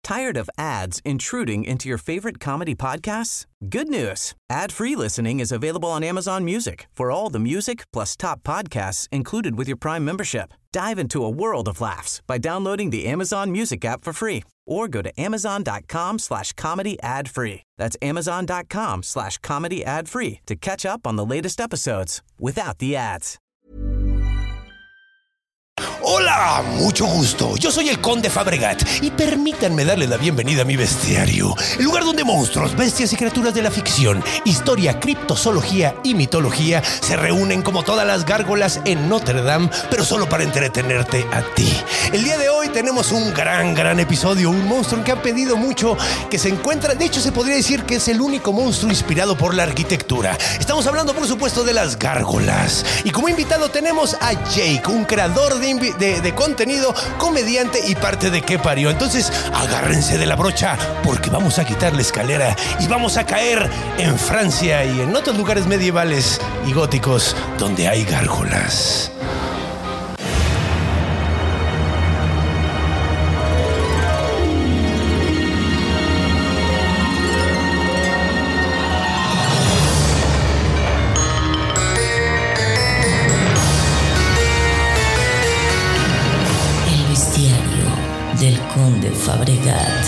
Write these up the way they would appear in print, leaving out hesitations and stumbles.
Tired of ads intruding into your favorite comedy podcasts? Good news. Ad-free listening is available on Amazon Music for all the music plus top podcasts included with your Prime membership. Dive into a world of laughs by downloading the Amazon Music app for free or go to amazon.com/comedy ad-free. That's amazon.com/comedy ad-free to catch up on the latest episodes without the ads. Hola, mucho gusto. Yo soy el Conde Fabregat y permítanme darle la bienvenida a mi bestiario, el lugar donde monstruos, bestias y criaturas de la ficción, historia, criptozoología y mitología se reúnen como todas las gárgolas en Notre Dame, pero solo para entretenerte a ti. El día de hoy tenemos un gran episodio, un monstruo que han pedido mucho, que se encuentra, de hecho se podría decir que es el único monstruo inspirado por la arquitectura. Estamos hablando por supuesto de las gárgolas. Y como invitado tenemos a Jake, un creador de contenido, comediante y parte de Qué Parió. Entonces agárrense de la brocha porque vamos a quitar la escalera y vamos a caer en Francia y en otros lugares medievales y góticos donde hay gárgolas. Del Conde Fabregat.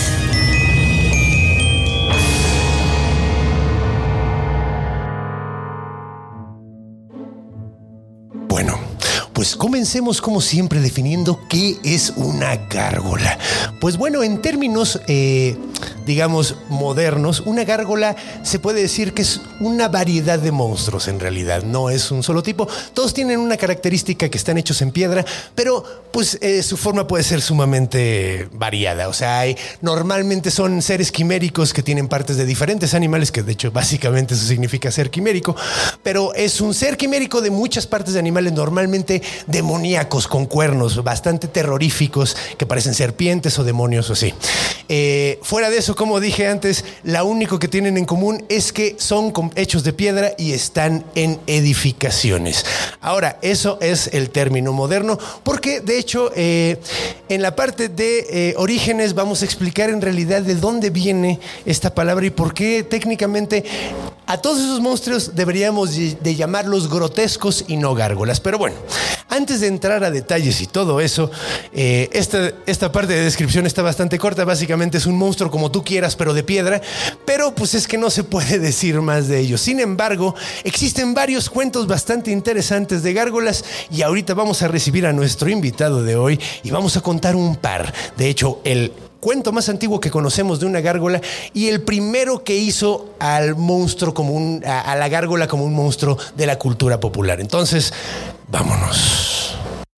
Bueno, pues comencemos como siempre definiendo qué es una gárgola. Pues bueno, en términos, digamos, modernos, una gárgola se puede decir que es una variedad de monstruos en realidad, no es un solo tipo. Todos tienen una característica que están hechos en piedra, pero pues su forma puede ser sumamente variada. O sea, normalmente son seres quiméricos que tienen partes de diferentes animales, que de hecho básicamente eso significa ser quimérico, pero es un ser quimérico de muchas partes de animales, normalmente demoníacos con cuernos, bastante terroríficos, que parecen serpientes o demonios o así. Fuera de eso, como dije antes, lo único que tienen en común es que son hechos de piedra y están en edificaciones. Ahora, eso es el término moderno, porque de hecho en la parte de orígenes vamos a explicar en realidad de dónde viene esta palabra y por qué técnicamente a todos esos monstruos deberíamos de llamarlos grotescos y no gárgolas. Pero bueno, antes de entrar a detalles y todo eso, esta parte de descripción está bastante corta. Básicamente es un monstruo como tú quieras, pero de piedra. Pero pues es que no se puede decir más de ellos. Sin embargo, existen varios cuentos bastante interesantes de gárgolas y ahorita vamos a recibir a nuestro invitado de hoy y vamos a contar un par. De hecho, el cuento más antiguo que conocemos de una gárgola y el primero que hizo al monstruo a la gárgola como un monstruo de la cultura popular. Entonces, vámonos.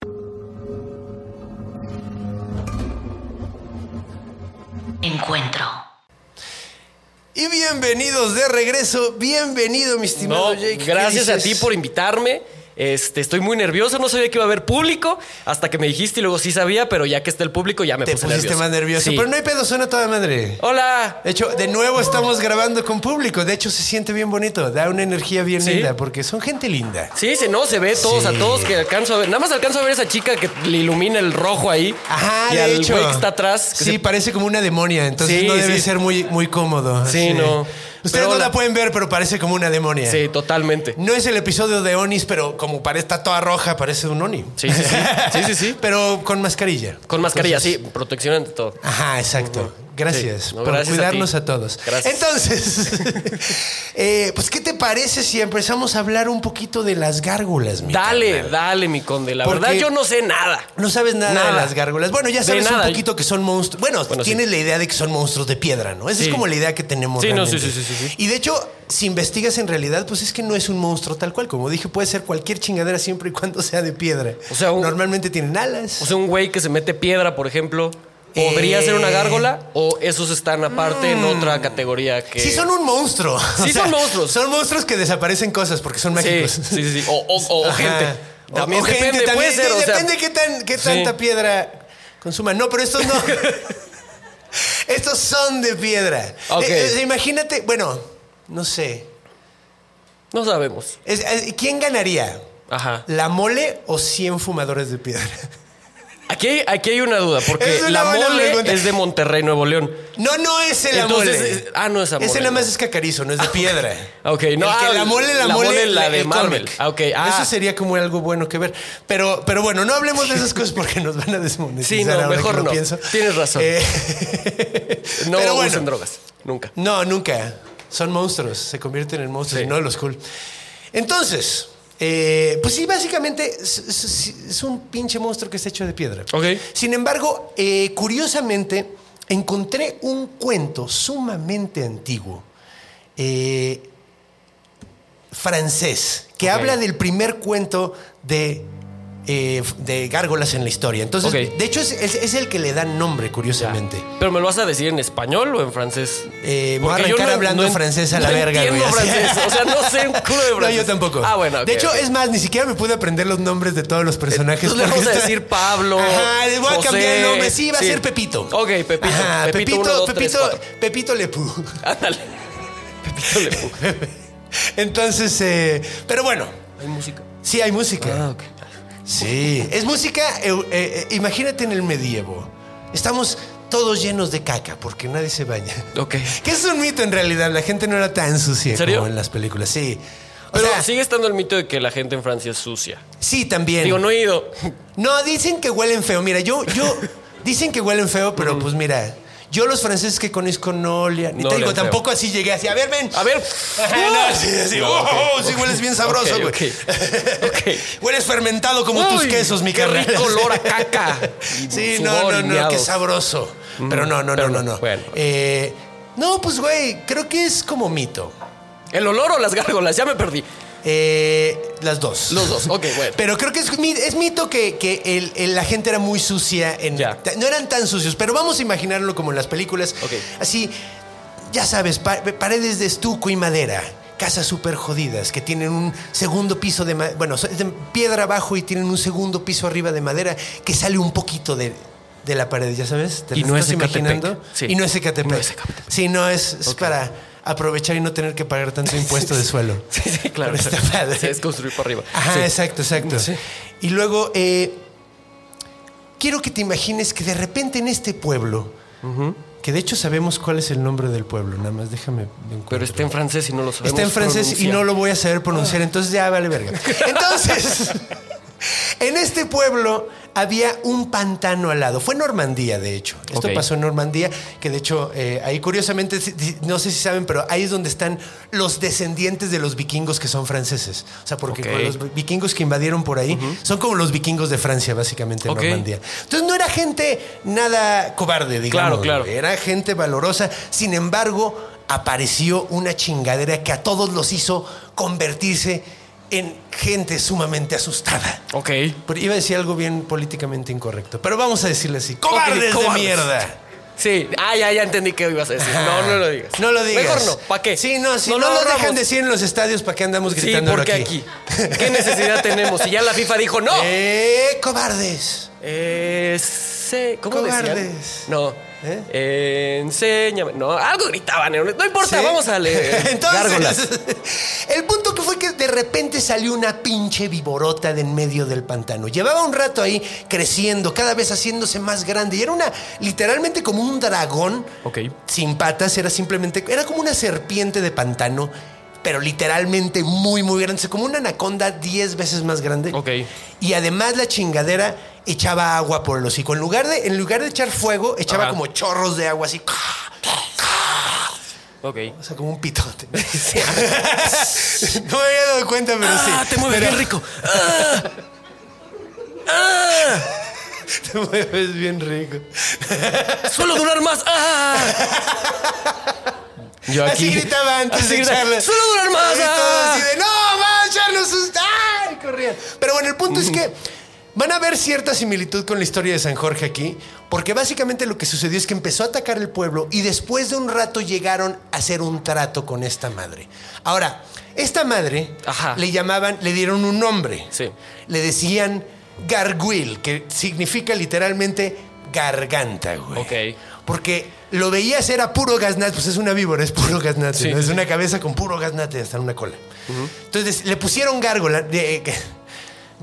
Encuentro. Y bienvenidos de regreso. Bienvenido, mi estimado Jake. Gracias a ti por invitarme. Estoy muy nervioso, no sabía que iba a haber público hasta que me dijiste y luego sí sabía, pero ya que está el público ya me puse nervioso. Te pusiste más nervioso, sí. Pero no hay pedo, suena toda madre. Hola. De hecho, de nuevo estamos grabando con público. De hecho, se siente bien bonito, da una energía bien linda porque son gente linda. Sí, se ve todos, a todos que alcanzo a ver. Nada más alcanzo a ver a esa chica que le ilumina el rojo ahí. Ajá, y de al hecho. güey que está atrás. Sí, parece como una demonia, entonces no debe ser muy cómodo. Sí, no. Ustedes no la pueden ver, pero parece como una demonia. Sí, totalmente. No es el episodio de Onis, pero como está toda roja, parece un Oni. Sí. Pero con mascarilla. Con mascarilla, entonces, sí, protección ante todo. Ajá, exacto. Gracias por gracias cuidarnos a todos. Gracias. Entonces, pues, ¿qué te parece si empezamos a hablar un poquito de las gárgolas, mi carnal? Dale, mi conde. La verdad, yo no sé nada. No sabes nada de las gárgolas. Bueno, ya sabes un poquito que son monstruos. Bueno, tienes la idea de que son monstruos de piedra, ¿no? Esa es como la idea que tenemos. Sí, realmente. Sí. Y de hecho, si investigas en realidad, pues es que no es un monstruo tal cual. Como dije, puede ser cualquier chingadera siempre y cuando sea de piedra. O sea, normalmente tienen alas. O sea, un güey que se mete piedra, por ejemplo. ¿Podría ser una gárgola o esos están aparte en otra categoría que...? Sí, son un monstruo. Son monstruos. Son monstruos que desaparecen cosas porque son mágicos. Sí. O gente. También depende, puede ser. Depende qué tanta piedra consuman. No, pero estos no. Estos son de piedra. Imagínate, bueno, no sé. No sabemos. ¿Quién ganaría? Ajá. ¿La mole o 100 fumadores de piedra? Aquí hay una duda, porque Es una la buena mole pregunta. es de Monterrey, Nuevo León. No es el Entonces, mole. no es amole. Ese nada más es cacarizo, no es de piedra. Ok, no. El que la mole, la de el Marvel. cómic. Ok, Eso sería como algo bueno que ver. Pero bueno, no hablemos de esas cosas porque nos van a desmonetizar. Sí, no, ahora mejor que lo no. pienso. Tienes razón. No pero bueno. usen drogas. Nunca. No, nunca. Son monstruos. Se convierten en monstruos Sí. y no de los cool. Entonces, pues sí, básicamente es un pinche monstruo que está hecho de piedra. Ok. Sin embargo, curiosamente, encontré un cuento sumamente antiguo, francés, que Ok. habla del primer cuento de gárgolas en la historia. Entonces, Ok. de hecho, es el que le dan nombre, curiosamente. ¿Pero me lo vas a decir en español o en francés? Me voy a Porque yo arrancar hablando francés a la verga, entiendo güey. francés. O sea, no sé un culo de No, francés. yo tampoco. Ah, bueno. ok, de hecho, ok. es más, ni siquiera me pude aprender los nombres de todos los personajes. Entonces le porque vamos a está- decir Pablo. Ajá, les voy a José. cambiar el nombre. Sí, va a Sí. ser Pepito. Ok, Pepito. Ajá, Pepito, uno, dos, tres, cuatro. Pepito Le Pou. Ándale. Pepito Le Pou. Entonces, pero bueno, ¿Hay música? sí hay música. Ah, ok. Sí, es música, imagínate en el medievo. Estamos todos llenos de caca porque nadie se baña. Ok. Que es un mito en realidad, la gente no era tan sucia ¿En serio? como en las películas, sí. O Pero sea, sigue estando el mito de que la gente en Francia es sucia. sí, también. Digo, no he ido. No, dicen que huelen feo. Mira, yo dicen que huelen feo, pero pues mira, yo los franceses que conozco no olían. Y No te digo, olían feo. tampoco así llegué así. A ver, ven. A ver. Ajá, no, sí, así, No, ok. sí hueles bien sabroso, güey. Ok. Hueles fermentado como tus Uy, quesos, mi qué carnal. rico olor a caca. Sí, Sudor y no, miados. qué sabroso. Pero no. Bueno. No, pues güey, creo que es como mito. ¿El olor o las gárgolas? Ya me perdí. Las dos. Los dos, ok, bueno. Pero creo que es mito que la gente era muy sucia. Ya. No eran tan sucios, pero vamos a imaginarlo como en las películas. Ok. Así, ya sabes, paredes de estuco y madera. Casas súper jodidas que tienen un segundo piso de madera. Bueno, es de piedra abajo y tienen un segundo piso arriba de madera que sale un poquito de la pared, ¿ya sabes? ¿Te Y lo no estás es Ecatepec. imaginando? Sí. Y no es Ecatepec. No es Ecatepec. Sí, no, es para aprovechar y no tener que pagar tanto impuesto de suelo. Sí, claro. Pero está padre. Sí, es construir para arriba. Ajá, Sí. exacto. Sí. Y luego, quiero que te imagines que de repente en este pueblo, que de hecho sabemos cuál es el nombre del pueblo, nada más déjame. Pero está en francés y no lo sabemos Está en francés y pronunciar. no lo voy a saber pronunciar, entonces ya vale verga. Entonces, en este pueblo había un pantano al lado. Fue Normandía, de hecho. Esto Ok. pasó en Normandía, que de hecho, ahí curiosamente, no sé si saben, pero ahí es donde están los descendientes de los vikingos que son franceses. O sea, porque Ok. con los vikingos que invadieron por ahí son como los vikingos de Francia, básicamente, en Ok. Normandía. Entonces no era gente nada cobarde, digamos. Claro. Era gente valorosa. Sin embargo, apareció una chingadera que a todos los hizo convertirse en gente sumamente asustada. Ok. Pero iba a decir algo bien políticamente incorrecto, pero vamos a decirle así. ¡Cobardes cobardes. de mierda! Sí. Ya entendí qué ibas a decir. No lo digas. No lo digas. Mejor no. ¿Para qué? Sí, no, si no, lo lo ahorramos. dejan decir en los estadios, ¿para qué andamos Sí, gritando porque aquí. ¿Qué necesidad tenemos? Si ya la FIFA dijo no. ¡Cobardes! ¿Cómo Cobardes. decían? No. Enséñame. No, algo gritaban. No importa, ¿Sí? vamos a leer. Entonces, Gárgolas. el punto que fue que de repente salió una pinche viborota de en medio del pantano. Llevaba un rato ahí creciendo, cada vez haciéndose más grande. Y era literalmente como un dragón Ok. sin patas. Era como una serpiente de pantano, pero literalmente muy, muy grande. O sea, como una anaconda 10 veces más grande. Ok. Y además la chingadera echaba agua por el hocico. En lugar de echar fuego, echaba Ajá. como chorros de agua así. Ok. O sea, como un pitote. No me había dado cuenta, pero sí. Te mueves Pero- bien rico. Te mueves bien rico. Suelo durar más. Yo Así gritaba antes Así de gritaba, echarle. ¡Suelo durar más! Y todos así de, ¡no, va a echarnos sus... ¡Ay! Corrían. Pero bueno, el punto es que van a ver cierta similitud con la historia de San Jorge aquí, porque básicamente lo que sucedió es que empezó a atacar el pueblo y después de un rato llegaron a hacer un trato con esta madre. Ahora, esta madre Ajá. le dieron un nombre. Sí. Le decían Garguil, que significa literalmente garganta, güey. Ok. Porque lo veías, era puro gaznate, pues es una víbora, es puro gaznate, Sí, ¿no? Es sí. una cabeza con puro gaznate hasta una cola. Entonces le pusieron gárgola,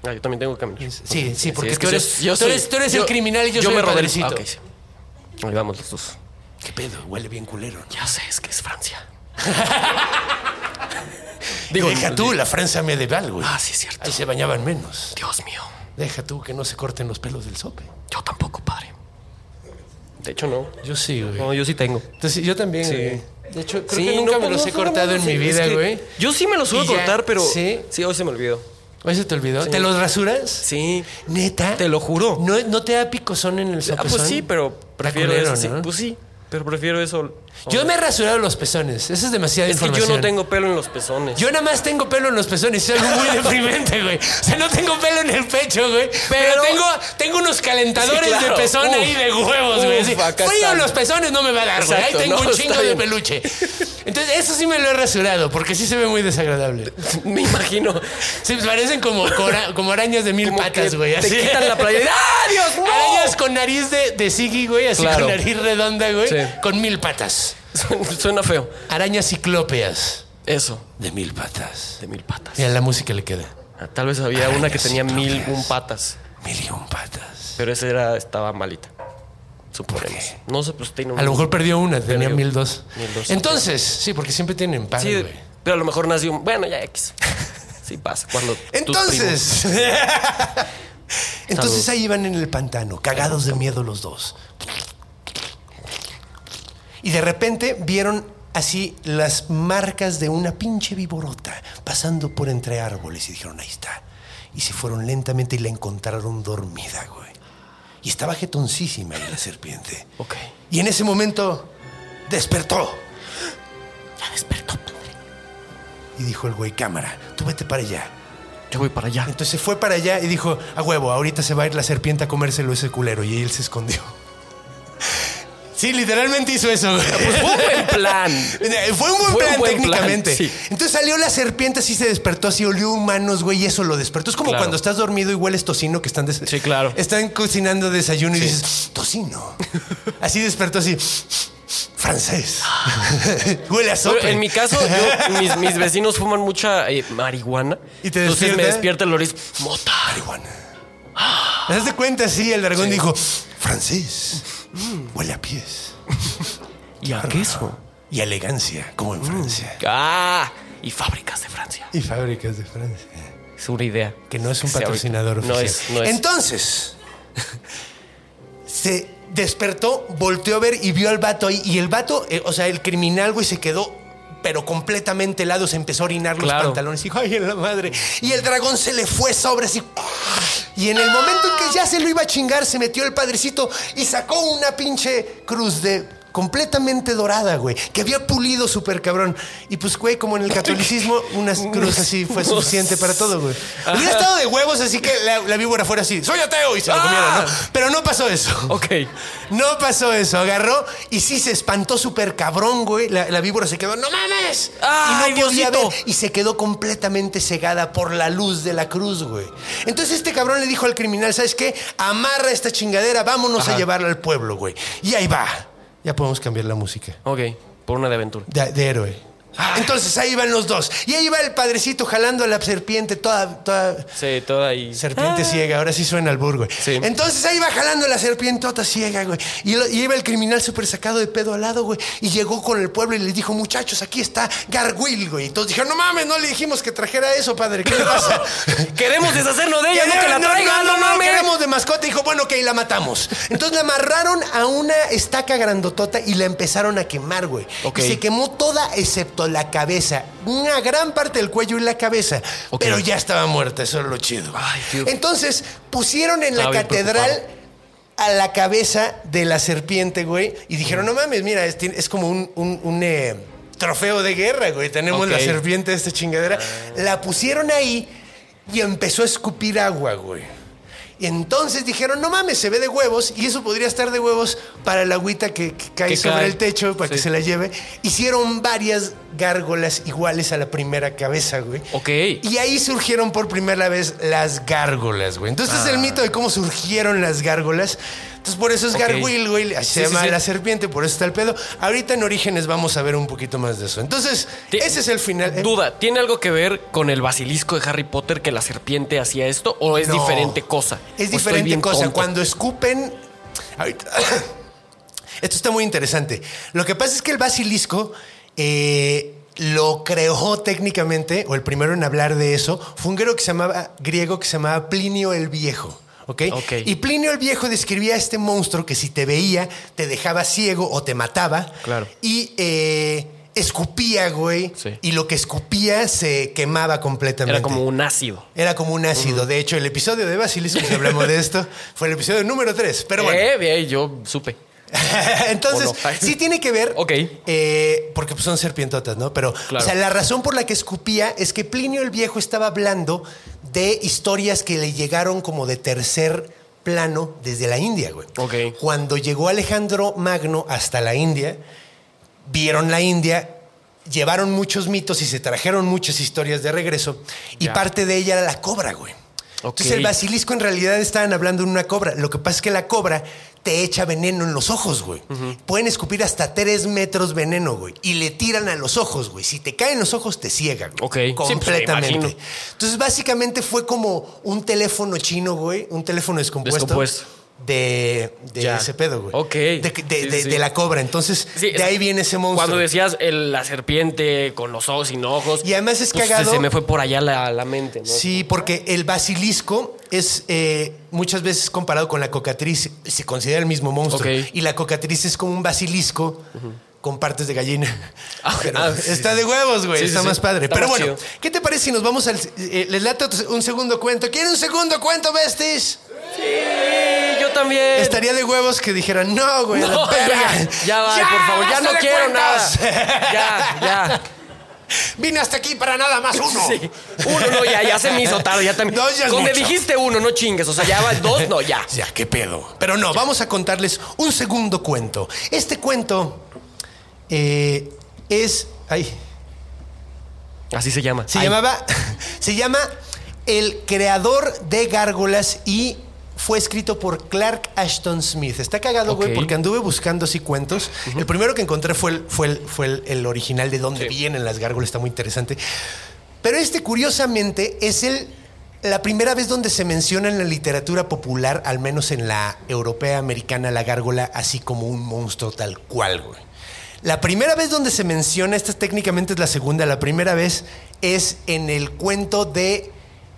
Ah, yo también tengo que caminar. Sí, porque es tú que eres el criminal y yo soy me el rodé. padrecito. Ok, sí. Ahí vamos los dos. ¿Qué pedo? Huele bien culero, ¿no? Ya sé, es que es Francia. Deja tú la Francia medieval, güey. Ah, sí, es cierto. Ahí se bañaban menos. Dios mío. Deja tú que no se corten los pelos del sope. Yo tampoco, padre. De hecho, no. Yo sí, güey. No, yo sí tengo. Entonces, yo también, Sí. güey. De hecho, creo Sí, que nunca no, me los no, he no, cortado no, en sí, mi vida, es que güey. Yo sí me los suelo Y ya, cortar, pero... ¿sí? Sí, hoy se me olvidó. ¿Hoy se te olvidó? Sí. ¿Te los rasuras? Sí. ¿Neta? Te lo juro. ¿No te da picozón en el Ah, sopezón? pues sí, pero prefiero culero, eso. Sí. ¿no? Pues sí, pero prefiero eso. Yo me he rasurado los pezones. Eso es demasiada Es que información. yo no tengo pelo en los pezones. Yo nada más tengo pelo en los pezones. Es algo muy deprimente, güey. O sea, no tengo pelo en el pecho, güey. Pero tengo unos calentadores Sí, claro. de pezón ahí de huevos, güey. Así, acá frío están. en los pezones no me va a dar, güey. Ahí Exacto, tengo no, un chingo está de bien. peluche. Entonces, eso sí me lo he rasurado, porque sí se ve muy desagradable. Me imagino. Sí, parecen como arañas de 1000 Como patas, que güey. te Así. quitan la playera. ¡Ah, Dios, no! Arañas con nariz de Siggy, güey. Así Claro. con nariz redonda, güey. Sí. Con 1000 patas. Suena feo. Arañas ciclópeas Eso, de 1000 patas. de 1000 patas. Y a la música le queda. Ah, tal vez había una que Arañas tenía ciclópeas. 1001 patas. 1001 patas. Pero esa estaba malita. Suponemos. qué? No sé, pues tiene un... A lo mejor perdió una, tenía Perdió. 1002. 1002. Entonces, sí, porque siempre tienen pan, Sí, güey. pero a lo mejor nació un... Bueno, ya X. Sí pasa. Cuando tus Entonces, entonces Salud. ahí iban en el pantano, cagados de miedo los dos. Y de repente vieron así las marcas de una pinche viborota pasando por entre árboles y dijeron, ahí está. Y se fueron lentamente y la encontraron dormida, güey. Y estaba jetoncísima ahí la serpiente. Ok. Y en ese momento despertó. Ya despertó. Y dijo el güey, cámara, tú vete para allá. Yo voy para allá. Entonces fue para allá y dijo, a huevo, ahorita se va a ir la serpiente a comérselo ese culero. Y él se escondió. Sí, literalmente hizo eso, güey. Pues fue un buen plan. Fue un buen Fue un plan buen técnicamente. plan, sí. Entonces salió la serpiente, así se despertó, así olió humanos, güey, y eso lo despertó. Es como Claro. cuando estás dormido y hueles tocino que están... Sí, claro. Están cocinando desayuno y dices, tocino. Así despertó, así... Francés. Huele a sopa. Pero en mi caso, mis vecinos fuman mucha marihuana. ¿Y te Entonces me despierta? despierta el olor. Mota. Marihuana. ¿Te das de cuenta? Sí, el dragón dijo, francés. Huele a pies. ¿Y a queso? Y a elegancia, como en Francia. Ah, y fábricas de Francia. Y fábricas de Francia. Es una idea. Que no es un Sí, ahorita. patrocinador No oficial. es. Entonces, se despertó, volteó a ver y vio al vato ahí. Y el vato, o sea, el criminal, güey, se quedó, pero completamente helado. Se empezó a orinar los Claro. pantalones. Y dijo, ay, en la madre. Y el dragón se le fue sobre así. Y en el momento en que ya se lo iba a chingar, se metió el padrecito y sacó una pinche cruz de... completamente dorada, güey, que había pulido súper cabrón. Y pues, güey, como en el catolicismo, una cruz así fue suficiente para todo, güey. Hubiera estado de huevos, así que la víbora fuera así, soy ateo, y se lo comieron, ¿no? Pero no pasó eso. Ok. No pasó eso. Agarró y sí se espantó súper cabrón, güey. La víbora se quedó, ¡no mames! ¡Ay, y no podía Diosito! ver. Y se quedó completamente cegada por la luz de la cruz, güey. Entonces este cabrón le dijo al criminal, ¿sabes qué? Amarra esta chingadera, vámonos a llevarla al pueblo, güey. Y ahí va. Ya podemos cambiar la música. Ok, por una de aventura. De héroe. Entonces ahí van los dos. Y ahí va el padrecito jalando a la serpiente, toda Sí, toda ahí. serpiente ciega. Ahora sí suena al burgo, güey. Sí. Entonces ahí va jalando la serpientota ciega, güey. Y iba el criminal súper sacado de pedo al lado, güey. Y llegó con el pueblo y les dijo, muchachos, aquí está Gargoyle, güey. Y todos dijeron, no mames, no le dijimos que trajera eso, padre. ¿Qué le pasa? Queremos deshacernos de ella, no que la traigan, no no mames. queremos de mascota. Dijo, bueno, ok, la matamos. Entonces la amarraron a una estaca grandotota y la empezaron a quemar, güey. Ok. Y se quemó toda excepto la cabeza. Una gran parte del cuello y la cabeza. Ok. Pero ya estaba muerta, eso es lo chido. Ay, Dios. Entonces pusieron en la Estaba bien catedral a la cabeza de la serpiente, güey. Y dijeron, no mames, mira, es como un trofeo de guerra, güey. Tenemos Ok. la serpiente de esta chingadera. La pusieron ahí y empezó a escupir agua, güey. Y entonces dijeron, no mames, se ve de huevos. Y eso podría estar de huevos para la agüita que cae Que sobre cae. el techo, para que Sí. se la lleve. Hicieron varias gárgolas iguales a la primera cabeza, güey. Ok. Y ahí surgieron por primera vez las gárgolas, güey. Entonces es el mito de cómo surgieron las gárgolas. Entonces por eso es gargoyle, güey. Así se llama la serpiente, por eso está el pedo. Ahorita en Orígenes vamos a ver un poquito más de eso. Entonces, ese es el final. Duda, ¿tiene algo que ver con el basilisco de Harry Potter que la serpiente hacía esto? ¿O es diferente cosa? Es diferente cosa. Cuando escupen... Ahorita... Esto está muy interesante. Lo que pasa es que el basilisco lo creó técnicamente, o el primero en hablar de eso, fue un griego que se llamaba Plinio el Viejo. ¿Okay? Y Plinio el Viejo describía a este monstruo que si te veía, te dejaba ciego o te mataba. Claro. Y escupía, güey. Sí. Y lo que escupía se quemaba completamente. Era como un ácido. De hecho, el episodio de Basilisco, si hablamos de esto, fue el episodio número 3. Pero bueno. Bien, yo supe. Entonces, no. Sí tiene que ver. Ok. Porque pues, son serpientotas, ¿no? Pero, claro. O sea, la razón por la que escupía es que Plinio el Viejo estaba hablando de historias que le llegaron como de tercer plano desde la India, güey. Ok. Cuando llegó Alejandro Magno hasta la India, vieron la India, llevaron muchos mitos y se trajeron muchas historias de regreso. Y parte de ella era la cobra, güey. Entonces el basilisco en realidad estaban hablando de una cobra. Lo que pasa es que la cobra te echa veneno en los ojos, güey. Pueden escupir hasta 3 metros veneno, güey. Y le tiran a los ojos, güey. Si te caen los ojos, te ciega, güey. Completamente. Sí, pues, entonces, básicamente fue como un teléfono chino, güey. Un teléfono descompuesto. De ese pedo, güey. Ok. De la cobra. Entonces, de ahí viene ese monstruo. Cuando decías la serpiente con los ojos sin ojos. Y además es cagado. Se me fue por allá la mente, ¿no? Sí, porque el basilisco es muchas veces comparado con la cocatriz. Se considera el mismo monstruo. Y la cocatriz es como un basilisco con partes de gallina. Está de huevos, güey. Está más padre. Pero bueno, chido. ¿Qué te parece si nos vamos al... les lato un segundo cuento? ¿Quieren un segundo cuento, besties? Sí, yo también. Estaría de huevos que dijeran, no, güey, no, ya, por favor, ya no quiero nada. Ya. Vine hasta aquí para nada más uno. Sí. Uno, no, ya se me hizo tarde. Ya también. Dos ya es Donde mucho. Dijiste uno, no chingues. O sea, ya va 2, no, ya. Ya, qué pedo. Pero no, vamos a contarles un segundo cuento. Este cuento es... Así se llama. Se llama El creador de gárgolas y fue escrito por Clark Ashton Smith. Está cagado, güey, porque anduve buscando así cuentos. El primero que encontré fue el original de dónde vienen las gárgolas. Está muy interesante. Pero curiosamente, es la primera vez donde se menciona en la literatura popular, al menos en la europea americana, la gárgola así como un monstruo tal cual, güey. La primera vez donde se menciona, esta técnicamente es la segunda, la primera vez es en el cuento de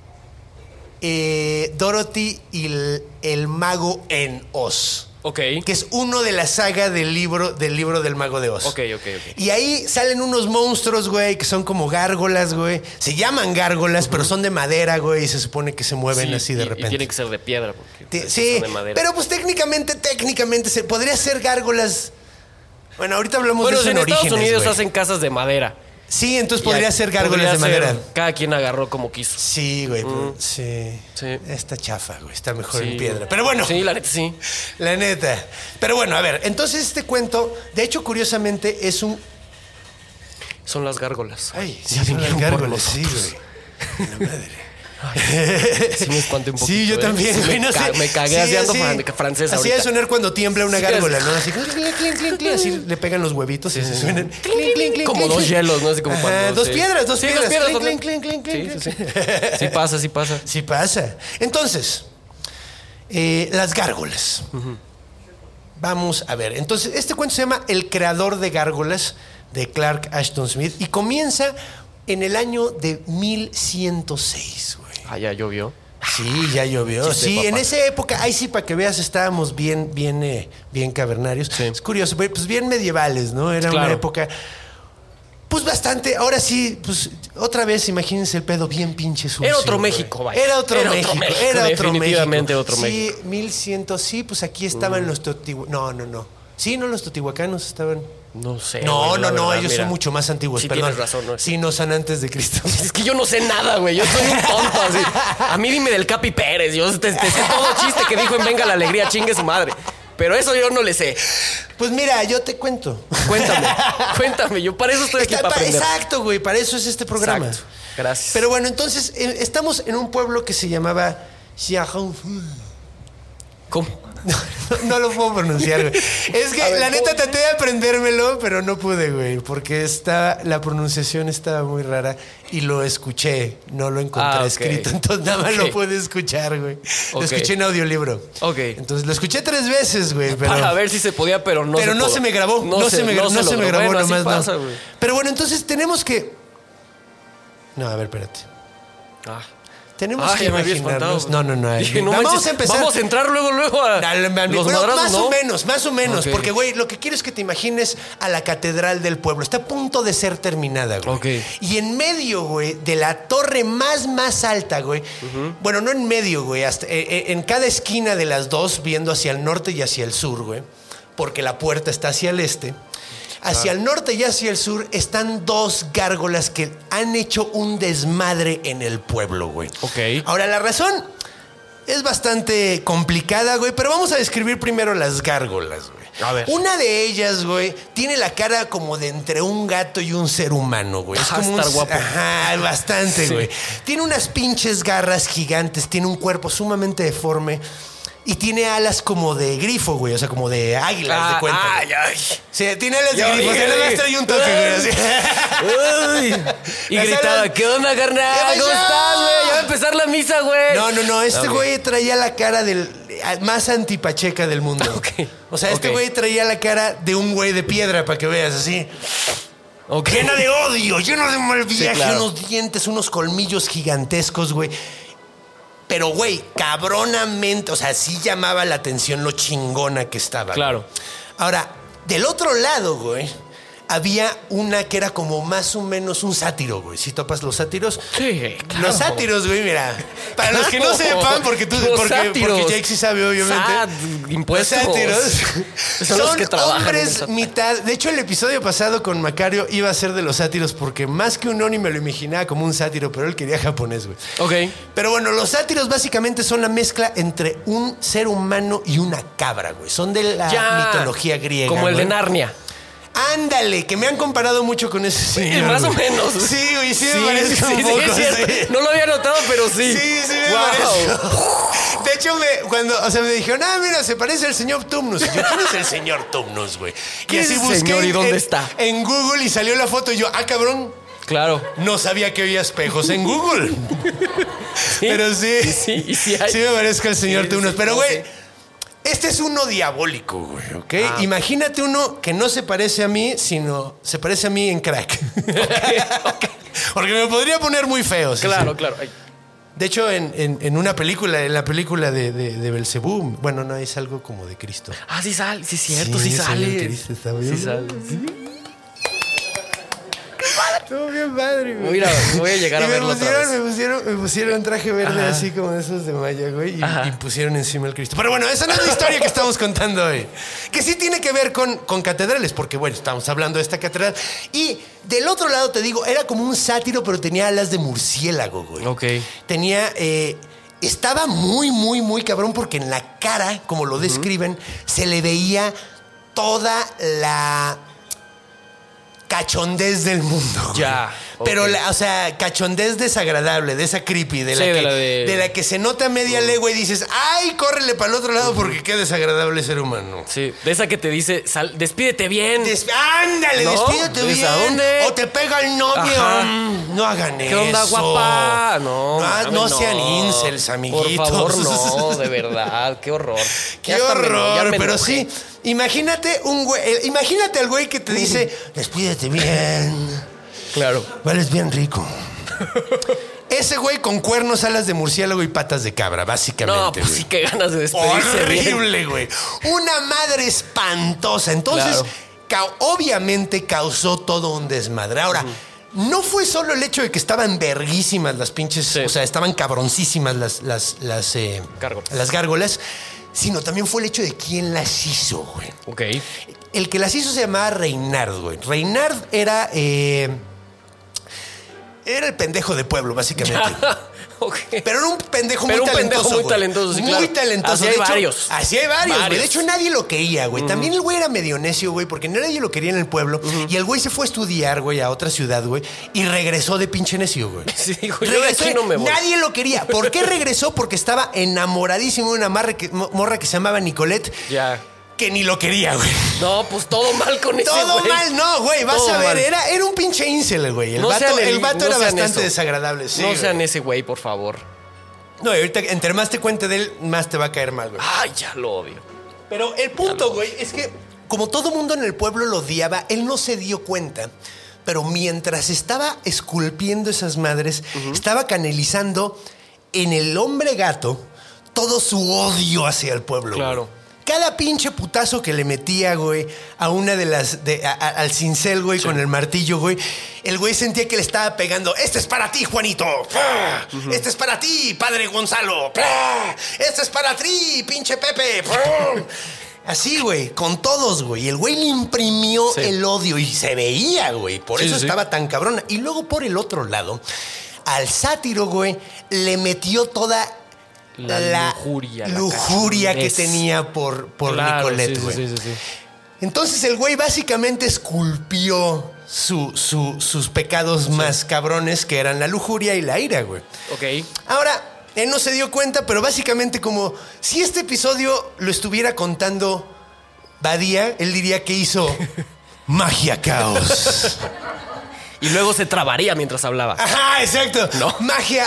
Dorothy y el mago en Oz. Que es uno de la saga del libro del mago de Oz. Y ahí salen unos monstruos, güey, que son como gárgolas, güey. Se llaman gárgolas, pero son de madera, güey, y se supone que se mueven así de repente. Y tiene que ser de piedra. Porque sí, son de madera. pero pues técnicamente se podría ser gárgolas. Bueno, ahorita hablamos de eso en Orígenes. En Estados Unidos güey. Hacen casas de madera. Sí, entonces podría ser gárgolas de madera. Cada quien agarró como quiso. Sí, güey. Sí. Está chafa, güey. Está mejor en piedra. Pero bueno. Sí, la neta, sí. La neta. Pero bueno, a ver. Entonces este cuento, de hecho, curiosamente, es un... Son las gárgolas. Ay, sí, son las gárgolas. Sí, güey. La madre. Sí me espanté un poquito. Sí, yo también, güey. Me cagué haciendo francés así ahorita. Así de sonar cuando tiembla una gárgola, ¿no? Así, clink, así le pegan los huevitos y se suenan. Clink, como dos hielos, ¿no? Así como cuando... Dos piedras. Clink. Sí pasa. Sí pasa. Entonces, las gárgolas. Vamos a ver. Entonces, este cuento se llama El creador de gárgolas, de Clark Ashton Smith, y comienza en el año de 1106, güey. Ya llovió. Sí, ya llovió. Sí, en esa época, ahí sí, para que veas, estábamos bien cavernarios. Sí. Es curioso, pues bien medievales, ¿no? Era una época, pues bastante. Ahora sí, pues otra vez, imagínense el pedo bien pinche sucio. Era otro México, vaya. Era otro México. Definitivamente otro México. Sí, 1100, sí, pues aquí estaban los Teotihuacanos. No. Sí, no, los Teotihuacanos estaban... No sé. No, ellos son mucho más antiguos, sí, perdón. Tienes razón, ¿no? Sí, no son antes de Cristo. Es que yo no sé nada, güey. Yo soy un tonto así. A mí dime del Capi Pérez. Yo te sé todo chiste que dijo en Venga la Alegría, chingue su madre. Pero eso yo no le sé. Pues mira, yo te cuento. Cuéntame. Yo para eso estoy aquí para aprender. Exacto, güey. Para eso es este programa. Exacto. Gracias. Pero bueno, entonces estamos en un pueblo que se llamaba Xiaohu. ¿Cómo? no lo puedo pronunciar, güey. Es que A ver, la neta ¿cómo traté de aprendérmelo, pero no pude, güey. Porque la pronunciación estaba muy rara y lo escuché, no lo encontré ok. escrito. Entonces nada más lo pude escuchar, güey. Lo Ok. escuché en audiolibro. Ok. Entonces lo escuché 3 veces, güey. Pero... Para ver si se podía, pero no pero se no pudo. se me grabó. No se me grabó Bueno, así nomás. pasa, No. güey. Pero bueno, entonces tenemos que. No, a ver, espérate. Ah. Tenemos que ya me había imaginarnos. espantado. No. Dije, Vamos manches, a empezar. Vamos a entrar luego a Dale, los pero madrazos, más ¿no? o menos. Ok. Porque, güey, lo que quiero es que te imagines a la catedral del pueblo. Está a punto de ser terminada, güey. Ok. Y en medio, güey, de la torre más alta, güey. Bueno, no en medio, güey. Hasta, en cada esquina de las dos, viendo hacia el norte y hacia el sur, güey. Porque la puerta está hacia el este. Hacia el norte y hacia el sur están 2 gárgolas que han hecho un desmadre en el pueblo, güey. Ok. Ahora, la razón es bastante complicada, güey, pero vamos a describir primero las gárgolas, güey. A ver. Una de ellas, güey, tiene la cara como de entre un gato y un ser humano, güey. Es como estar guapo. Ajá, bastante, Sí. güey. Tiene unas pinches garras gigantes, tiene un cuerpo sumamente deforme. Y tiene alas como de grifo, güey. O sea, como de águila, de cuenta. Ay. Sí, tiene alas de Ya grifo. O sea, dije, nada más trae un toque, güey. Así. Uy. Y Las gritaba, alas- ¿qué onda, carnal? ¿Qué ¿Cómo pasó? estás, güey? Ya va a empezar la misa, güey. No. Este Ok. güey traía la cara del más antipacheca del mundo. Ok. O sea, este Ok. güey traía la cara de un güey de piedra, para que veas, así. Ok. Llena de odio, llena de mal viaje, claro. unos dientes, unos colmillos gigantescos, güey. Pero, güey, cabronamente, o sea, sí llamaba la atención lo chingona que estaba. Claro. Güey. Ahora, del otro lado, güey, había una que era como más o menos un sátiro, güey. ¿Sí topas los sátiros? Sí, claro. Los sátiros, güey, mira. Para los que no Claro. sepan, porque Los sátiros. Jake sí sabe, obviamente. Impuestos. Los sátiros Son los que trabajan en hombres esa- mitad. De hecho, el episodio pasado con Macario iba a ser de los sátiros porque más que un oni me lo imaginaba como un sátiro, pero él quería japonés, güey. Ok. Pero bueno, los sátiros básicamente son la mezcla entre un ser humano y una cabra, güey. Son de la Ya. mitología griega. Como el de güey. Narnia. Ándale, que me han comparado mucho con ese señor. Más o güey. menos. Sí, güey, sí, me parece un sí, poco, es cierto. sí. No lo había notado, pero sí. Sí, me Wow. pareció. De hecho, me dijeron, mira, se parece al señor Tumnus. Y yo, ¿quién es el señor Tumnus, güey? ¿Quién es ese señor y dónde está? En Google y salió la foto y yo, cabrón, Claro. no sabía que había espejos en Google. Pero sí. Y sí hay. Sí me parezco al señor Sí, Tumnus. sí, Pero, sí. güey, este es uno diabólico, güey, ¿ok? Imagínate uno que no se parece a mí, sino se parece a mí en crack. Porque me podría poner muy feo. sí, Claro, sí. claro. Ay. De hecho, en una película, en la película de Belcebú, bueno, no, es algo como de Cristo. Ah, sí sale. Sí, es cierto, sí, sale el sale. Cristo, está bien. Sí sale. Estuvo bien padre, güey. Mira, voy a llegar Y a verlo otra vez. me pusieron traje verde Ajá. así como de esos de Maya, güey. Ajá. Y pusieron encima el Cristo. Pero bueno, esa no es la historia que estamos contando hoy. Que sí tiene que ver con catedrales, porque bueno, estamos hablando de esta catedral. Y del otro lado, te digo, era como un sátiro, pero tenía alas de murciélago, güey. Ok. Tenía... estaba muy cabrón porque en la cara, como lo describen, se le veía toda la cachondez del mundo. Güey. Ya, ok. Pero, o sea, cachondez desagradable, de esa creepy, de la, Sí, que, de la de- de la que se nota media legua y dices, ¡ay, córrele para el otro lado porque qué desagradable ser humano! Sí, de esa que te dice, despídete bien. ¡Ándale, ¿No? despídete ¿Dices, bien! a dónde? O te pega el novio. Ajá. No hagan eso. ¿Qué onda, guapa? No, mames, no sean incels, amiguitos. Por favor, no, de verdad, qué horror. ¡Qué Ya hasta horror! ya me Pero enojé. sí, imagínate imagínate al güey que te dice, despídete bien, Claro. vales bien rico. Ese güey con cuernos, alas de murciélago y patas de cabra, básicamente. No, pues güey. sí, qué ganas de despedirse bien. Horrible, güey. Una madre espantosa. Entonces, obviamente causó todo un desmadre. Ahora, no fue solo el hecho de que estaban verguísimas las pinches, Sí. o sea, estaban cabroncísimas las Gárgolas. las gárgolas, sino también fue el hecho de quién las hizo, güey. Ok. El que las hizo se llamaba Reynard, güey. Reynard era Era el pendejo de pueblo, básicamente. Okay. Pero era un pendejo muy Pero un talentoso. pendejo muy güey. talentoso, sí, Muy claro. talentoso. Así hay De hecho, varios. Así hay varios, güey. De Varios. hecho, nadie lo quería, güey. También el güey era medio necio, güey, porque nadie lo quería en el pueblo. Y el güey se fue a estudiar, güey, a otra ciudad, güey, y regresó de pinche necio, güey. Sí, dijo, yo de aquí no me voy. Nadie lo quería. ¿Por qué regresó? Porque estaba enamoradísimo de una morra que se llamaba Nicolette. Ya. Que ni lo quería, güey. No, pues todo mal con ese Todo güey. mal, no, güey. Vas Todo a ver, mal. era un pinche incel, güey. El No vato, sean el vato no era sean bastante eso. desagradable. Sí, No güey. sean ese güey, por favor. No, y ahorita, entre más te cuente de él, más te va a caer mal, güey. Ay, ya lo odio. Pero el punto, güey, es que como todo mundo en el pueblo lo odiaba, él no se dio cuenta. Pero mientras estaba esculpiendo esas madres, estaba canalizando en el hombre gato todo su odio hacia el pueblo. Claro. Güey. Cada pinche putazo que le metía, güey, a una de las... al cincel, güey, con el martillo, güey. El güey sentía que le estaba pegando. Este es para ti, Juanito. Este es para ti, padre Gonzalo. Este es para ti, pinche Pepe. Así, güey, con todos, güey. El güey le imprimió el odio y se veía, güey. Por eso estaba tan cabrona. Y luego, por el otro lado, al sátiro, güey, le metió toda... La lujuria que tenía por claro, Nicolette, güey. Sí. Entonces el güey básicamente esculpió sus pecados más cabrones, que eran la lujuria y la ira, güey. Ok. Ahora, él no se dio cuenta, pero básicamente como si este episodio lo estuviera contando Badía, él diría que hizo magia caos. Y luego se trabaría mientras hablaba. Ajá, exacto. ¿No? Magia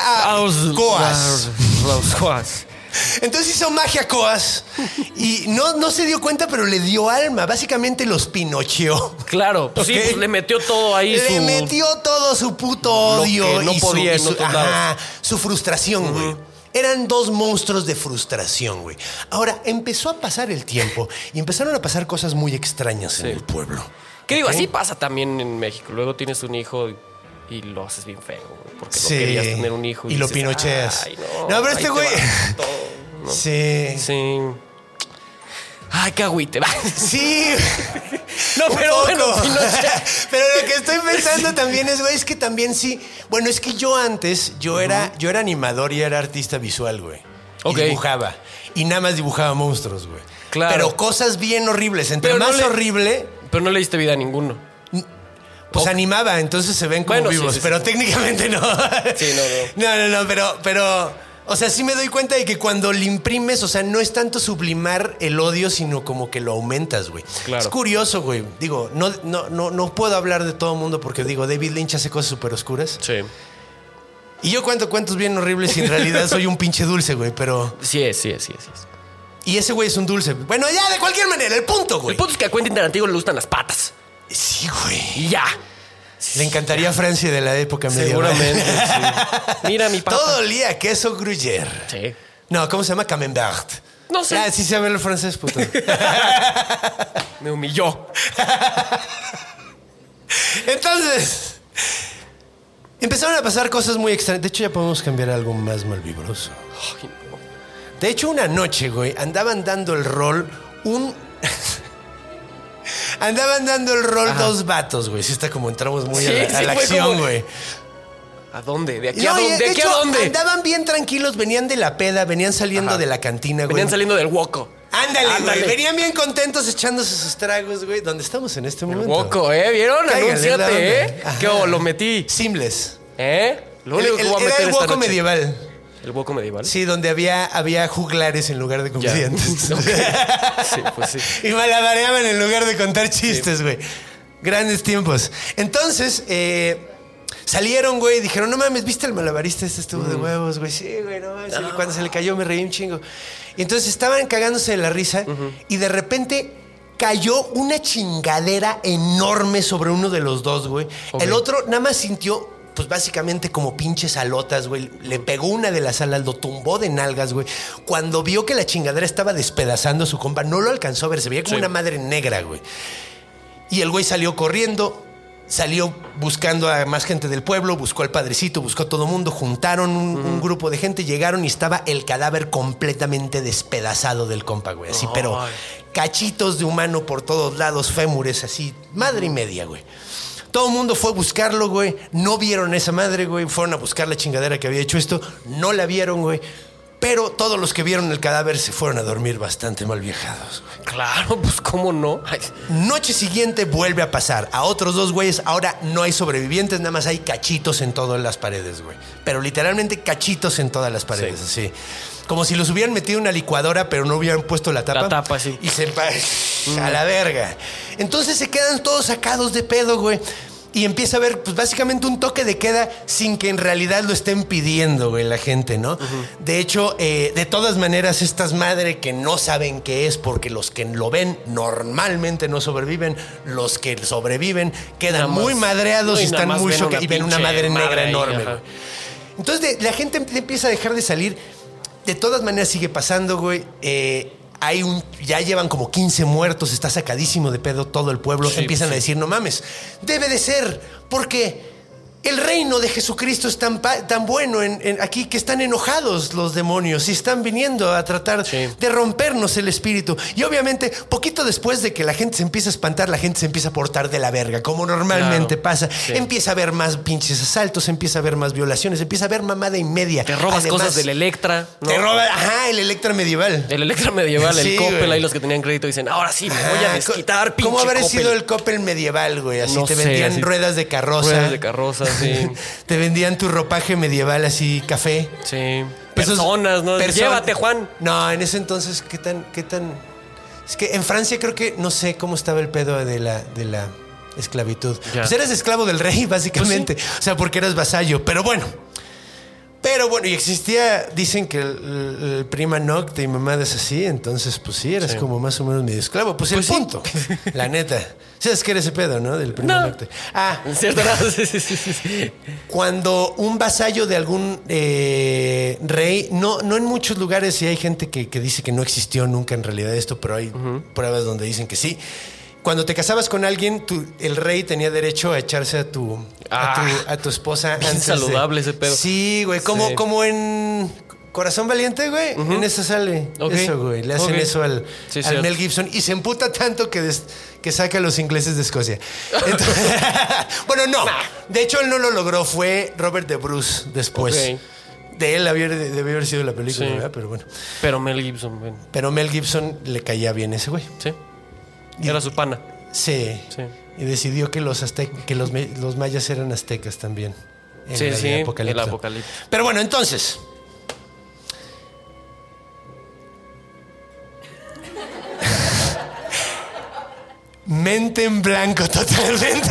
coas. Entonces hizo magia coas y no se dio cuenta, pero le dio alma. Básicamente los pinocheó. Claro, pues ¿Okay? sí, pues le metió todo ahí. Le metió todo su puto odio. Lo que no y podía en otros lados. Su frustración, güey. Eran dos monstruos de frustración, güey. Ahora, empezó a pasar el tiempo y empezaron a pasar cosas muy extrañas en el pueblo. ¿Qué digo? Así pasa también en México. Luego tienes un hijo y lo haces bien feo, güey, porque no querías tener un hijo. Y lo pinocheas. Ay, no, pero este güey... ¿no? Sí. Ay, qué agüite. Sí. No, pero bueno, pero lo que estoy pensando también es, güey, es que también sí... Bueno, es que yo antes, yo era animador y era artista visual, güey. Y dibujaba. Y nada más dibujaba monstruos, güey. Claro. Pero cosas bien horribles. Entre pero más horrible... Pero no le diste vida a ninguno. Pues animaba, entonces se ven como vivos, sí, pero técnicamente no. Sí, No, pero, o sea, sí me doy cuenta de que cuando le imprimes, o sea, no es tanto sublimar el odio, sino como que lo aumentas, güey. Claro. Es curioso, güey. Digo, no puedo hablar de todo el mundo porque, digo, David Lynch hace cosas súper oscuras. Sí. Y yo cuento cuentos bien horribles y en realidad soy un pinche dulce, güey, pero... Sí es. Y ese güey es un dulce. Bueno, ya, de cualquier manera, el punto, güey. El punto es que a Quentin Tarantino le gustan las patas. Sí, güey. Y ya. Le encantaría Francia de la época medieval. Seguramente, sí. Mira mi pata. Todo olía a queso gruyère. Sí. No, ¿cómo se llama? Camembert. No sé. Ah, sí se llama el francés, puto. Me humilló. Entonces, empezaron a pasar cosas muy extrañas. De hecho, ya podemos cambiar a algo más malvibroso. Ay, no. De hecho, una noche, güey, andaban dando el rol dos vatos, güey. Sí está como entramos muy a la acción, güey. ¿A dónde? ¿De aquí a dónde? ¿De aquí a dónde? Andaban bien tranquilos, venían de la peda, venían saliendo de la cantina, güey. Venían saliendo del Woco. Ándale, güey. Venían bien contentos echándose sus tragos, güey. ¿Dónde estamos en este momento? Woco, ¿vieron? Cáigale, Anúnciate, Ajá. ¿Qué lo metí? Seamless. Lo único que voy a meter era el esta Woco noche. medieval. ¿El Woco medieval? Sí, donde había juglares en lugar de comediantes. Okay. Sí, pues sí. Y malabareaban en lugar de contar chistes, güey. Grandes tiempos. Entonces, salieron, güey, dijeron, no mames, ¿viste el malabarista? Este estuvo de huevos, güey. Sí, güey, no mames. Cuando se le cayó me reí un chingo. Y entonces estaban cagándose de la risa y de repente cayó una chingadera enorme sobre uno de los dos, güey. El otro nada más sintió... Pues básicamente como pinches alotas, güey. Le pegó una de las alas, lo tumbó de nalgas, güey. Cuando vio que la chingadera estaba despedazando a su compa, no lo alcanzó a ver. Se veía como una madre negra, güey. Y el güey salió corriendo, salió buscando a más gente del pueblo, buscó al padrecito, buscó a todo mundo. Juntaron un grupo de gente, llegaron y estaba el cadáver completamente despedazado del compa, güey. Así, pero cachitos de humano por todos lados, fémures, así. Madre y media, güey. Todo el mundo fue a buscarlo, güey. No vieron esa madre, güey. Fueron a buscar la chingadera que había hecho esto. No la vieron, güey. Pero todos los que vieron el cadáver se fueron a dormir bastante mal viajados, güey. Claro, pues cómo no. Ay. Noche siguiente vuelve a pasar. A otros 2 güeyes, ahora no hay sobrevivientes, nada más hay cachitos en todas las paredes, güey. Pero literalmente cachitos en todas las paredes, así. Como si los hubieran metido en una licuadora, pero no hubieran puesto la tapa. La tapa, sí. Y se... a la verga. Entonces se quedan todos sacados de pedo, güey. Y empieza a haber, pues básicamente un toque de queda sin que en realidad lo estén pidiendo, güey, la gente, ¿no? De hecho, de todas maneras, estas madres que no saben qué es, porque los que lo ven normalmente no sobreviven, los que sobreviven quedan muy madreados y están muy chocados y ven una madre negra enorme, güey. Entonces la gente empieza a dejar de salir. De todas maneras sigue pasando, güey. Ya llevan como 15 muertos, está sacadísimo de pedo todo el pueblo. Sí, empiezan a decir, no mames, debe de ser, porque el reino de Jesucristo es tan bueno aquí que están enojados los demonios y están viniendo a tratar de rompernos el espíritu. Y obviamente, poquito después de que la gente se empieza a espantar, la gente se empieza a portar de la verga, como normalmente pasa. Empieza a haber más pinches asaltos, empieza a haber más violaciones, empieza a haber mamada y media. Te robas cosas del Electra, ¿no? Te robas, el Electra medieval. El Electra medieval, el Coppel, ahí los que tenían crédito dicen, ahora sí, me voy a desquitar, pinche ¿Cómo habrá Coppel? sido el Coppel medieval, güey? Así No te sé, vendían así, ruedas de carroza. Ruedas de carroza, sí. Te vendían tu ropaje medieval así, café. Sí. Personas, ¿no? Llévate, Juan. No, en ese entonces, ¿qué tan? Es que en Francia creo que no sé cómo estaba el pedo de la esclavitud. Ya. Pues eras esclavo del rey, básicamente. Pues sí. O sea, porque eras vasallo. Pero bueno, y existía, dicen que el prima nocte y mamadas así, entonces pues sí, eras como más o menos medio esclavo. Pues el punto, la neta. ¿Sabes qué era ese pedo, no? Del prima nocte. ¿Cierto? Sí. Cuando un vasallo de algún rey, no en muchos lugares, y hay gente que dice que no existió nunca en realidad esto, pero hay pruebas donde dicen que sí. Cuando te casabas con alguien, el rey tenía derecho a echarse a tu esposa. Bien saludable ese pedo. Sí, güey. Como en Corazón Valiente, güey. En esa sale eso, güey. Le hacen eso al Mel Gibson. Y se emputa tanto que saca a los ingleses de Escocia. Entonces, bueno, no. De hecho, él no lo logró. Fue Robert de Bruce después. De él debió haber sido la película, ¿verdad? Pero bueno. Pero Mel Gibson, bueno. Pero Mel Gibson le caía bien ese güey. Sí. Era su pana. Sí. Y decidió que los mayas eran aztecas también. El apocalipsis. Pero bueno, entonces. Mente en blanco totalmente.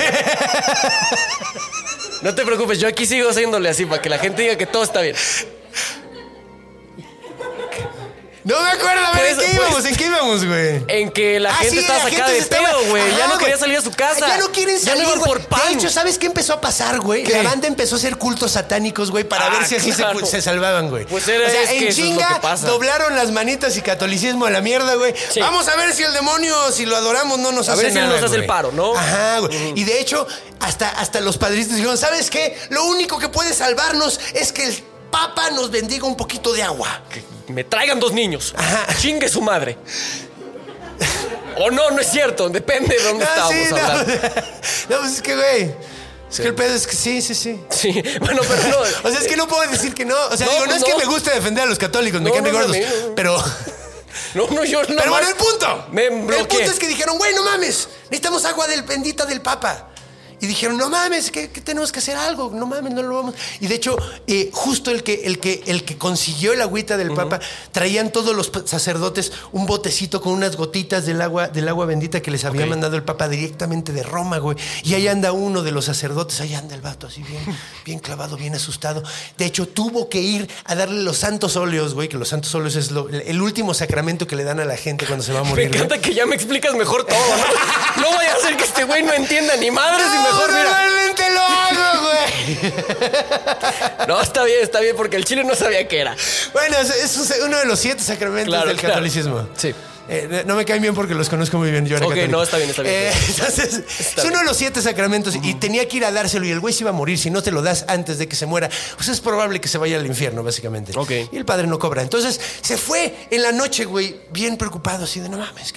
No te preocupes, yo aquí sigo haciéndole así para que la gente diga que todo está bien. No me acuerdo, ¿en qué íbamos, güey? En que la gente estaba sacada de pedo, güey. Ya no quería salir a su casa. Ya no quieren salir, ya no iban por pan. De hecho, ¿sabes qué empezó a pasar, güey? La banda empezó a hacer cultos satánicos, güey, para ver si así se salvaban, güey. Pues era en chinga, doblaron las manitas y catolicismo a la mierda, güey. Sí. Vamos a ver si el demonio, si lo adoramos, no nos hace nada, a ver si nos hace el paro, ¿no? Ajá, güey. Y de hecho, hasta los padritos dijeron, ¿sabes qué? Lo único que puede salvarnos es que el Papa nos bendiga un poquito de agua. Me traigan 2 niños. Ajá. Chingue su madre. O no es cierto. Depende de dónde estábamos hablando. No, pues es que, güey. Es que el pedo es que sí. Sí, bueno, pero no. O sea, es que no puedo decir que no. O sea, no es que me guste defender a los católicos, me caen gordos. Pero. Yo no. Pero bueno, el punto. El punto es que dijeron, güey, no mames. Necesitamos agua bendita del Papa. Y dijeron, no mames, que tenemos que hacer algo, no mames, no lo vamos. Y de hecho, justo el que consiguió el agüita del Papa, traían todos los sacerdotes un botecito con unas gotitas del agua bendita que les había mandado el Papa directamente de Roma, güey. Y ahí anda uno de los sacerdotes, ahí anda el vato así bien clavado, bien asustado. De hecho, tuvo que ir a darle los santos óleos, güey, que los santos óleos es el último sacramento que le dan a la gente cuando se va a morir. Me encanta que ya me explicas mejor todo, ¿no? No vaya a ser que este güey no entienda ni madres y mejor, mira. Normalmente lo hago, güey. No, está bien, porque el chile no sabía qué era. Bueno, es uno de los 7 sacramentos del catolicismo. Sí. No me caen bien porque los conozco muy bien. Yo era católico. No, está bien. Entonces, es uno de los 7 sacramentos y tenía que ir a dárselo y el güey se iba a morir. Si no te lo das antes de que se muera, pues es probable que se vaya al infierno, básicamente. Y el padre no cobra. Entonces, se fue en la noche, güey, bien preocupado, así de no mames, qué pedo.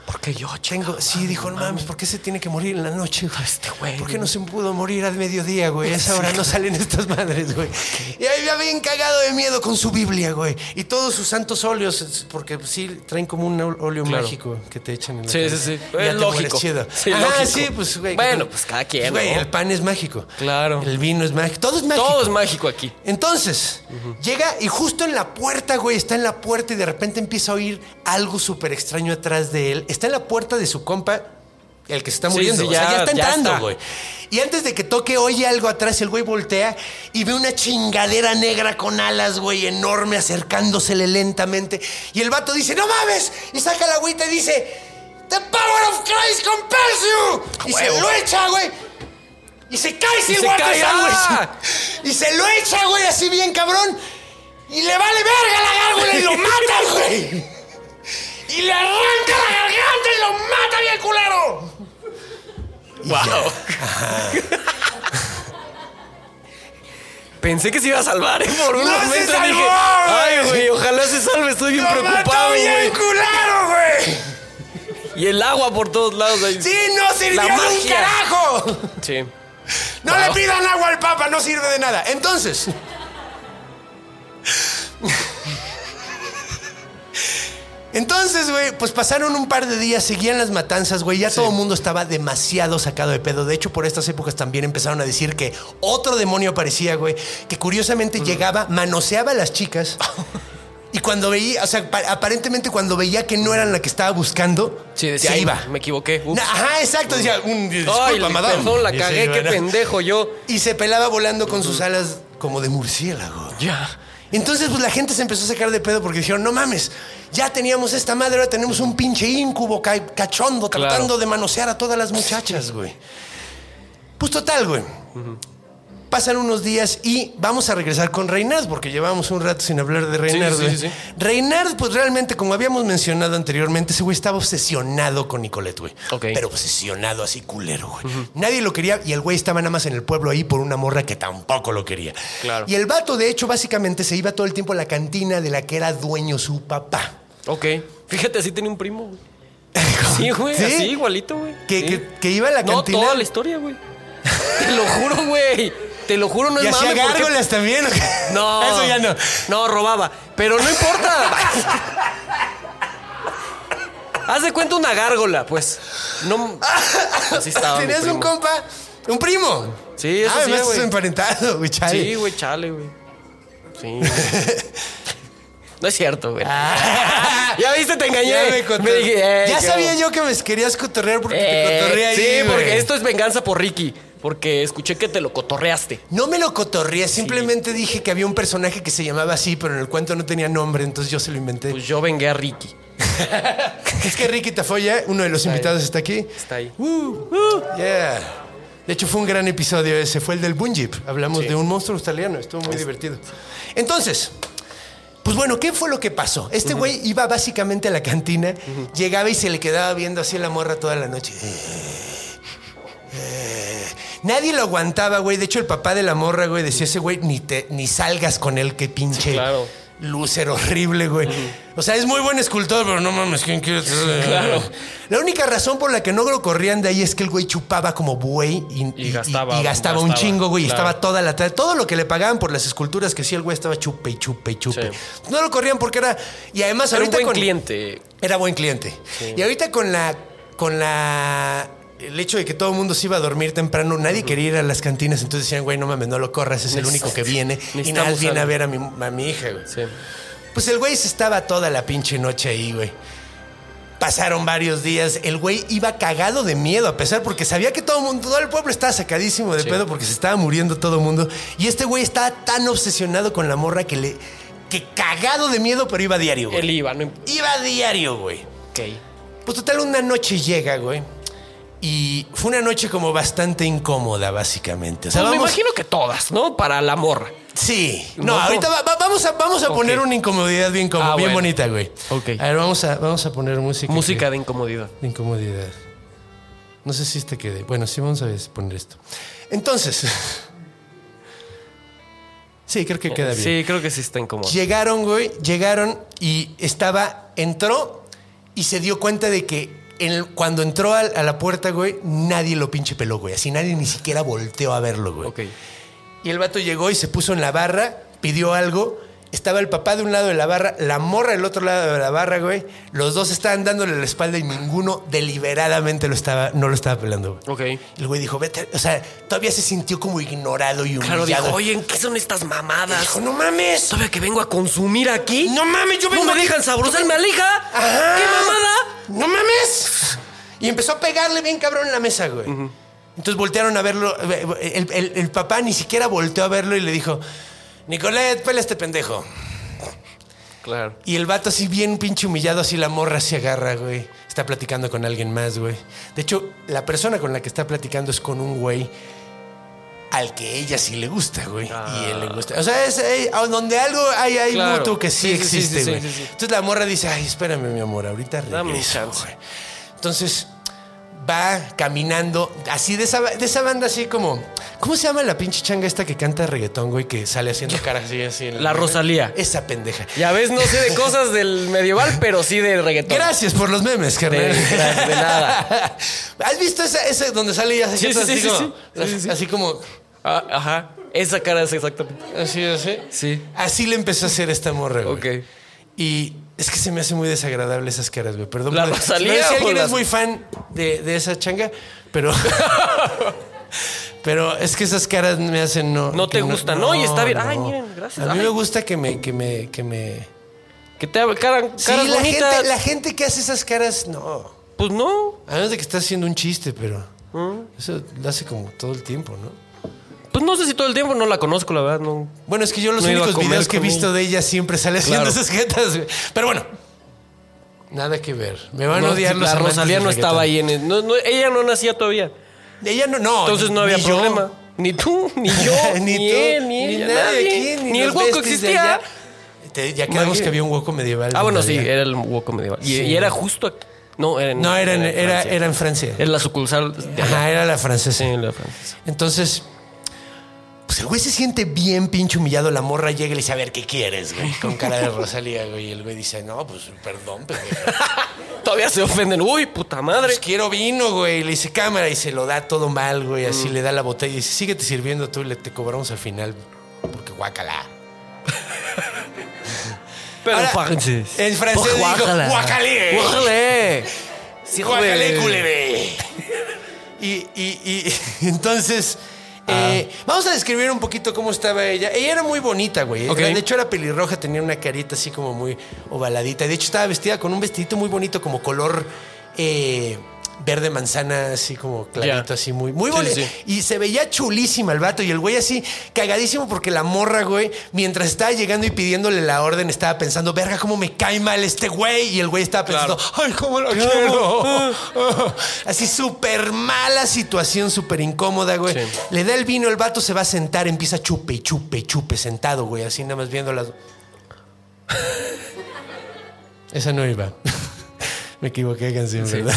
¿Por qué yo, chingo? Sí, dijo, no mames, ¿por qué se tiene que morir en la noche, güey? Este güey. ¿Por qué no se pudo morir al mediodía, güey? A esa hora no salen estas madres, güey. Y ahí ya bien cagado de miedo con su Biblia, güey. Y todos sus santos óleos, porque sí traen como un óleo mágico que te echan en la cabeza. Sí. Ya Es te lógico. mueres chido. Sí, Ajá, lógico. sí, pues, güey. Bueno, pues cada quien, Güey, ¿no? el pan es mágico. Claro. El vino es mágico. Todo es mágico. Todo es mágico aquí. Entonces, llega y justo en la puerta, güey, está en la puerta y de repente empieza a oír algo súper extraño atrás de él. Está en la puerta de su compa, el que se está muriendo. sí, O sea, ya está ya entrando, está. güey. Y antes de que toque, oye algo atrás, el güey voltea y ve una chingadera negra con alas, güey, enorme, acercándosele lentamente. Y el vato dice, ¡no mames! Y saca la agüita y dice, ¡The power of Christ compels you! Y se lo echa, güey. Y se cae sin se guante, cae, ¡ah! Y se lo echa, güey, así bien cabrón. Y le vale verga a la gárgola y lo mata, güey. Y le arranca la garganta y lo mata bien culero. Wow. Pensé que se iba a salvar, Por un ¡No se momento salvó, dije, güey! ay, güey, ojalá se salve, estoy bien ¡Lo preocupado, mató bien güey. culero, güey! Y el agua por todos lados ahí. ¡Sí, no sirvió La de un magia. carajo! Sí. No le pidan agua al Papa, no sirve de nada. Entonces... Entonces, güey, pues pasaron un par de días, seguían las matanzas, güey. Ya todo el mundo estaba demasiado sacado de pedo. De hecho, por estas épocas también empezaron a decir que otro demonio aparecía, güey. Que curiosamente llegaba, manoseaba a las chicas. Y cuando veía, o sea, aparentemente cuando veía que no eran la que estaba buscando, Sí, decía, se iba. Me equivoqué. Ups. Ajá, exacto. Decía, disculpa, Ay, madame. perdón, la Y se cagué, iba, qué ¿no? pendejo yo. Y se pelaba volando con sus alas como de murciélago. Ya. Entonces, pues la gente se empezó a sacar de pedo porque dijeron, no mames, ya teníamos esta madre, ahora tenemos un pinche íncubo cachondo tratando de manosear a todas las muchachas, güey. Pues total, güey. Pasan unos días y vamos a regresar con Reynard, porque llevamos un rato sin hablar de Reynard, Sí. Reynard, pues realmente, como habíamos mencionado anteriormente, ese güey estaba obsesionado con Nicolette, güey. Ok. Pero obsesionado así culero, güey. Nadie lo quería y el güey estaba nada más en el pueblo ahí por una morra que tampoco lo quería. Claro. Y el vato, de hecho, básicamente se iba todo el tiempo a la cantina de la que era dueño su papá. Ok. Fíjate, así tenía un primo, güey. Sí, güey. ¿Sí? Así, igualito, güey. Sí. Que iba a la No, cantina. toda la historia, güey. Te lo juro, güey. Te lo juro, no Y es hacía mame. porque- gárgolas también. No. Eso ya no. No, robaba. Pero no importa. Haz de cuenta una gárgola, pues. No. Así estaba. mi Tenías un primo. compa, un primo. Sí, eso sí, además güey. estás emparentado, güey, chale. Sí, güey, chale, güey. Sí. No es cierto, güey. Ya viste, te engañé. Ya me cotorreé. dije, Ya qué sabía bo- yo que me querías cotorrear porque te cotorreé ahí. Sí, porque güey. esto es venganza por Ricky. Porque escuché que te lo cotorreaste. No me lo cotorreé, simplemente dije que había un personaje que se llamaba así, pero en el cuento no tenía nombre, entonces yo se lo inventé. Pues yo vengué a Ricky. Es que Ricky Tafoya, uno de los invitados, está aquí. Está ahí. Yeah. De hecho, fue un gran episodio ese, fue el del Bunjip. Hablamos de un monstruo australiano, estuvo muy divertido. Entonces, pues bueno, ¿qué fue lo que pasó? Este güey iba básicamente a la cantina, llegaba y se le quedaba viendo así a la morra toda la noche. Nadie lo aguantaba, güey. De hecho, el papá de la morra, güey, decía ese güey, ni salgas con él, qué pinche Sí, claro. loser horrible, güey. O sea, es muy buen escultor, pero no mames, ¿quién quiere? Claro. La única razón por la que no lo corrían de ahí es que el güey chupaba como buey y gastaba un chingo, güey. claro. Y estaba toda la tarde. Todo lo que le pagaban por las esculturas que hacía el güey estaba chupe y chupe y chupe. Sí. No lo corrían porque era... Y además Era un ahorita buen cliente. Era buen cliente. Sí. Y ahorita con el hecho de que todo el mundo se iba a dormir temprano, nadie quería ir a las cantinas, entonces decían, güey, no mames, no lo corras, es el único que viene y nada más viene a ver a mi hija, güey. Sí. Pues el güey se estaba toda la pinche noche ahí, güey. Pasaron varios días, el güey iba cagado de miedo, a pesar porque sabía que todo el pueblo estaba sacadísimo de pedo porque se estaba muriendo todo el mundo. Y este güey estaba tan obsesionado con la morra que cagado de miedo, pero iba a diario, güey. Él iba, no Iba a diario, güey. Ok. Pues total, una noche llega, güey. Y fue una noche como bastante incómoda, básicamente. O sea, Pues me vamos... imagino que todas, ¿no? Para la morra. Sí. No, No. ahorita vamos a poner una incomodidad bien bien bueno. bonita, güey. Ok. A ver, vamos a poner música. Música de incomodidad. De incomodidad. No sé si este quede. Bueno, sí, vamos a poner esto. Entonces... Sí, creo que queda bien. Sí, creo que sí está incómodo. Llegaron y entró y se dio cuenta de que cuando entró a la puerta, güey, nadie lo pinche peló, güey. Así nadie ni siquiera volteó a verlo, güey. Ok. Y el vato llegó y se puso en la barra, pidió algo. Estaba el papá de un lado de la barra, la morra del otro lado de la barra, güey. Los dos estaban dándole la espalda y ninguno deliberadamente no lo estaba pelando, güey. Ok. El güey dijo, vete. O sea, todavía se sintió como ignorado y humillado. Claro, dijo, oye, ¿qué son estas mamadas? Dijo, no mames. ¿Todavía que vengo a consumir aquí? No mames, yo vengo ¿No me aquí. dejan sabrosarme a la hija? Ajá. ¿Qué mamada? ¡No mames! Y empezó a pegarle bien cabrón en la mesa, güey. Entonces voltearon a verlo. El papá ni siquiera volteó a verlo y le dijo, Nicolette, pela a este pendejo. Claro. Y el vato así bien pinche humillado, así la morra se agarra, güey. Está platicando con alguien más, güey. De hecho, la persona con la que está platicando es con un güey al que ella sí le gusta, güey. Y él le gusta. O sea, es donde algo hay Claro. mutuo que sí existe, güey. Sí. Entonces la morra dice, ay, espérame, mi amor, ahorita Dame un regreso, chance. güey. Entonces va caminando así de esa banda así como... ¿Cómo se llama la pinche changa esta que canta reggaetón, güey? Que sale haciendo caras así en La Rosalía. Esa pendeja. Ya ves, no sé de cosas del medieval, pero sí de reggaetón. Gracias por los memes, carnal. De nada. ¿Has visto ese donde sale ya Sí, así como... Ah, ajá. Esa cara es exactamente. Así. Sí. Así le empezó a hacer esta morra, güey. Ok. Y es que se me hace muy desagradable esas caras, güey. Perdón. ¿La pero- Rosalía pero si o alguien las- es muy fan de esa changa, pero... Pero es que esas caras me hacen no... No que te gustan, ¿no? Y está bien. Ay, no. miren, gracias. A mí Ay. me gusta que me... Que te hagan caras Sí, bonitas. la gente que hace esas caras, no. Pues no. A menos de que está haciendo un chiste, pero... Eso lo hace como todo el tiempo, ¿no? Pues no sé si todo el tiempo, no la conozco, la verdad, no. Bueno, es que yo los No he ido a únicos comer videos que he con visto ella. de ella siempre sale haciendo Claro. esas jetas, güey. Pero bueno, nada que ver. Me van a No, odiar los la amantes Rosalía del no estaba reggaetón. ahí ella no nacía todavía. Ella no. Entonces no había ni yo. problema. Ni tú, ni yo, ni ni tú, él, ni ella, nadie aquí, ni el los hueco besties de existía. allá. Ya quedamos Imagínate. que había un hueco medieval. Ah, bueno, sí, allá. era el hueco medieval. Y, Sí. y era justo aquí. No, era en, No, era Francia. en Francia. Era la sucursal de allá. Ajá, era la francesa. Sí, la francesa. Entonces, pues el güey se siente bien pinche humillado. La morra llega y le dice, a ver, ¿qué quieres, güey? Con cara de Rosalía, güey. Y el güey dice, no, pues perdón, pendejo. Todavía se ofenden. Uy, puta madre. Pues quiero vino, güey. Le dice cámara y se lo da todo mal, güey. Así le da la botella y dice, síguete sirviendo tú y te cobramos al final. Porque guácala. Pero Ahora, en francés. en francés dijo, Guácala. guácale. Guácale. Sí, Guácale, güey. culere. Y entonces... vamos a describir un poquito cómo estaba ella. Ella era muy bonita, güey. Ok. De hecho, era pelirroja, tenía una carita así como muy ovaladita. De hecho, estaba vestida con un vestidito muy bonito, como color verde manzana, así como clarito, Ya. así muy Sí, bonito. sí. Y se veía chulísima el vato. Y el güey así cagadísimo porque la morra, güey, mientras estaba llegando y pidiéndole la orden, estaba pensando, verga, cómo me cae mal este güey. Y el güey estaba pensando, ay, cómo lo quiero. Así súper mala situación, súper incómoda, güey. Sí. Le da el vino, el vato se va a sentar, empieza a chupe, sentado, güey, así nada más viendo las... Esa no iba. Me equivoqué de canción, ¿verdad?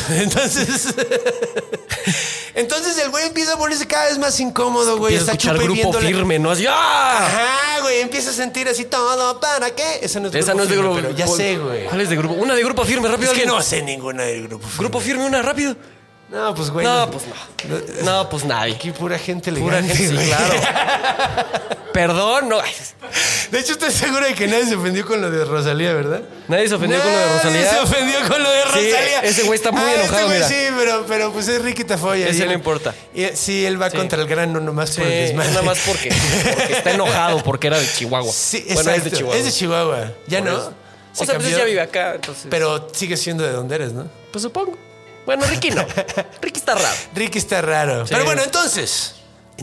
Entonces el güey empieza a ponerse cada vez más incómodo, güey. Empieza a Está escuchar chupe Grupo viéndole- Firme, ¿no? Así, ¡ah! Ajá, güey, empieza a sentir así todo, ¿para qué? Esa no es Esa no es de Firme, Grupo pero ya sé, güey. ¿Cuál es de Grupo? Una de Grupo Firme, rápido. Es que alguien. no sé ninguna del Grupo Firme. Grupo Firme, una, rápido. No, pues, güey. No, pues no. No, pues nadie. Aquí pura gente Pura elegante, gente, sí, güey. claro. Perdón, no. Ay, De hecho, estoy seguro de que nadie se ofendió con lo de Rosalía, ¿verdad? nadie se ofendió con lo de Nadie Rosalía. se ofendió con lo de Sí, Rosalía. ese güey está muy enojado, güey mira. sí, pero pues es Ricky Tafoya. Ese Y no él- importa. y- sí, él va Sí. contra el grano nomás Sí, por el desmadre. nada más porque está enojado porque era de Chihuahua. Sí, Bueno, exacto. es de Chihuahua. Es de Chihuahua. ¿Ya Por no? eso. Se O sea, pues cambió, ya vive acá, entonces. pero sigue siendo de donde eres, ¿no? Pues supongo. Bueno, Ricky no. Ricky está raro. Ricky está raro. Sí. Pero bueno, entonces,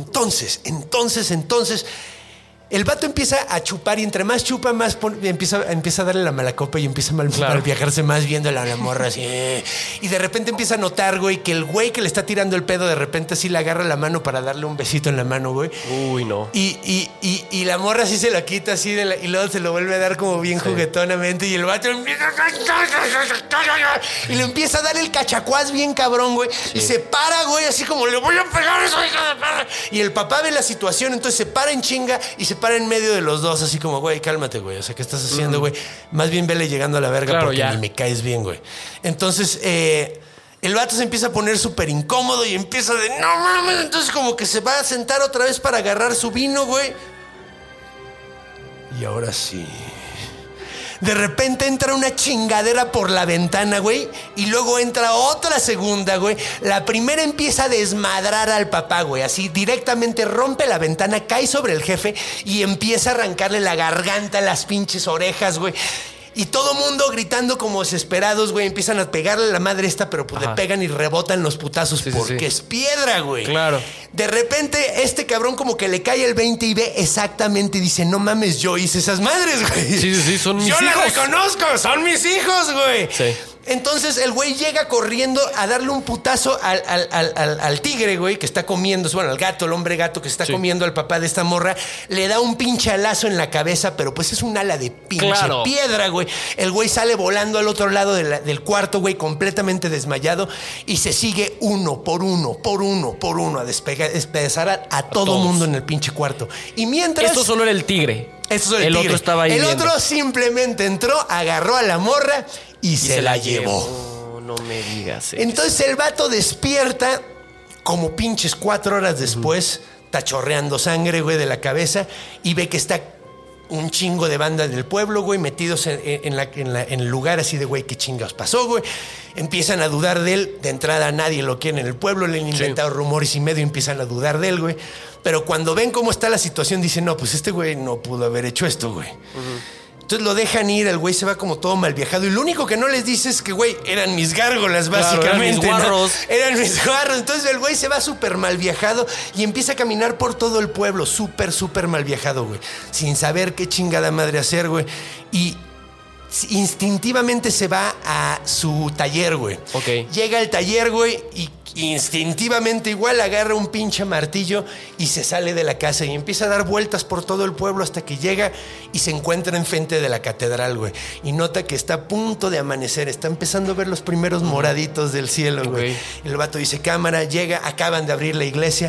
el vato empieza a chupar y entre más chupa, más empieza a darle la mala copa y empieza a viajarse más viendo a la morra así. Y de repente empieza a notar, güey, que el güey que le está tirando el pedo de repente así le agarra la mano para darle un besito en la mano, güey. Uy, no. Y la morra así se la quita así y luego se lo vuelve a dar como bien juguetonamente y el vato empieza y le empieza a dar el cachacuás bien cabrón, güey. Y se para, güey, así como le voy a pegar a esa hija de perra. Y el papá ve la situación, entonces se para en chinga y se para en medio de los dos, así como, güey, cálmate, güey. O sea, ¿qué estás haciendo, güey? Más bien vele llegando a la verga Claro, porque ya. ni me caes bien, güey. Entonces, El vato se empieza a poner súper incómodo y empieza de no mames. Entonces como que se va a sentar otra vez para agarrar su vino, güey. Y ahora sí. De repente entra una chingadera por la ventana, güey. Y luego entra otra segunda, güey. La primera empieza a desmadrar al papá, güey. Así directamente rompe la ventana, cae sobre el jefe y empieza a arrancarle la garganta, las pinches orejas, güey. Y todo mundo gritando como desesperados, güey. Empiezan a pegarle a la madre esta, pero pues le pegan y rebotan los putazos porque es piedra, güey. Claro. De repente, este cabrón como que le cae el 20 y ve exactamente y dice, no mames, yo hice esas madres, güey. Sí, son mis hijos. Yo las reconozco, son mis hijos, güey. Sí. Entonces el güey llega corriendo a darle un putazo al tigre, güey, que está comiendo, bueno, al gato, el hombre gato que está comiendo al papá de esta morra. Le da un pinche alazo en la cabeza, pero pues es un ala de pinche piedra, güey. El güey sale volando al otro lado del cuarto, güey, completamente desmayado. Y se sigue uno por uno a despedazar a todo mundo en el pinche cuarto. Y mientras... Esto solo era el tigre. Eso es el tigre. Otro estaba ahí. El otro simplemente entró, agarró a la morra y se la llevó. No me digas eso. Entonces el vato despierta como pinches 4 horas después, está chorreando sangre, güey, de la cabeza y ve que está un chingo de bandas del pueblo, güey, metidos en el lugar así de, güey, qué chingados pasó, güey. Empiezan a dudar de él. De entrada nadie lo quiere en el pueblo, le han inventado rumores y medio, empiezan a dudar de él, güey. Pero cuando ven cómo está la situación, dicen, no, pues este güey no pudo haber hecho esto, güey. Entonces lo dejan ir, el güey se va como todo mal viajado. Y lo único que no les dice es que, güey, eran mis gárgolas, básicamente. Eran mis guarros. ¿No? Eran mis guarros. Entonces el güey se va súper mal viajado y empieza a caminar por todo el pueblo, súper mal viajado, güey. Sin saber qué chingada madre hacer, güey. Y instintivamente se va a su taller, güey. Llega al taller, güey, y instintivamente igual agarra un pinche martillo y se sale de la casa y empieza a dar vueltas por todo el pueblo hasta que llega y se encuentra enfrente de la catedral, güey. Y nota que está a punto de amanecer, está empezando a ver los primeros moraditos del cielo, güey. El vato dice, cámara, llega, acaban de abrir la iglesia.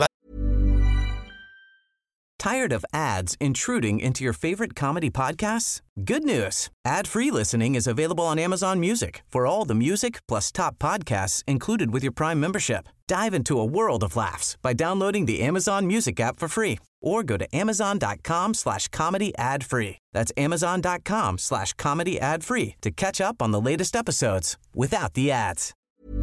Tired of ads intruding into your favorite comedy podcasts? Good news. Ad-free listening is available on Amazon Music for all the music plus top podcasts included with your Prime membership. Dive into a world of laughs by downloading the Amazon Music app for free or go to amazon.com/comedy ad-free. That's amazon.com/comedy ad-free to catch up on the latest episodes without the ads.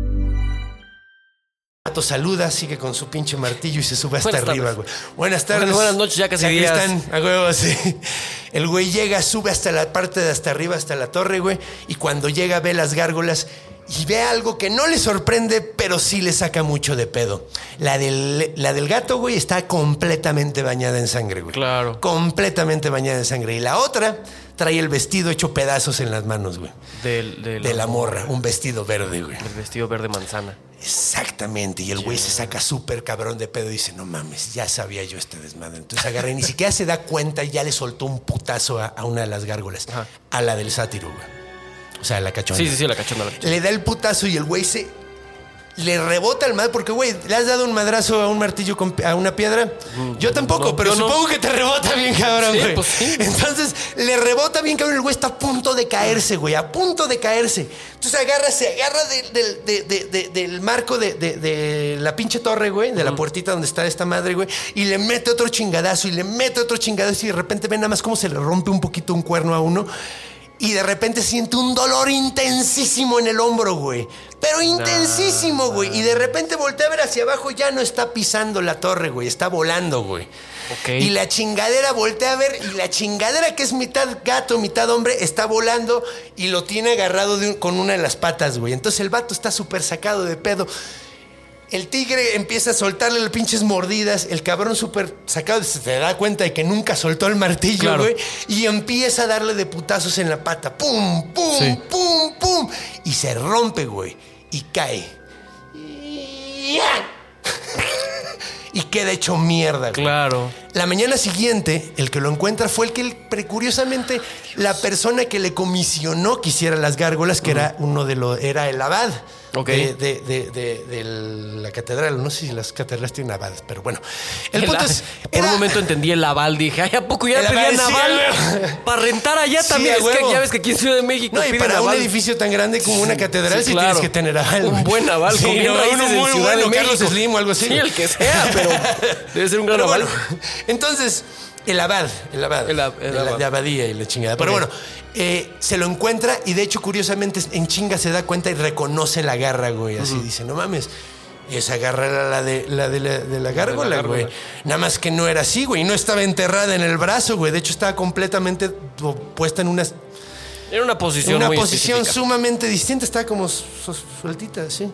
Saluda, sigue con su pinche martillo y se sube hasta arriba, güey. Buenas tardes. Buenas noches, ya casi días. Están a huevo, sí. El güey llega, sube hasta la parte de hasta arriba, hasta la torre, güey. Y cuando llega ve las gárgolas y ve algo que no le sorprende, pero sí le saca mucho de pedo. La del gato, güey, está completamente bañada en sangre, güey. Claro. Completamente bañada en sangre. Y la otra trae el vestido hecho pedazos en las manos, güey. De la morra. Un vestido verde, güey. El vestido verde manzana. Exactamente. Y el güey se saca súper cabrón de pedo y dice, no mames, ya sabía yo este desmadre. Entonces agarra y ni siquiera se da cuenta y ya le soltó un putazo a una de las gárgolas. A la del sátiro, güey. O sea, la cachonda. Sí, la cachonda. Le da el putazo y el güey le rebota el madre. Porque, güey, ¿le has dado un madrazo a un martillo a una piedra? Yo tampoco, pero supongo que te rebota bien cabrón, güey. Pues sí. Entonces, le rebota bien cabrón. El güey está a punto de caerse, güey. A punto de caerse. Entonces, se agarra del marco de la pinche torre, güey. De la puertita donde está esta madre, güey. Y le mete otro chingadazo. Y de repente ven nada más cómo se le rompe un poquito un cuerno a uno. Y de repente siente un dolor intensísimo en el hombro, güey. Pero intensísimo, güey. Y de repente voltea a ver hacia abajo, ya no está pisando la torre, güey. Está volando, güey. Y la chingadera voltea a ver, y la chingadera que es mitad gato, mitad hombre, está volando y lo tiene agarrado con una de las patas, güey. Entonces el vato está súper sacado de pedo. El tigre empieza a soltarle las pinches mordidas. El cabrón súper sacado se da cuenta de que nunca soltó el martillo, güey. Y empieza a darle de putazos en la pata. ¡Pum, pum, pum, pum! Y se rompe, güey. Y cae. Y queda hecho mierda, güey. Claro. La mañana siguiente, el que lo encuentra fue el que, curiosamente, la persona que le comisionó que hiciera las gárgolas, que era era el abad. Okay. De la catedral. No sé si las catedrales tienen abad, pero bueno. El punto es... Por un momento entendí el aval. Dije, ay, ¿a poco ya pedían aval? Para rentar allá también. Es que ya ves que aquí en Ciudad de México no, y piden para aval. un edificio tan grande como una catedral sí claro. tienes que tener aval. Un buen aval. Sí, con bien no, raíces uno en muy Ciudad bueno, de Carlos México. Slim o algo así. Sí, el que sea, pero debe ser un gran Pero aval. bueno, entonces, el abad. De abadía y la chingada. Pero bueno, se lo encuentra y de hecho, curiosamente, en chinga se da cuenta y reconoce la garra, güey. Así dice, no mames. Esa garra era la de la gárgola, güey. Nada más que no era así, güey. No estaba enterrada en el brazo, güey. De hecho, estaba completamente puesta en una... Era una posición muy específica. Sumamente distinta. Estaba como sueltita, así.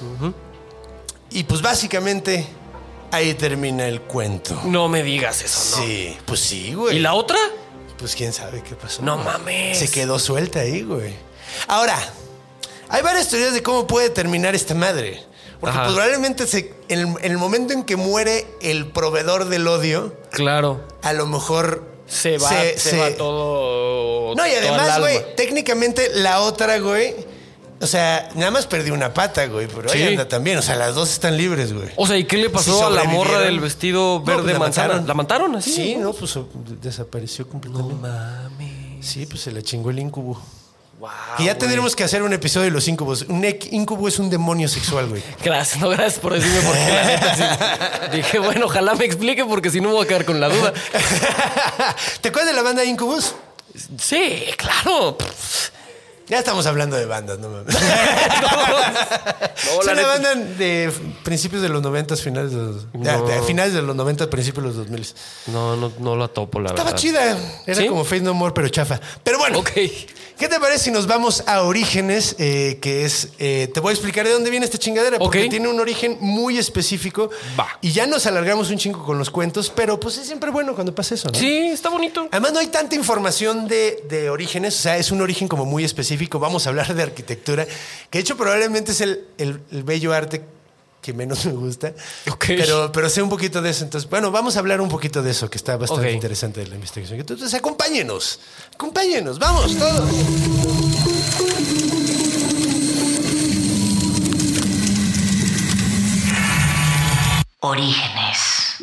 Y pues básicamente... Ahí termina el cuento. No me digas eso, ¿no? Sí, pues sí, güey. ¿Y la otra? Pues quién sabe qué pasó. No mames. Se quedó suelta ahí, güey. Ahora, hay varias teorías de cómo puede terminar esta madre. Porque pues, probablemente en el momento en que muere el proveedor del odio... Claro. A lo mejor... Se va todo... No, y además, güey, técnicamente la otra, güey... O sea, nada más perdió una pata, güey, pero ahí anda también. O sea, las dos están libres, güey. O sea, ¿y qué le pasó a la morra del vestido verde manzana? ¿La mataron así? Sí, no, pues desapareció completamente. No mames. Sí, pues se la chingó el incubo. Wow, y ya tendremos que hacer un episodio de los incubos. Un incubo es un demonio sexual, güey. Gracias por decirme porque la neta sí. Dije, bueno, ojalá me explique porque si no me voy a quedar con la duda. ¿Te acuerdas de la banda Incubus? Sí, claro. Ya estamos hablando de bandas, no mames. No, es una banda de principios de los 90, finales de los... de finales de los 90, principios de los 2000. No la topo, la verdad. Estaba chida. Era como Faith No More, pero chafa. Pero bueno, okay. ¿Qué te parece si nos vamos a Orígenes? Que es... te voy a explicar de dónde viene esta chingadera. Porque tiene un origen muy específico. Va. Y ya nos alargamos un chingo con los cuentos, pero pues es siempre bueno cuando pasa eso, ¿no? Sí, está bonito. Además no hay tanta información de Orígenes. O sea, es un origen como muy específico. Vamos a hablar de arquitectura, que de hecho probablemente es el bello arte que menos me gusta. Pero sé un poquito de eso. Entonces, bueno, vamos a hablar un poquito de eso, que está bastante interesante de la investigación. Entonces, acompáñenos, vamos todos. Orígenes.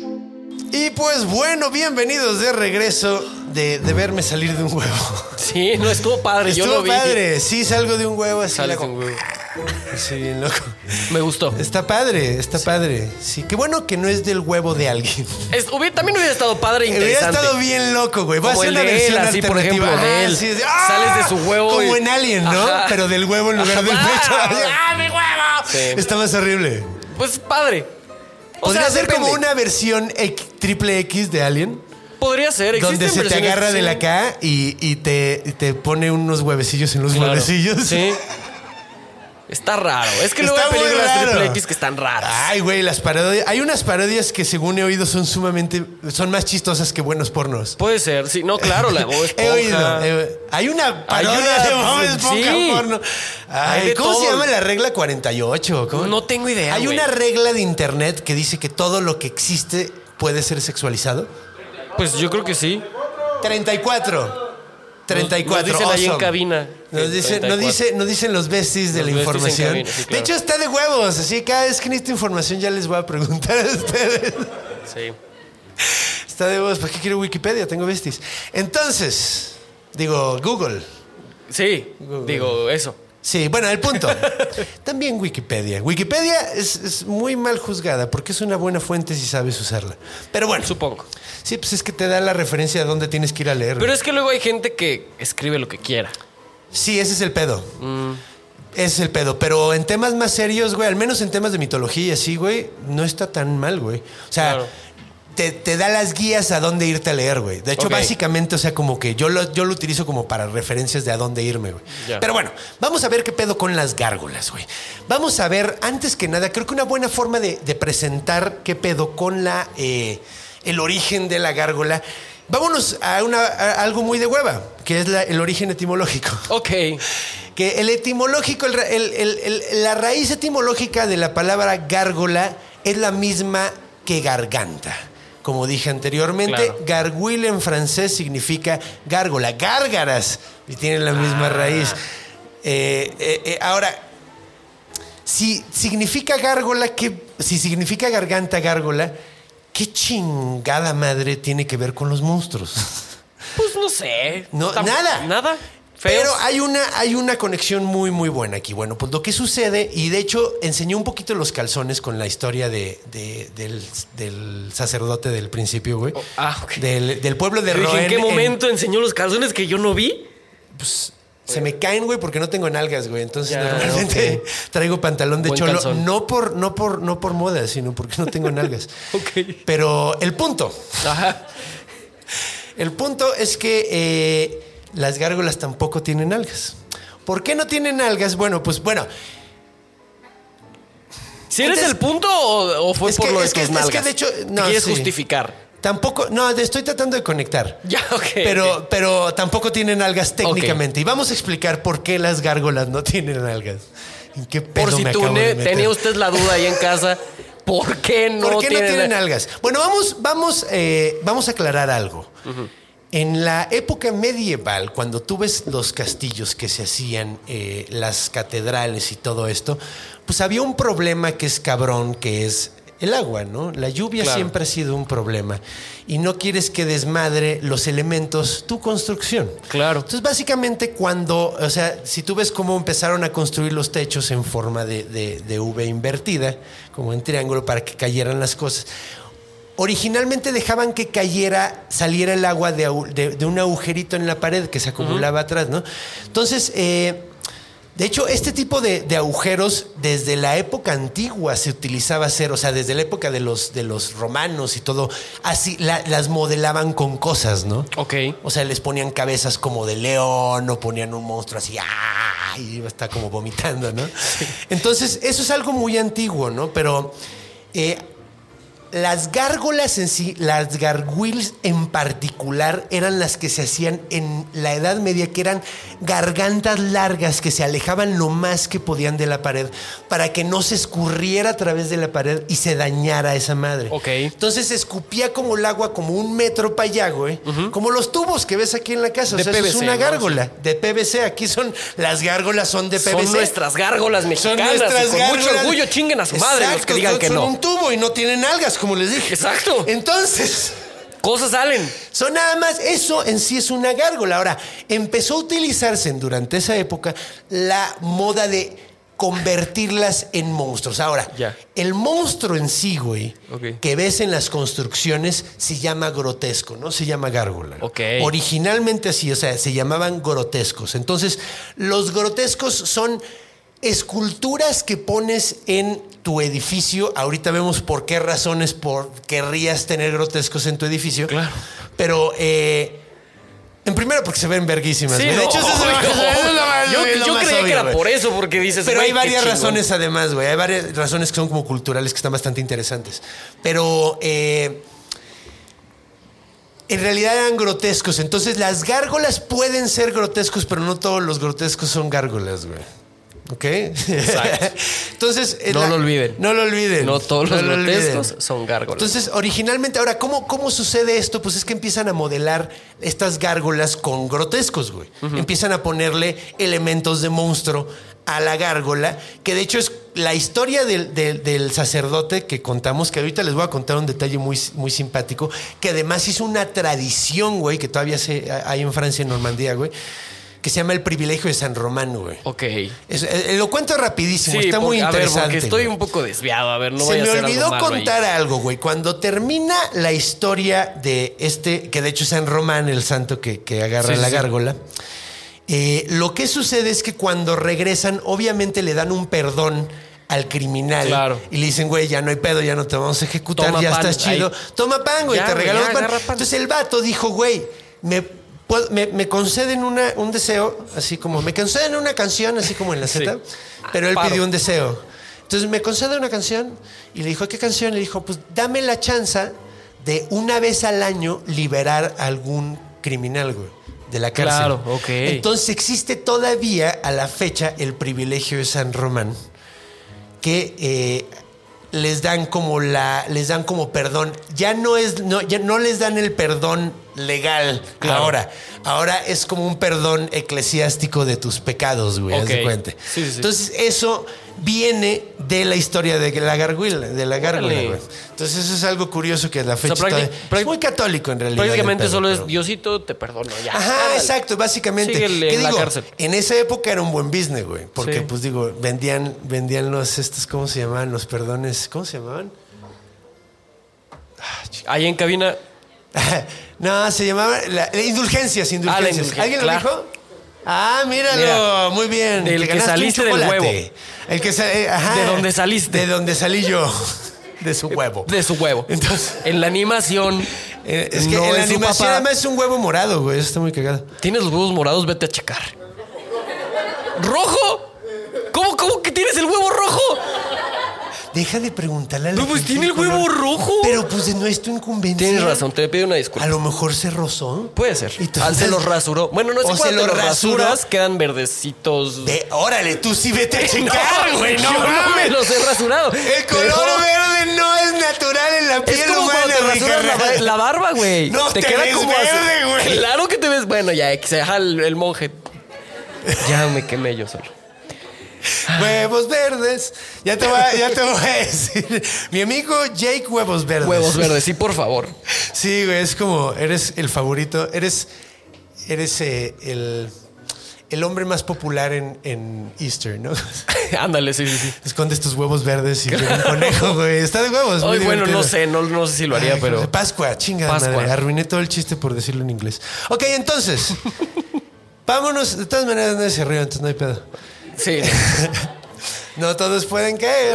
Y pues bueno, bienvenidos de regreso de verme salir de un huevo. Sí, no, estuvo padre. Yo lo vi. Estuvo padre, sí, salgo de un huevo así. Sales de un huevo. Sí, bien loco. Me gustó. Está padre. Sí, qué bueno que no es del huevo de alguien. También hubiera estado padre e interesante. Hubiera estado bien loco, güey. Como el de él, así, por ejemplo, de él. Sí, sales de su huevo. Como en Alien, ¿no? Ajá. Pero del huevo en lugar del pecho. ¡Ah, mi huevo! Sí. Está más horrible. Pues padre. Podría ser como una versión triple X de Alien. Podría ser. Donde se te agarra de la K y te pone unos huevecillos en los huevecillos. Sí. Está raro. Es que luego hay películas triple X que están raras. Ay, güey, las parodias. Hay unas parodias que según he oído son más chistosas que buenos pornos. Puede ser, sí. No, claro, la Bob Esponja. He oído. Hay una parodia de Bob Esponja porno. Ay, ¿cómo se llama la regla 48? ¿Cómo? No tengo idea. Hay una regla de internet que dice que todo lo que existe puede ser sexualizado. Pues yo creo que sí. 34. Nos dicen ahí en cabina. Nos dicen los besties de la información. Cabina, sí, claro. De hecho, está de huevos. Así que cada vez que necesito información ya les voy a preguntar a ustedes. Sí. Está de huevos. ¿Para qué quiero Wikipedia? Tengo besties. Entonces, Google. Sí, Google. Eso. Sí, bueno, el punto. También Wikipedia. Wikipedia es muy mal juzgada porque es una buena fuente si sabes usarla. Pero bueno. Supongo. Sí, pues es que te da la referencia a dónde tienes que ir a leer. Pero es que luego hay gente que escribe lo que quiera. Sí, ese es el pedo. Ese es el pedo. Pero en temas más serios, güey, al menos en temas de mitología y así, güey, no está tan mal, güey. O sea... Claro. Te da las guías a dónde irte a leer, güey. De hecho, básicamente, o sea, como que yo lo utilizo como para referencias de a dónde irme, güey. Yeah. Pero bueno, vamos a ver qué pedo con las gárgolas, güey. Vamos a ver, antes que nada, creo que una buena forma de presentar qué pedo con el origen de la gárgola. Vámonos a algo muy de hueva, que es el origen etimológico. Ok. Que el etimológico, la raíz etimológica de la palabra gárgola es la misma que garganta. como dije anteriormente. Claro. Gargouille en francés significa gárgola, gárgaras, y tienen la misma raíz. Ahora, si significa gárgola, si significa garganta, gárgola, ¿qué chingada madre tiene que ver con los monstruos? Pues no sé. No, nada. Nada. Feos. Pero hay una conexión muy, muy buena aquí. Bueno, pues lo que sucede, y de hecho enseñé un poquito los calzones con la historia del sacerdote del principio, güey. Ok. Del pueblo de Yo dije, Rouen. ¿en qué momento enseñó los calzones que yo no vi? Pues se me caen, güey, porque no tengo nalgas, güey. Entonces Ya, normalmente traigo pantalón de Buen cholo. calzón. No por moda, sino porque no tengo nalgas. Ok. Pero el punto. Ajá. El punto es que las gárgolas tampoco tienen algas. ¿Por qué no tienen algas? Bueno, pues bueno. ¿Si eres Entonces, el punto o fue por lo de tus nalgas? Es que de hecho, ¿Te no, quieres sí. justificar? Tampoco, no, estoy tratando de conectar. Ya, ok. Pero tampoco tienen algas técnicamente. Ok. Y vamos a explicar por qué las gárgolas no tienen algas. ¿En qué pedo Por si me acabo de meter? tenía usted la duda ahí en casa, ¿por qué no, ¿Por qué no tienen algas? Bueno, vamos a aclarar algo. En la época medieval, cuando tú ves los castillos que se hacían, las catedrales y todo esto, pues había un problema que es cabrón, que es el agua, ¿no? La lluvia Claro. siempre ha sido un problema y no quieres que desmadre los elementos tu construcción. Claro. Entonces, básicamente, si tú ves cómo empezaron a construir los techos en forma de V invertida, como en triángulo, para que cayeran las cosas. Originalmente dejaban que saliera el agua de un agujerito en la pared que se acumulaba atrás, ¿no? Entonces, de hecho, este tipo de agujeros desde la época antigua se utilizaba hacer, o sea, desde la época de los romanos y todo, así las modelaban con cosas, ¿no? Ok. O sea, les ponían cabezas como de león o ponían un monstruo así, ¡ah! Y iba a estar como vomitando, ¿no? Entonces, eso es algo muy antiguo, ¿no? Pero las gárgolas en sí, las gargouilles en particular, eran las que se hacían en la Edad Media, que eran gargantas largas que se alejaban lo más que podían de la pared para que no se escurriera a través de la pared y se dañara esa madre. Ok. Entonces se escupía como el agua como 1 metro para allá, güey. Como los tubos que ves aquí en la casa. De o sea, eso PVC, es una ¿no? gárgola de PVC. Aquí las gárgolas son de PVC. Son nuestras gárgolas mexicanas. Son nuestras y con gárgolas. mucho orgullo chinguen a su madre los que digan que son no. un tubo y no tienen algas, como les dije. Exacto. Entonces, Cosas salen. son nada más, eso en sí es una gárgola. Ahora, empezó a utilizarse durante esa época la moda de convertirlas en monstruos. Ahora, Ya. el monstruo en sí, güey, Ok. que ves en las construcciones, se llama grotesco, no se llama gárgola. Ok. Originalmente así, o sea, se llamaban grotescos. Entonces, los grotescos son esculturas que pones en tu edificio. Ahorita vemos por qué razones querrías tener grotescos en tu edificio. Claro. Pero, en primero, porque se ven verguísimas. Sí, güey. De no, hecho, eso es lo más- obvio. eso es lo más- Yo lo más creía que obvio, era güey. por eso, porque dices, Pero güey, hay qué varias chingón. razones además, güey. Hay varias razones que son como culturales que están bastante interesantes. Pero en realidad eran grotescos. Entonces las gárgolas pueden ser grotescos, pero no todos los grotescos son gárgolas, güey. ¿Ok? Exacto. Entonces, No lo olviden. No lo olviden. No todos los lo grotescos olviden. son gárgolas. Entonces, originalmente, ahora, ¿cómo sucede esto? Pues es que empiezan a modelar estas gárgolas con grotescos, güey. Empiezan a ponerle elementos de monstruo a la gárgola, que de hecho es la historia del sacerdote que contamos, que ahorita les voy a contar un detalle muy, muy simpático, que además hizo una tradición, güey, que todavía hay en Francia, en Normandía, güey, que se llama el privilegio de San Román, güey. Ok. Lo cuento rapidísimo, está muy a ver, interesante. porque estoy güey. un poco desviado. A ver, no Se vaya a me ser olvidó algo malo contar ahí. algo, güey. Cuando termina la historia de que de hecho es San Román, el santo que agarra Sí, la sí. gárgola, lo que sucede es que cuando regresan, obviamente le dan un perdón al criminal. Claro. Y le dicen, güey, ya no hay pedo, ya no te vamos a ejecutar, Toma ya pan, estás chido. ahí. Toma pan, güey, Ya, te güey, regalamos ya, pan. agarra pan. Entonces el vato dijo, güey, me conceden un deseo, así como, me conceden una canción, así como en la Z, Sí. pero él Paro. pidió un deseo. Entonces me concede una canción y le dijo, ¿qué canción? Le dijo, pues dame la chance de una vez al año liberar a algún criminal, güey, de la cárcel. Claro, ok. Entonces existe todavía a la fecha el privilegio de San Román, que les dan como perdón. Ya no les dan el perdón legal. Claro. Ahora es como un perdón eclesiástico de tus pecados, güey. Ok. Haz de cuenta. Sí. Entonces, eso viene de la historia de la gárgula, güey. Entonces, eso es algo curioso que a la fecha es muy católico en realidad. Prácticamente el pedo, solo pero... es Diosito, te perdono. Ya. Ajá, Ándale. exacto, básicamente. Síguele ¿Qué en la digo? cárcel. En esa época era un buen business, güey. Porque, Sí. pues digo, vendían estos, ¿cómo se llamaban? Los perdones, ¿cómo se llamaban? Ahí en cabina. No, se llamaban indulgencias. La indulgencia, ¿Alguien claro. lo dijo? Ah, míralo, Mira, muy bien. del Te que ganaste un saliste del chocolate. huevo. El que ajá. De donde saliste. De donde salí yo. De su huevo. De su huevo. Entonces, en la animación. es que no en la es su animación papá. además es un huevo morado, güey. Eso está muy cagado. ¿Tienes los huevos morados? Vete a checar. ¿Rojo? ¿Cómo que tienes el huevo rojo? Deja de preguntarle a la No, pues gente tiene el color. huevo rojo. Pero pues no es tu incumbencia. Tienes razón, te pido una disculpa. A lo mejor se rozó. Puede ser. Entonces- Se los rasuró. Bueno, no sé O se cuándo lo te los rasuró. rasuras, quedan verdecitos. Órale, tú sí vete a checar, güey. yo No, no me mames. los he rasurado. El color Pero verde no es natural en la piel es como humana, cuando te rasuras Ricardo. la barba, güey. No, te ves verde, güey. Claro que te ves. Bueno, ya, que se deja el monje. Ya me quemé yo solo. Huevos verdes. Ya te voy a decir. Mi amigo Jake Huevos Verdes. Huevos verdes, sí, por favor. Sí, güey, es como, eres el favorito. Eres el hombre más popular en Easter, ¿no? Ándale, sí. Escondes tus huevos verdes y un conejo, güey. Está de huevos. muy Ay, bueno, divertido. no sé si lo haría, Ay, pero. Pascua, chingada Pascua. madre. Arruiné todo el chiste por decirlo en inglés. Ok, entonces. Vámonos. De todas maneras, nadie se ríe, entonces no hay pedo. Sí. No todos pueden caer.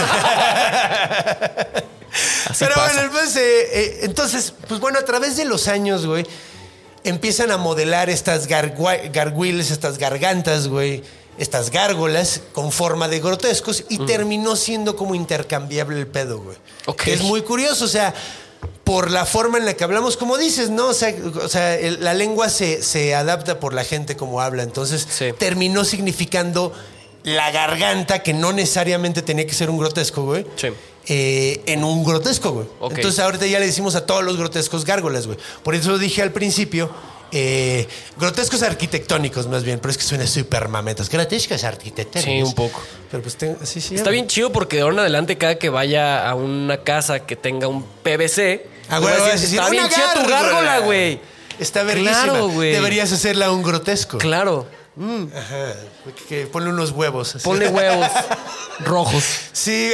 Así Pero pasa. bueno, entonces, pues bueno, a través de los años, güey, empiezan a modelar estas gargüiles, estas gargantas, güey, estas gárgolas con forma de grotescos y terminó siendo como intercambiable el pedo, güey. Ok. Que es muy curioso, o sea, por la forma en la que hablamos, como dices, ¿no? O sea, la lengua se adapta por la gente como habla, entonces Sí. terminó significando la garganta, que no necesariamente tenía que ser un grotesco, güey. Sí. En un grotesco, güey. Ok. Entonces ahorita ya le decimos a todos los grotescos gárgolas, güey. Por eso dije al principio, grotescos arquitectónicos más bien, pero es que suena súper mametas. Grotescos arquitectónicos. Sí, un poco. Pero pues sí. Está bien chido porque de ahora en adelante cada que vaya a una casa que tenga un PVC, Ah, le voy güey, a decir, está una bien chida tu gárgola, güey. Está verguísima. Claro, güey. Deberías hacerla un grotesco. Claro. Ajá. Que ponle unos huevos. así. Ponle huevos rojos. Sí.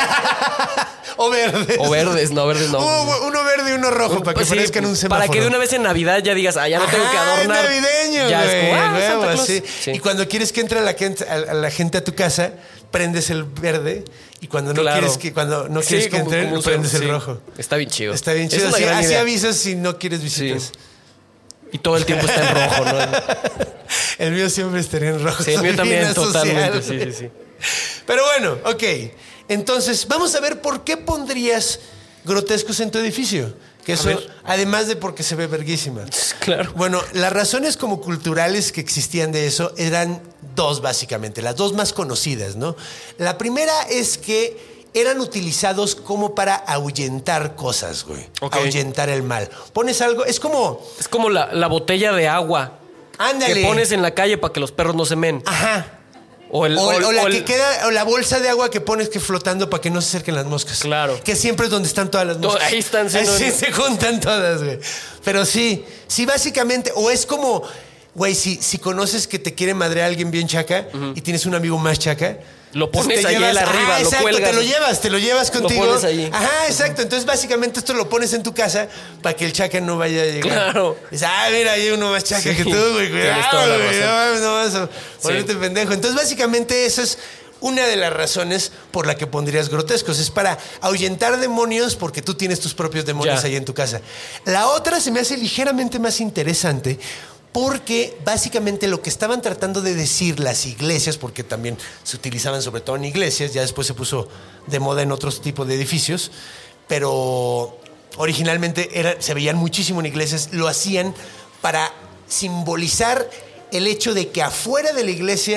O verdes. O verdes, no, verdes no. Uno verde y uno rojo para que Sí, parezcan un semáforo. Para que de una vez en Navidad ya digas, ya no tengo que Ajá, adornar. Es navideño, ya güey. es como, Huevo, Santa Claus. sí. Sí. Y cuando quieres que entre la gente a tu casa, prendes el verde. Y cuando no Claro. quieres que Sí, como entre, un prendes sí. el rojo. Está bien chido. Está bien Es chido. una gran Así idea. avisas si no quieres visitas. Sí. Y todo el tiempo está en rojo, ¿no? El mío siempre estaría en rojo. Sí, el mío Soy también, bien totalmente. asocial. Sí. Pero bueno, ok. Entonces, vamos a ver por qué pondrías grotescos en tu edificio. Que eso, ver. además de porque se ve verguísima. Claro. Bueno, las razones como culturales que existían de eso eran dos, básicamente. Las dos más conocidas, ¿no? La primera es que eran utilizados como para ahuyentar cosas, güey. Ok. Ahuyentar el mal. Pones algo, es como... Es como la botella de agua Ándale. que pones en la calle para que los perros no se men. Ajá. O la bolsa de agua que pones que flotando para que no se acerquen las moscas. Claro. Que siempre es donde están todas las moscas. Ahí están, sí, Así no. se juntan todas, güey. Pero sí, básicamente, o es como, güey, si conoces que te quiere madrear a alguien bien chaca y tienes un amigo más chaca. Lo pues pones te ahí llevas- arriba, lo exacto, cuelgas. te lo llevas contigo. pones ahí. Ajá, exacto. Entonces, básicamente, esto lo pones en tu casa para que el chaca no vaya a llegar. Claro. Dices, mira, hay uno más chaca Sí. que tú, güey. Tienes toda la Cuidado, güey. razón. No vas a ponerte pendejo. Entonces, básicamente, eso es una de las razones por la que pondrías grotescos. Es para ahuyentar demonios porque tú tienes tus propios demonios Ya. ahí en tu casa. La otra se me hace ligeramente más interesante porque básicamente lo que estaban tratando de decir las iglesias, porque también se utilizaban sobre todo en iglesias, ya después se puso de moda en otros tipos de edificios, pero originalmente se veían muchísimo en iglesias, lo hacían para simbolizar el hecho de que afuera de la iglesia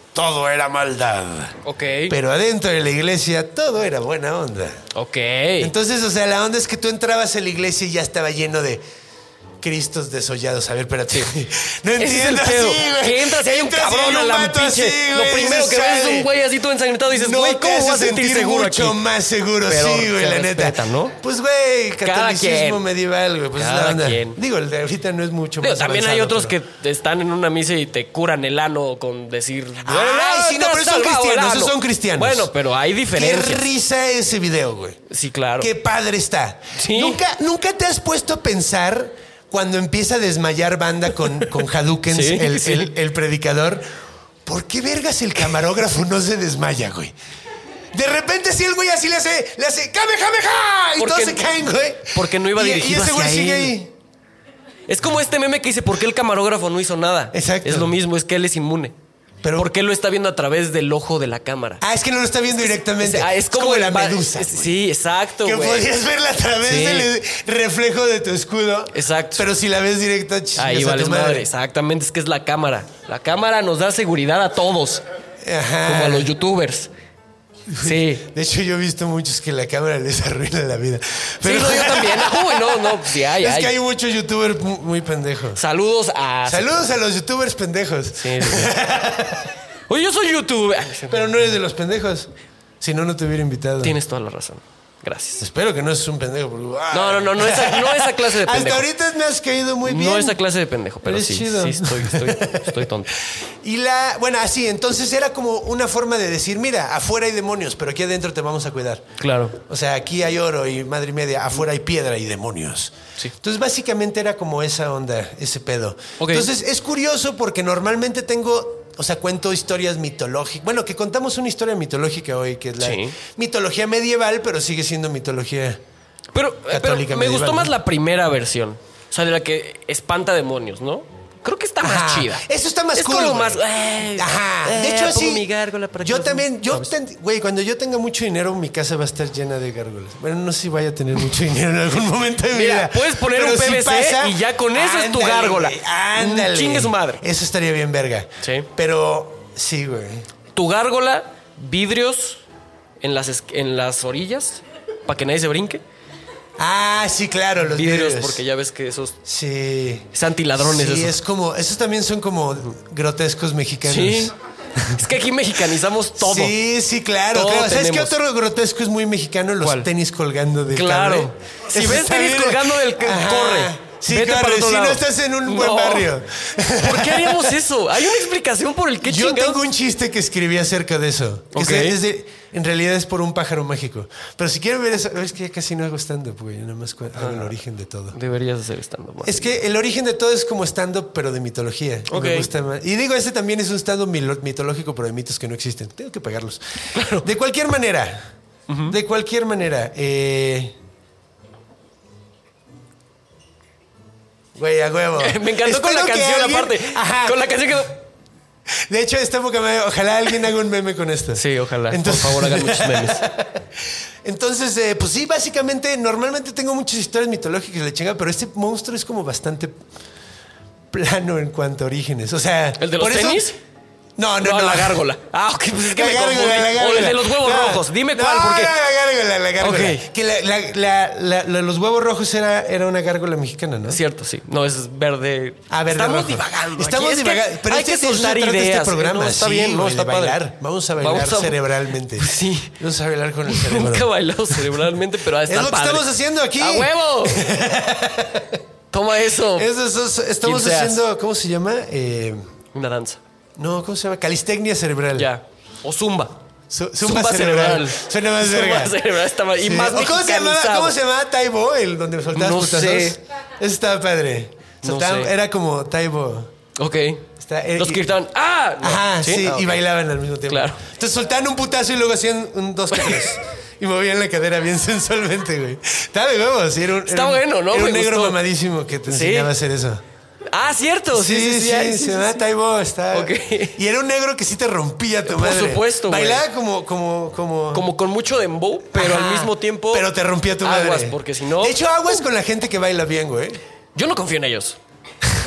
todo era maldad. Ok. Pero adentro de la iglesia todo era buena onda. Ok. Entonces, o sea, la onda es que tú entrabas a la iglesia y ya estaba lleno de Cristos desollados. A ver, espérate. No Ese es el entiendo pedo. así, güey. Que entras y hay un Entras y cabrón hay a un la vato pinche. así, Lo güey, primero dices, que ves es "Chale". un güey así todo ensangrentado y dices, No güey, te ¿cómo hace vas a sentir seguro mucho aquí? más seguro, Pero sí, güey, se la neta. respeta, ¿no? Pues, güey, Cada catolicismo quien. medieval, güey, pues Cada la onda. quien. Digo, el de ahorita no es mucho Digo, más también hay avanzado, otros pero- que están en una misa y te curan el ano con decir. Ay, sí, no, pero esos son cristianos, esos son cristianos. Bueno, pero hay Qué diferencias. risa ese video, güey. Sí, claro. Qué padre está. Sí. ¿Nunca te has puesto a pensar cuando empieza a desmayar banda con Hadoukens, Sí, el predicador? ¿Por qué vergas el camarógrafo no se desmaya, güey? De repente sí el güey así le hace ¡Kamehameha! Y Porque- todos se caen, güey. porque no iba Y dirigido ese güey hacia sigue él. ahí. Es como este meme que dice, ¿por qué el camarógrafo no hizo nada? Exacto. Es lo mismo, es que él es inmune. Pero- ¿Por qué lo está viendo a través del ojo de la cámara? Ah, es que no lo está viendo directamente. Es como la el medusa. güey. Sí, exacto, Que güey. podrías verla a través Sí. del reflejo de tu escudo. Exacto. Pero si la ves directa, chingas Ahí a tu vales madre. madre. Exactamente, es que es la cámara. La cámara nos da seguridad a todos, Ajá. como a los youtubers. Sí. De hecho, yo he visto muchos que la cámara les arruina la vida. Sí, no, yo también. Uy, no, sí hay, Es hay. que hay muchos youtubers muy pendejos. Saludos a... Saludos a los youtubers pendejos. Sí, sí, sí. Oye, yo soy youtuber. Pero no eres de los pendejos. Si no, no te hubiera invitado. Tienes toda la razón. Gracias. Espero que no seas un pendejo. Porque, No esa clase de pendejo. Hasta ahorita me has caído muy bien. No esa clase de pendejo, pero Eres sí, chido. sí estoy tonto. Y bueno, así, entonces era como una forma de decir, mira, afuera hay demonios, pero aquí adentro te vamos a cuidar. Claro. O sea, aquí hay oro y madre y media, afuera hay piedra y demonios. Sí. Entonces, básicamente era como esa onda, ese pedo. Ok. Entonces, es curioso porque normalmente cuento historias mitológicas. Bueno, que contamos una historia mitológica hoy, que es la Sí. mitología medieval, pero sigue siendo mitología. Pero Católica me medieval, gustó más ¿no? la primera versión. O sea, de la que espanta demonios, ¿no? Creo que está más Ajá. chida. Eso está más es cool, como güey. más... Ajá. De hecho, pongo así. mi gárgola para que Yo los- también, ¿sabes? güey, cuando yo tenga mucho dinero, mi casa va a estar llena de gárgolas. Bueno, no sé si vaya a tener mucho dinero en algún momento de mi Mira, vida. puedes poner pero un si PVC pasa, y ya con eso es tu ándale, gárgola. güey, ándale. Chingue su madre. Eso estaría bien, verga. Sí. Pero sí, güey. Tu gárgola, vidrios en las orillas, para que nadie se brinque. Ah, sí, claro, los Vidrios, vidrios. porque ya ves que esos... Sí. Es antiladrones Sí, eso. es como. Esos también son como grotescos mexicanos. Sí. Es que aquí mexicanizamos todo. Sí, sí, claro. Todo claro. ¿Sabes qué tenemos. otro grotesco es muy mexicano? Los ¿Cuál? tenis colgando del Claro. cable. Si Eso ves está tenis bien. colgando del que Ajá. corre. Sí, Vete corre. para otro Si lado. no estás en un buen No. barrio. ¿Por qué haríamos eso? Hay una explicación por el que Yo chingados. tengo un chiste que escribí acerca de eso. Que Ok. en realidad es por un pájaro mágico. Pero si quieren ver eso, es que ya casi no hago stand-up, güey. Yo nada más hago el origen de todo. Deberías hacer stand-up. más. Es que el origen de todo es como stand-up, pero de mitología. Y Ok. me gusta más. Y digo, este también es un stand-up mitológico, pero de mitos que no existen. Tengo que pagarlos. De cualquier manera. De cualquier manera. Güey, a huevo. Me encantó con la Espero que canción alguien- aparte. Ajá. Con la canción que... De hecho, esta poca madre. Ojalá alguien haga un meme con esto. Sí, ojalá. Entonces- Por favor, hagan muchos memes. Entonces, pues sí, básicamente, normalmente tengo muchas historias mitológicas de chinga, pero este monstruo es como bastante plano en cuanto a orígenes. O sea, ¿El de los por eso- tenis? No, No, la gárgola. Ah, ok, pues es que La me gárgola, confundí. la gárgola. O el de los huevos No. rojos. Dime No, cuál, porque... No, la gárgola. Ok. Que los huevos rojos era una gárgola mexicana, ¿no? Es cierto, sí. No, es verde. Ah, verde Estamos rojo. divagando. Estamos aquí. Es que divagando. Pero hay que de eso se soltar trata ideas. Este programa. No, está Sí, bien, no, güey, está de padre. bailar. Vamos a bailar cerebralmente. Sí. Vamos a bailar con el cerebro. Nunca he bailado cerebralmente, pero Es lo que estamos haciendo aquí. ¡A huevo! Toma eso. Estamos Quinceas. haciendo, ¿cómo se llama? Una danza. No, ¿cómo se llama? Calistecnia cerebral. Ya. O zumba. Zumba cerebral. Suena más verga. Zumba cerebral está más... Y Sí. más ¿O ¿Cómo se mexicanizado. llamaba Taibo? El donde soltabas No putazos. sé. Eso estaba padre. No Soltaban- sé. Era como Taibo. Ok. Los y- que gritaban... ¡Ah! No. Ajá, sí, Ah, ok. y bailaban al mismo tiempo. Claro. Entonces soltaban un putazo y luego hacían un 2 que 3. Y movían la cadera bien sensualmente, güey. Estaba de huevos. Sí, Está bueno, ¿no? Era un Me negro gustó. mamadísimo que te Sí. enseñaba a hacer eso. Ah, cierto. Sí, se llama Taibo. Está... Ok. Y era un negro que sí te rompía tu Por madre. supuesto, güey. Bailaba como... Como con mucho dembow, pero Ajá. al mismo tiempo... Pero te rompía tu madre. Aguas, porque si no... De hecho, aguas con la gente que baila bien, güey. Yo no confío en ellos.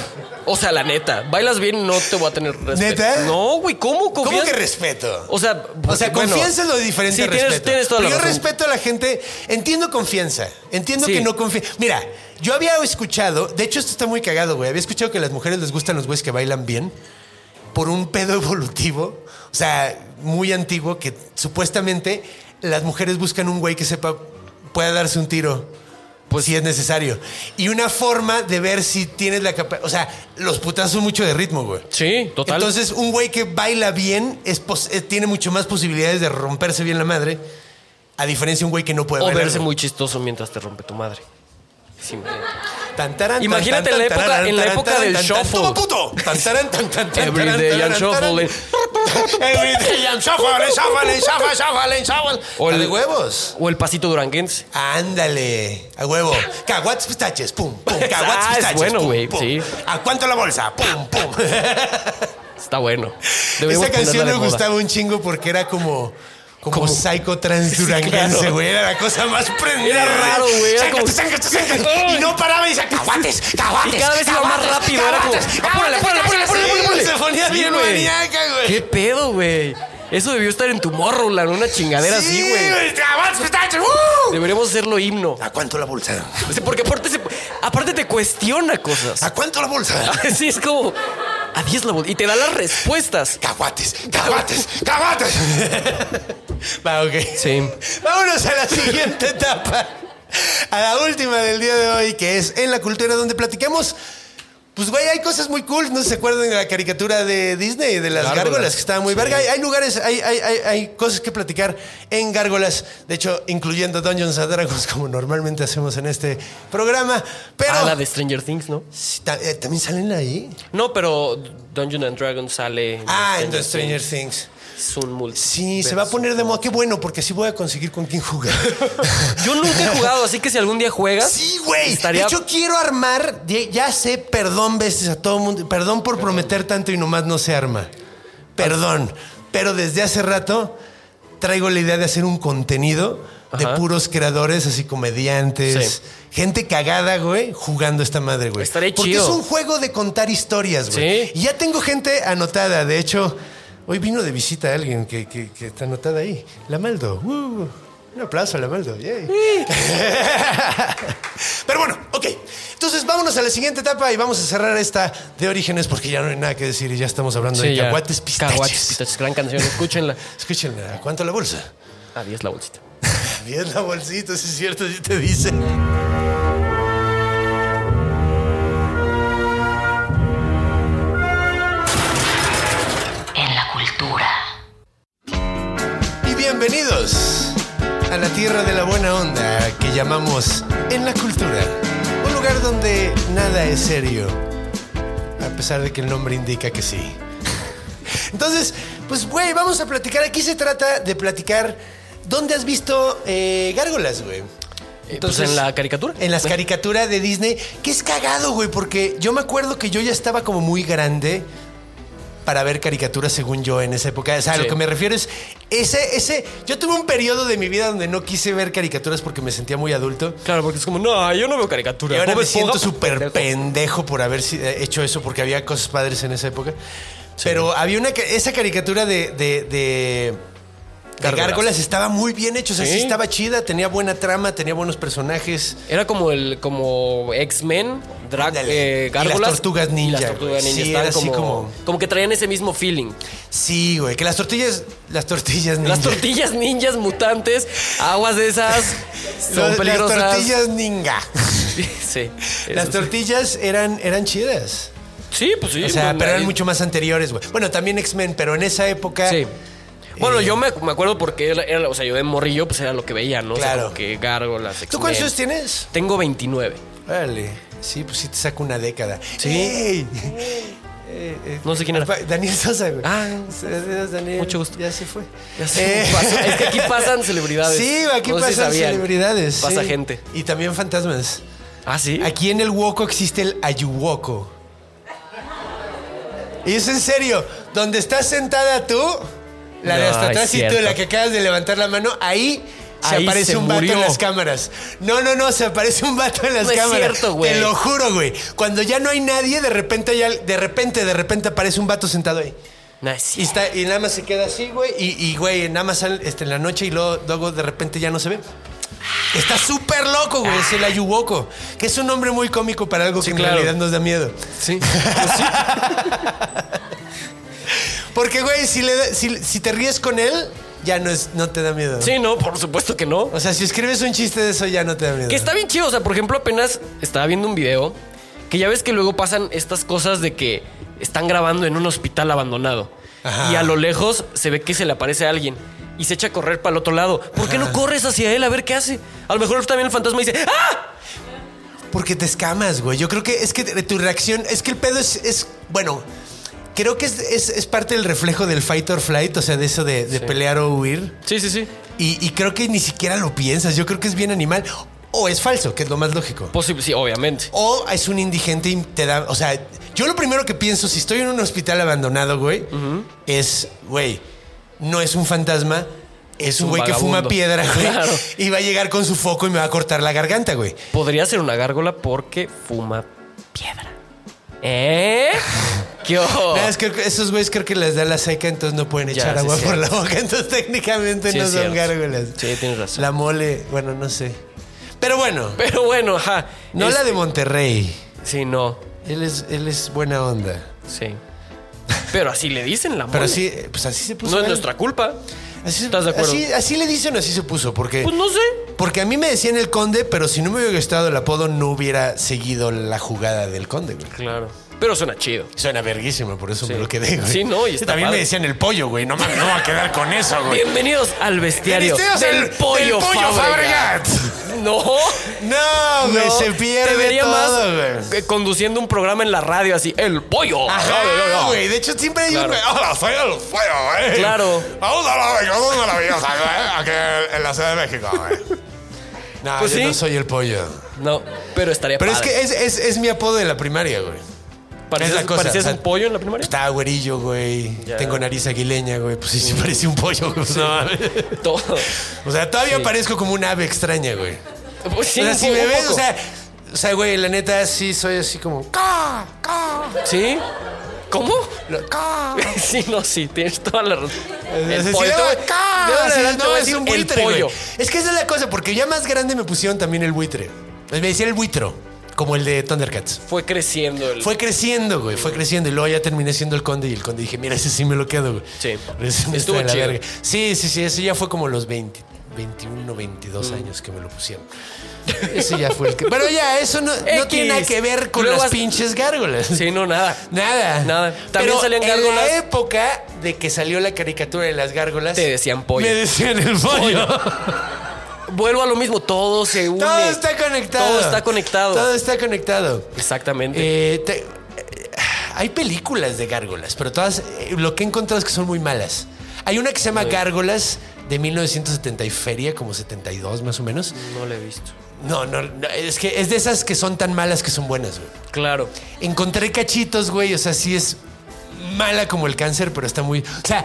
O sea, la neta, bailas bien, no te voy a tener respeto. ¿Neta? No, güey, ¿cómo? ¿Cómo que respeto? O sea, bueno, confianza es lo diferente sí, a respeto. Tienes toda la Yo razón. respeto a la gente. Entiendo confianza. Entiendo Sí. que no confía. Mira, yo había escuchado. De hecho, esto está muy cagado, güey. Había escuchado que a las mujeres les gustan los güeyes que bailan bien por un pedo evolutivo. O sea, muy antiguo, que supuestamente las mujeres buscan un güey que pueda darse un tiro. Pues si es necesario. Y una forma de ver si tienes la capacidad. O sea, los putazos son mucho de ritmo, güey. Sí, total. Entonces, un güey que baila bien tiene mucho más posibilidades de romperse bien la madre. A diferencia de un güey que no puede o bailar. verse muy chistoso mientras te rompe tu madre. Sí, Imagínate en la época del shuffle. ¡Toma, puto! Every day I'm shuffling. Every day I'm shuffling. O De huevos. O el pasito duranguense. Ándale, a huevo. Caguates pistaches, pum, pum. Caguates Es pistaches, bueno, pum, güey, pum. sí. ¿A cuánto la bolsa? Pum, pum. Está bueno. Esa canción me gustaba un chingo porque era como psycho trans duranguense, claro. güey. Era la cosa más prendida. Era raro, güey. Era como... Y no paraba y decía, caguates. Y cada vez iba más rápido. Era como, apúrale. Se ponía Sí, bien güey. maníaca, güey. ¿Qué pedo, güey? Eso debió estar en Tomorrowland, una chingadera así, güey. Caguates, pistaches. Deberíamos hacerlo himno. ¿A cuánto la bolsa? Porque aparte te cuestiona cosas. ¿A cuánto la bolsa? Sí, es como... A 10 la bolsa. Y te da las respuestas. Caguates. Va, ok. Sí. Vámonos a la siguiente etapa. A la última del día de hoy, que es En la Cultura, donde platicamos. Pues, güey, hay cosas muy cool. No sé si se acuerdan de la caricatura de Disney, de las gárgolas, que estaba muy verga. Hay lugares, hay cosas que platicar en gárgolas. De hecho, incluyendo Dungeons and Dragons, como normalmente hacemos en este programa. Pero La de Stranger Things, ¿no? sí, ¿también salen ahí? No, pero Dungeons and Dragons sale... En The Stranger Things. Es un multi. Sí, se va a poner de moda. Qué bueno, porque así voy a conseguir con quién jugar. Yo nunca he jugado, así que si algún día juegas... Sí, güey. Estaría... De hecho, quiero armar. Ya sé, perdón, veces a todo mundo. Perdón por prometer tanto y nomás no se arma. Perdón. Pero desde hace rato traigo la idea de hacer un contenido de puros creadores, así comediantes. Sí. Gente cagada, güey, jugando esta madre, güey. Estaría Porque chido. es un juego de contar historias, güey. Sí. Y ya tengo gente anotada. De hecho, hoy vino de visita alguien que está anotada ahí. La Maldo. Un aplauso a la Maldo. Yay. Pero bueno, ok. Entonces vámonos a la siguiente etapa y vamos a cerrar esta de Orígenes porque ya no hay nada que decir y ya estamos hablando de Caguates Pistaches. Caguates Pistaches, gran canción, escúchenla. Escúchenla. ¿A cuánto la bolsa? A 10 la bolsita. 10 la bolsita, sí es cierto, sí te dice. En la cultura. Y bienvenidos a la tierra de la buena onda que llamamos En la Cultura. Un lugar donde nada es serio, a pesar de que el nombre indica que sí. Entonces, pues, güey, vamos a platicar. Aquí se trata de platicar dónde has visto gárgolas, güey. Entonces, pues en la caricatura. En las caricaturas de Disney, que es cagado, güey, porque yo me acuerdo que yo ya estaba como muy grande para ver caricaturas, según yo, en esa época. O sea, lo que me refiero es yo tuve un periodo de mi vida donde no quise ver caricaturas porque me sentía muy adulto. Claro, porque es como, no, yo no veo caricatura. Y ahora Bob me siento Esponja, súper pendejo por haber hecho eso, porque había cosas padres en esa época. Sí. Pero había esa caricatura de Gárgolas estaba muy bien hecho, o sea, sí estaba chida, tenía buena trama, tenía buenos personajes. Era como X-Men, Gárgolas. Y las Tortugas Ninja. Y las Tortugas Ninja sí, estaban era así como que traían ese mismo feeling. Sí, güey, que las tortillas ninja. Las tortillas ninjas mutantes, aguas de esas, son peligrosas. Las tortillas ninja. Sí. Las tortillas eran chidas. Sí, pues sí. O sea, pero eran mucho más anteriores, güey. Bueno, también X-Men, pero en esa época... Sí. Bueno, yo me acuerdo porque era, o sea, yo de morrillo, pues era lo que veía, ¿no? Claro. O sea, como que Gárgolas, X-Men. ¿Tú cuántos años tienes? Tengo 29. Vale. Sí, pues sí te saco una década. Sí. ¡Ey! No sé quién era. Daniel Sosa, güey. Ah, Daniel. mucho gusto. Ya se fue. Ya sé. Es que aquí pasan celebridades. Sí, aquí no sé pasan si sabían. celebridades. Pasa sí. gente. Y también fantasmas. Ah, sí. Aquí en el Woco existe el Ayuwoco. Y es en serio. Donde estás sentada tú, la de hasta atrás y tú, la que acabas de levantar la mano, ahí se Ahí aparece se un vato murió. en las cámaras. No, se aparece un vato en las No es cámaras. cierto, güey. Te lo juro, güey. Cuando ya no hay nadie, de repente aparece un vato sentado ahí. No es Y, cierto. y nada más se queda así, güey. Y güey, nada más sale en la noche y luego de repente ya no se ve. Está súper loco, güey. Es el Ayuwoco. Que es un nombre muy cómico para algo que en claro. realidad nos da miedo. Sí. Pues sí. Porque, güey, si te ríes con él, ya no te da miedo. Sí, no, por supuesto que no. O sea, si escribes un chiste de eso, ya no te da miedo. Que está bien chido. O sea, por ejemplo, apenas estaba viendo un video que ya ves que luego pasan estas cosas de que están grabando en un hospital abandonado. Ajá. Y a lo lejos se ve que se le aparece a alguien y se echa a correr para el otro lado. ¿Por qué no corres hacia él a ver qué hace? A lo mejor también el fantasma dice ¡ah! Porque te escamas, güey. Yo creo que es que tu reacción... Es que el pedo es bueno, creo que es parte del reflejo del fight or flight. O sea, de eso de pelear o huir. Sí, sí, sí. Y creo que ni siquiera lo piensas. Yo creo que es bien animal. O es falso, que es lo más lógico. Posible, sí, obviamente. O es un indigente y te da... O sea, yo lo primero que pienso, si estoy en un hospital abandonado, güey, es, güey, no es un fantasma, es un güey que fuma vagabundo. piedra, güey. Claro. Y va a llegar con su foco y me va a cortar la garganta, güey. Podría ser una gárgola porque fuma piedra. ¿Eh? ¿Qué ojo? Nada, es que esos güeyes creo que les da la seca, entonces no pueden Ya, echar sí, agua es por la cierto. boca. Entonces técnicamente Sí, no es son cierto. gárgolas. Sí, tienes razón. La mole, bueno, no sé. Pero bueno, Pero bueno, ajá. no la de Monterrey. Sí, no. Él es buena onda. Sí. Pero así le dicen la Pero mole. sí, pues así se puso. No es él. nuestra culpa. Así, ¿Estás de acuerdo? Así le dicen o así se puso, porque... Pues no sé. Porque a mí me decían el conde, pero si no me hubiera gustado el apodo, no hubiera seguido la jugada del conde, güey. Claro. Pero suena chido. Suena verguísima, por eso Sí. me lo quedé, güey. Sí, no, y está también padre. me decían el pollo, güey. No mames, no va a quedar con eso, güey. Bienvenidos al bestiario Bienvenidos del pollo Fabregat. No. No, güey, No, se pierde te vería todo, más güey. conduciendo un programa en la radio así, el pollo. Ajá, güey. De hecho, siempre hay un... Claro. Hola, soy el pollo, güey. Claro. Vamos a la cosa maravillosa, güey. Aquí en la Ciudad de México, güey. No, Pues yo sí. no soy el pollo. No, pero estaría Pero padre. es que es mi apodo de la primaria, güey. ¿Parecías, es la cosa, parecías o sea, un pollo en la primaria? Estaba güerillo, güey. Ya. Tengo nariz aguileña, güey. Pues sí parecía un pollo, güey. No, mames. Todo. O sea, todavía Sí. parezco como un ave extraña, güey. Pues sí, o sea, un si me poco. ves, o sea, güey, la neta sí soy así como... ¡Ca! ¡Ca! ¿Sí? ¿Cómo? ¡Ca! Sí, no, sí, tienes toda la razón. El pollo. pollo. De ahora en adelante voy a decir un el buitre, pollo. güey. Es que esa es la cosa, porque ya más grande me pusieron también el buitre. Me decían el buitro, como el de Thundercats. Fue creciendo el... Fue creciendo, güey, fue creciendo. Y luego ya terminé siendo el conde. Y el conde dije, mira, ese sí me lo quedo, güey. Sí. Ese me Estuvo está de la chido. verga. Sí, eso ya fue como los 21, 22 años que me lo pusieron. Ese ya fue el que... Pero ya, eso no tiene nada que ver con Luego las has- pinches gárgolas. Sí, no, nada. Nada. Nada. También Pero salían en gárgolas. la época de que salió la caricatura de las gárgolas... Te decían pollo. Me decían el pollo. Vuelvo a lo mismo, todo se une. Todo está conectado. Todo está conectado. Todo está conectado. Exactamente. Hay películas de gárgolas, pero todas lo que he encontrado es que son muy malas. Hay una que se llama Gárgolas de 1970 y feria, como 72 más o menos. No lo he visto. No, es que es de esas que son tan malas que son buenas, güey. Claro. Encontré cachitos, güey, o sea, sí es mala como el cáncer, pero está muy... O sea...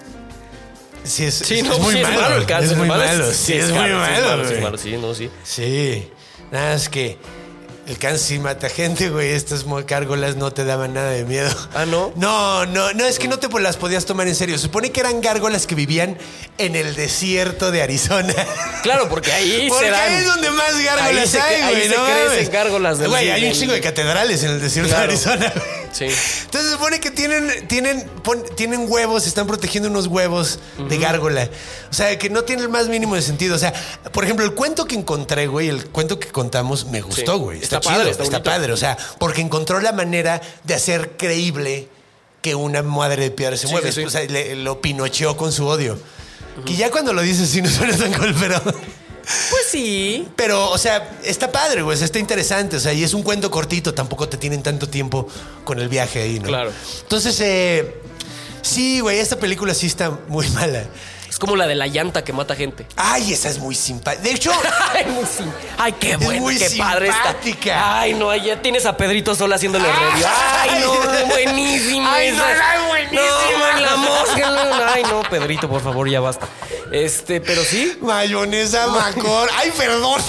Sí, es muy sí, malo. es malo el cáncer. Es muy malo malo. Sí, es muy claro, sí, malo, sí, es güey. malo, sí, no, sí. Sí, nada, es que el cáncer sí mata gente, güey. Estas gárgolas no te daban nada de miedo. ¿Ah, no? No, es que no te las podías tomar en serio. Se supone que eran gárgolas que vivían en el desierto de Arizona. Claro, porque ahí Porque se dan. ahí es donde más gárgolas hay, ahí güey. se no crecen mames. gárgolas del Güey, hay un del- chingo de catedrales en el desierto Claro. de Arizona, güey. Sí. Entonces se supone que tienen huevos, están protegiendo unos huevos de gárgola. O sea, que no tiene el más mínimo de sentido. O sea, por ejemplo, el cuento que encontré, güey, el cuento que contamos, me gustó, Sí. güey. Está Está, padre, chido, está está bonito. padre. O sea, porque encontró la manera de hacer creíble que una madre de piedra se Sí, mueve. sí, sí. O sea, lo pinocheó con su odio. Que ya cuando lo dices sí no suena tan cool, pero... Pues sí. Pero, o sea, está padre, güey, o sea, está interesante, o sea, y es un cuento cortito, tampoco te tienen tanto tiempo con el viaje ahí, ¿no? Claro. Entonces, sí, güey, esta película sí está muy mala. Es como la de la llanta que mata gente. Ay, esa es muy simpática. De hecho, Ay, muy sim- Ay, qué bueno, muy qué padre está. simpática. Ay, no, ya tienes a Pedrito Sola haciéndole review. Ay, no, buenísima Ay, esa. no, la buenísima. No, la mosca. No. Ay, no, Pedrito, por favor, ya basta. Pero sí. Mayonesa Macor. ¡Ay, perdón!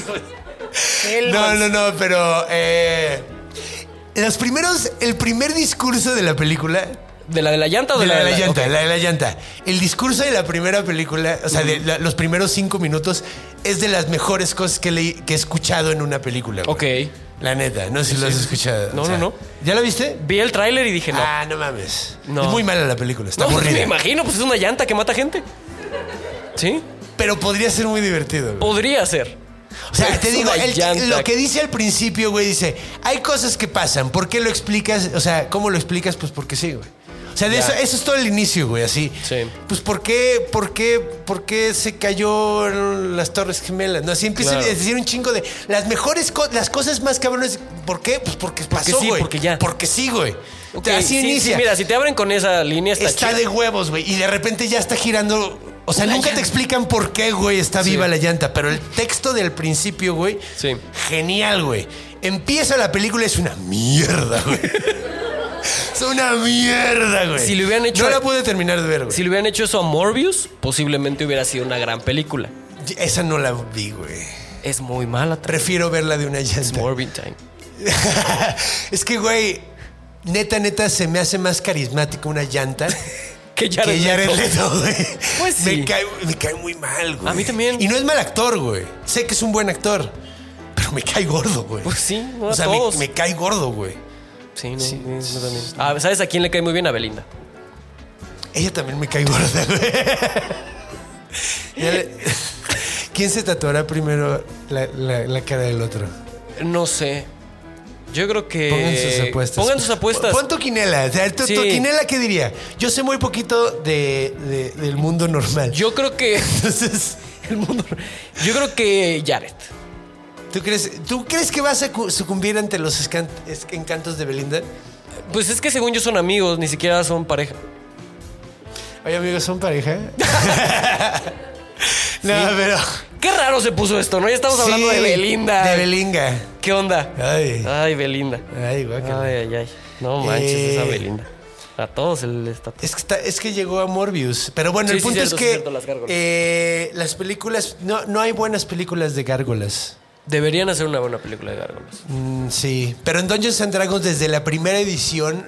No, pero el primer discurso de la película. ¿De la llanta o de la llanta? Okay. La de la llanta. El discurso de la primera película, o sea, los primeros 5 minutos, es de las mejores cosas que he escuchado en una película. Güey. Ok. La neta, no sé si lo has escuchado. No, no. ¿Ya la viste? Vi el tráiler y dije no. Ah, no mames. No. Es muy mala la película, está aburrida. Me imagino, pues es una llanta que mata gente. ¿Sí? Pero podría ser muy divertido, güey. Podría ser. O sea, Es te digo, una llanta. lo que dice al principio, güey, dice, hay cosas que pasan, ¿por qué lo explicas? O sea, ¿cómo lo explicas? Pues porque sí, güey. O sea, eso es todo el inicio, güey, así. Sí. Pues ¿por qué se cayó en las Torres Gemelas? No, así empiezan a decir un chingo de las mejores las cosas más cabrones. ¿Por qué? Pues porque pasó, sí, güey. porque ya. Porque sí, güey. Okay, así inicia. Sí, mira, si te abren con esa línea está chido. de huevos, güey. Y de repente ya está girando. O sea, nunca te explican por qué, güey, está viva la llanta. Pero el texto del principio, güey, genial, güey. Empieza la película y es una mierda, güey. Es una mierda, güey. Si le hubieran hecho, no la pude terminar de ver, güey. Si le hubieran hecho eso a Morbius, posiblemente hubiera sido una gran película. Esa no la vi, güey. Es muy mala. Prefiero verla de una llanta. Es Morbid Time. Es que, güey, neta, se me hace más carismático una llanta que Jared Leto, güey. Pues sí. Me cae muy mal, güey. A mí también. Y no es mal actor, güey. Sé que es un buen actor, pero me cae gordo, güey. Pues sí, no o sea, todos. Me cae gordo, güey. Sí, no, yo también. ¿Sabes a quién le cae muy bien? A Belinda. Ella también me cae gorda, güey. ¿Quién se tatuará primero la cara del otro? No sé. Yo creo que... Pongan sus apuestas. Pon tu quinela. O sea, tu quinela, ¿qué diría? Yo sé muy poquito del mundo normal. Yo creo que... Entonces... Yo creo que Jared. ¿Tú crees que vas a sucumbir ante los encantos de Belinda? Pues es que según yo son amigos, ni siquiera son pareja. Oye, amigos, ¿son pareja? No, pero... Qué raro se puso esto, ¿no? Ya estamos hablando de Belinda. De Belinda. ¿Qué onda? Ay, Belinda. Ay, guácala. Ay. No manches, esa Belinda. A todos el estatus. Es que llegó a Morbius. Pero bueno, el punto es que las películas... No hay buenas películas de gárgolas. Deberían hacer una buena película de gárgolas. Sí, pero en Dungeons and Dragons desde la primera edición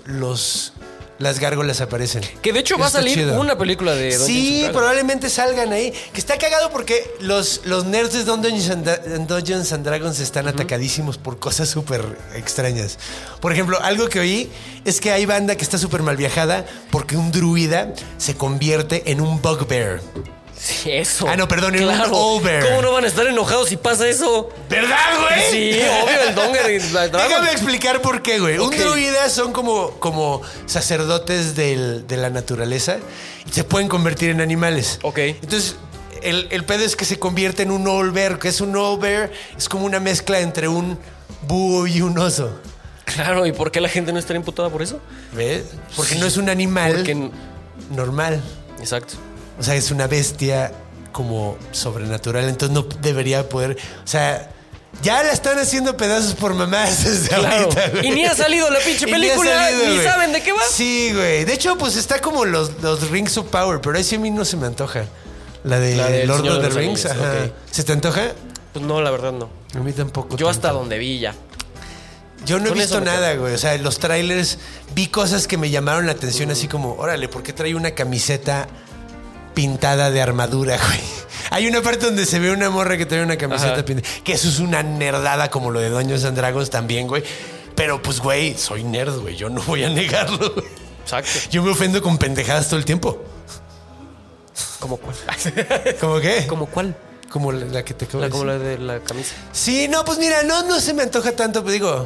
las gárgolas aparecen. Que de hecho va a salir una película de Dungeons and Dragons. Probablemente salgan ahí. Que está cagado porque los nerds de Dungeons and Dragons están atacadísimos por cosas súper extrañas. Por ejemplo, algo que oí es que hay banda que está súper mal viajada porque un druida se convierte en un bugbear. Sí, eso. No, perdón, en un owlbear. ¿Cómo no van a estar enojados si pasa eso? ¿Verdad, güey? Sí, obvio, el Donger y la Dragon. Déjame explicar por qué, güey. Okay. Un druida son como sacerdotes de la naturaleza y se pueden convertir en animales. Ok. Entonces, el pedo es que se convierte en un owlbear. ¿Qué es un owlbear? Es como una mezcla entre un búho y un oso. Claro, ¿y por qué la gente no estaría imputada por eso? ¿Ves? Porque no es un animal normal. Exacto. O sea, es una bestia como sobrenatural. Entonces no debería poder... O sea, ya la están haciendo pedazos por mamás desde ahorita, güey. Y ni ha salido la pinche película. Ni saben de qué va. Sí, güey. De hecho, pues está como los Rings of Power. Pero ahí sí a mí no se me antoja. La de Lord of the Rings. Ajá. Okay. ¿Se te antoja? Pues no, la verdad no. A mí tampoco. Yo hasta donde vi ya. Yo no he visto nada, güey. O sea, en los trailers vi cosas que me llamaron la atención. Así como, órale, ¿por qué trae una camiseta pintada de armadura, güey? Hay una parte donde se ve una morra que trae una camiseta pintada. Que eso es una nerdada como lo de Dungeons and Dragons también, güey. Pero pues, güey, soy nerd, güey. Yo no voy a negarlo, güey. Exacto. Yo me ofendo con pendejadas todo el tiempo. ¿Cómo cuál? ¿Cómo qué? ¿Cómo cuál? Como la que te acabo de decir. Como la de la camisa. Sí, no, pues mira, no se me antoja tanto. Pues digo,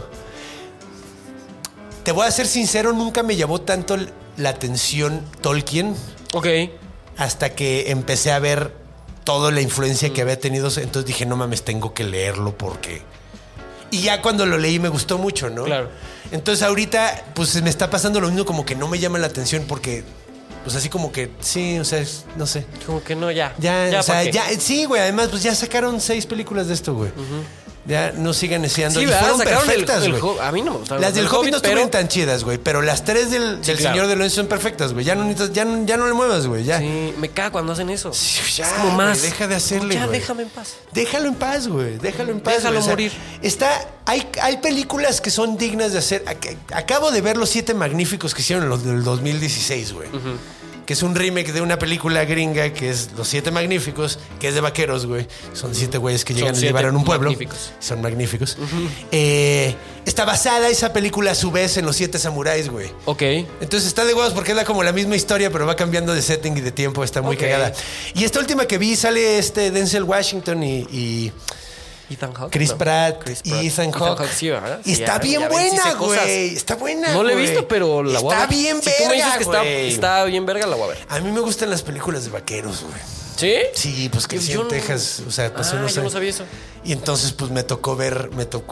te voy a ser sincero, nunca me llamó tanto la atención Tolkien. Ok. Hasta que empecé a ver toda la influencia que había tenido. Entonces dije, no mames, tengo que leerlo porque... Y ya cuando lo leí me gustó mucho, ¿no? Claro. Entonces ahorita pues me está pasando lo mismo, como que no me llama la atención porque... Pues así como que, sí, o sea, no sé. Como que no, ya. Ya, o sea, ya, sí, güey, además pues ya sacaron 6 películas de esto, güey. Ya no sigan neceando. Sí, y ¿verdad? fueron Sacaron perfectas, güey. a mí no me gustaron Las del Hobbit no pero... estuvieron tan chidas, güey. Pero las 3 del claro. Señor de los Anillos son perfectas, güey. Ya no necesitas, ya no le muevas, güey. Ya. Sí, me caga cuando hacen eso. Sí, ya, es como más. Güey, deja de hacerle, Ya, güey. déjame en paz. Déjalo en paz, güey. Déjalo en paz. Déjalo güey. morir. Hay películas que son dignas de hacer. Acabo de ver Los Siete Magníficos que hicieron los del 2016, güey. Que es un remake de una película gringa que es Los Siete Magníficos, que es de vaqueros, güey. Son 7 güeyes que llegan y llevaron un pueblo. Magníficos. Son magníficos. Está basada esa película a su vez en Los Siete Samuráis, güey. Ok. Entonces está de huevos porque es como la misma historia, pero va cambiando de setting y de tiempo. Está muy cagada. Y esta última que vi sale Denzel Washington y Ethan Hawke. Chris Pratt y Ethan Hawke. Sí, ¿verdad? Y Sí, está bien ya ven, sí buena, sé cosas. güey. Está buena, No la he güey. visto, pero la voy a ver. Está bien Si tú me dices verga, que güey. está bien verga, la voy a ver. A mí me gustan las películas de vaqueros, güey. ¿Sí? Sí, pues crecí en Texas, o sea, pasé unos yo no años. sabía eso. Y entonces, pues me tocó ver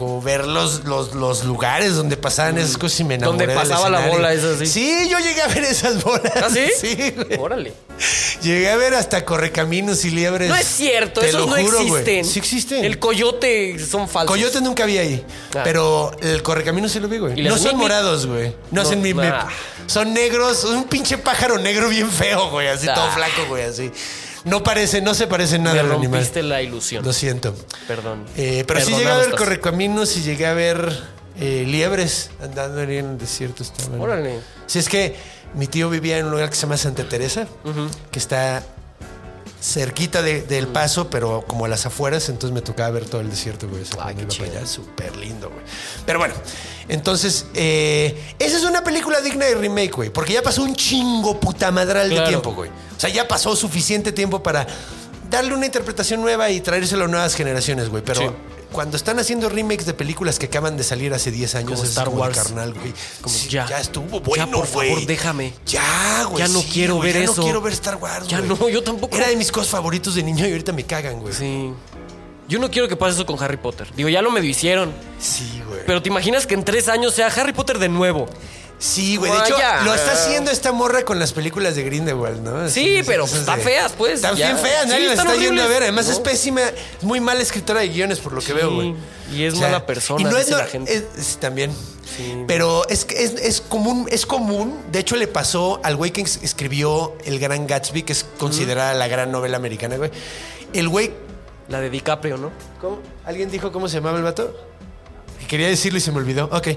los lugares donde pasaban esas cosas y me enamoré. Donde del pasaba la escenario. bola esa, sí. Sí, yo llegué a ver esas bolas. ¿Ah, sí? Sí, güey. Órale. Llegué a ver hasta correcaminos y liebres. No es cierto, Te esos lo no juro, güey. existen. Sí existen. El coyote son falsos. Coyote nunca vi ahí. Ah. Pero el correcaminos sí lo vi, güey. ¿Y No las son Mic Mic? morados, güey. No son Mic Mic. nah. Son negros. Un pinche pájaro negro bien feo, güey. Así todo Ah. flaco, güey. Así. No se parece nada Me al animal. rompiste la ilusión. Lo siento. Perdón. Pero sí Perdonado llegué a ver estás. correcaminos y llegué a ver liebres andando ahí en el desierto. Estaban. Órale. Si es que mi tío vivía en un lugar que se llama Santa Teresa, que está cerquita del Paso, pero como a las afueras, entonces me tocaba ver todo el desierto, güey. Ay, qué Iba para chido. allá, súper lindo, güey. Pero bueno, entonces, esa es una película digna de remake, güey, porque ya pasó un chingo puta madral de Claro. tiempo, güey. O sea, ya pasó suficiente tiempo para darle una interpretación nueva y traérselo a nuevas generaciones, güey. Pero Sí. cuando están haciendo remakes de películas que acaban de salir hace 10 años, Como es Star como Wars. de carnal, güey. Como Sí, ya. ya estuvo bueno, Ya, por güey. favor, déjame. Ya, güey. Ya no sí, quiero güey, ver ya eso. no quiero ver Star Wars, Ya güey. no, yo tampoco. Era de mis cosas favoritos de niño y ahorita me cagan, güey. Sí. Yo no quiero que pase eso con Harry Potter. Digo, ya lo medio hicieron. Sí, güey. Pero te imaginas que en 3 años sea Harry Potter de nuevo. Sí, güey. De hecho, ya. lo está haciendo esta morra con las películas de Grindelwald, ¿no? Sí, pero esas están de- feas, pues, Están ya. bien feas, Sí, nadie las están está yendo a horribles. ver. Además, No. es pésima, es muy mala escritora de guiones, por lo que veo, güey. Y es mala persona, y no dice es, la gente. También. Sí. Pero es común. De hecho, le pasó al güey que escribió El Gran Gatsby, que es considerada la gran novela americana, güey. El güey. La de DiCaprio, ¿no? ¿Cómo? ¿Alguien dijo cómo se llamaba el vato? Quería decirlo y se me olvidó. Ok.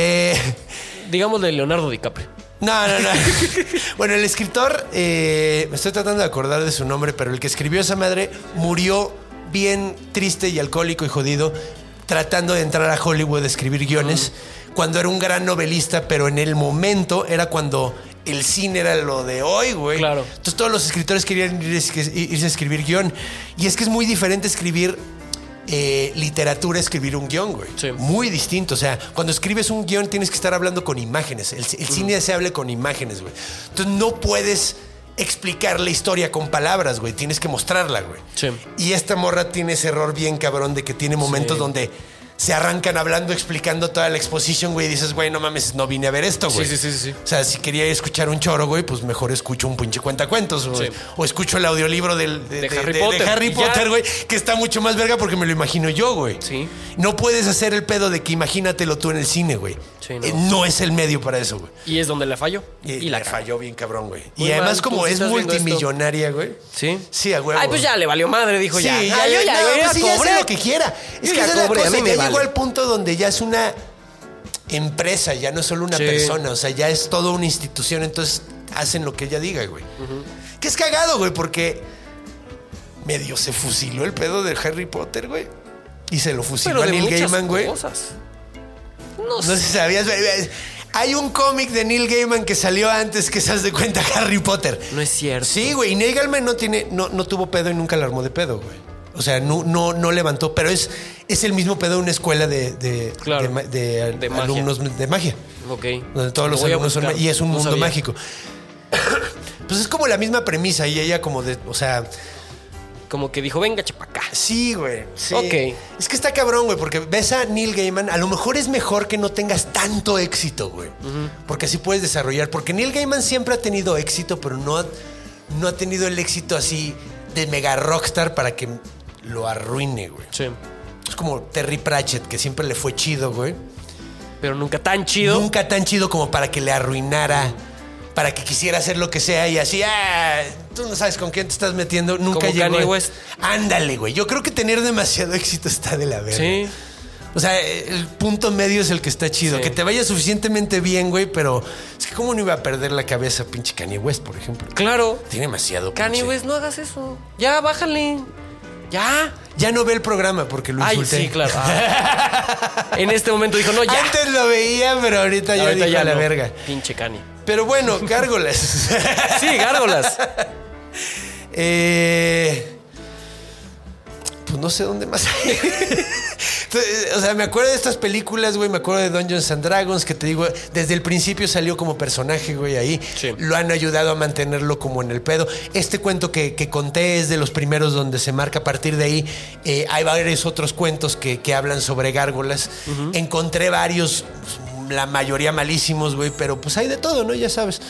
Digamos de Leonardo DiCaprio. No. Bueno, el escritor, me estoy tratando de acordar de su nombre, pero el que escribió esa madre murió bien triste y alcohólico y jodido, tratando de entrar a Hollywood a escribir guiones, cuando era un gran novelista, pero en el momento era cuando el cine era lo de hoy, güey. Claro. Entonces todos los escritores querían irse a escribir guión. Y es que es muy diferente escribir literatura, escribir un guión, güey. Sí. Muy distinto. O sea, cuando escribes un guión tienes que estar hablando con imágenes. El cine se habla con imágenes, güey. Entonces no puedes explicar la historia con palabras, güey. Tienes que mostrarla, güey. Sí. Y esta morra tiene ese error bien cabrón de que tiene momentos Sí. donde se arrancan hablando, explicando toda la exposición, güey. Y dices, güey, no mames, no vine a ver esto, güey. Sí. O sea, si quería escuchar un choro, güey, pues mejor escucho un pinche cuentacuentos. Sí. O escucho el audiolibro de Harry Potter. Harry Y ya. Potter, güey, que está mucho más verga porque me lo imagino yo, güey. Sí. No puedes hacer el pedo de que imagínatelo tú en el cine, güey. Sí, no. No es el medio para eso, güey. Y es donde le falló. Y la le cagó. falló bien cabrón, güey. Muy Y además, mal, como tú sí es estás viendo esto. multimillonaria, güey. ¿Sí? Sí, a huevo. Ay, pues ya le valió madre, dijo Sí, ya. ya, yo ya, no, yo ya pues sí, ya cobré. hace lo que quiera. Es Yo que ya esa es la cobré, a cosa, mí me ya vale. llegó al punto donde ya es una empresa, ya no es solo una Sí. persona, o sea, ya es toda una institución, entonces hacen lo que ella diga, güey. Que es cagado, güey, porque medio se fusiló el pedo de Harry Potter, güey. Y se lo fusiló Pero a de Neil muchas Gaiman, güey. cosas. No sé si sabías, güey. Hay un cómic de Neil Gaiman que salió antes que se hace de cuenta Harry Potter. No es cierto. Sí, güey. Y Neil Gaiman no tuvo pedo y nunca la armó de pedo, güey. O sea, no levantó, pero es el mismo pedo de una escuela de Claro. magia. alumnos de magia. Ok. Donde todos Lo los voy a alumnos son buscar. y es un No mundo sabía. mágico. Pues es como la misma premisa y ella como de, o sea, Como que dijo, venga, chapacá. sí, güey. Sí. Ok. Es que está cabrón, güey, porque ves a Neil Gaiman, a lo mejor es mejor que no tengas tanto éxito, güey. Porque así puedes desarrollar. Porque Neil Gaiman siempre ha tenido éxito, pero no ha tenido el éxito así de mega rockstar para que lo arruine, güey. Sí. Es como Terry Pratchett, que siempre le fue chido, güey. Pero nunca tan chido. Nunca tan chido como para que le arruinara, para que quisiera hacer lo que sea y así, tú no sabes con quién te estás metiendo. Nunca como llegó. Kanye West. Ándale, güey. Yo creo que tener demasiado éxito está de la verga. Sí. O sea, el punto medio es el que está chido. Sí. Que te vaya suficientemente bien, güey, pero es que cómo no iba a perder la cabeza pinche Kanye West, por ejemplo. Claro. Tiene demasiado Kanye pinche. West, no hagas eso. Ya, bájale. Ya. Ya no ve el programa porque lo Ay, insulté. sí, claro. En este momento dijo, no, ya. Antes lo veía, pero ahorita ya dijo a la no. verga. Pinche Kanye. Pero bueno, gárgolas. Sí, gárgolas. Pues no sé dónde más hay. O sea, me acuerdo de estas películas, güey. Me acuerdo de Dungeons and Dragons, que te digo, desde el principio salió como personaje, güey, ahí. Sí. Lo han ayudado a mantenerlo como en el pedo. Este cuento que conté es de los primeros donde se marca. A partir de ahí hay varios otros cuentos que hablan sobre gárgolas. Encontré varios, pues, la mayoría malísimos, güey, pero pues hay de todo, ¿no? Ya sabes.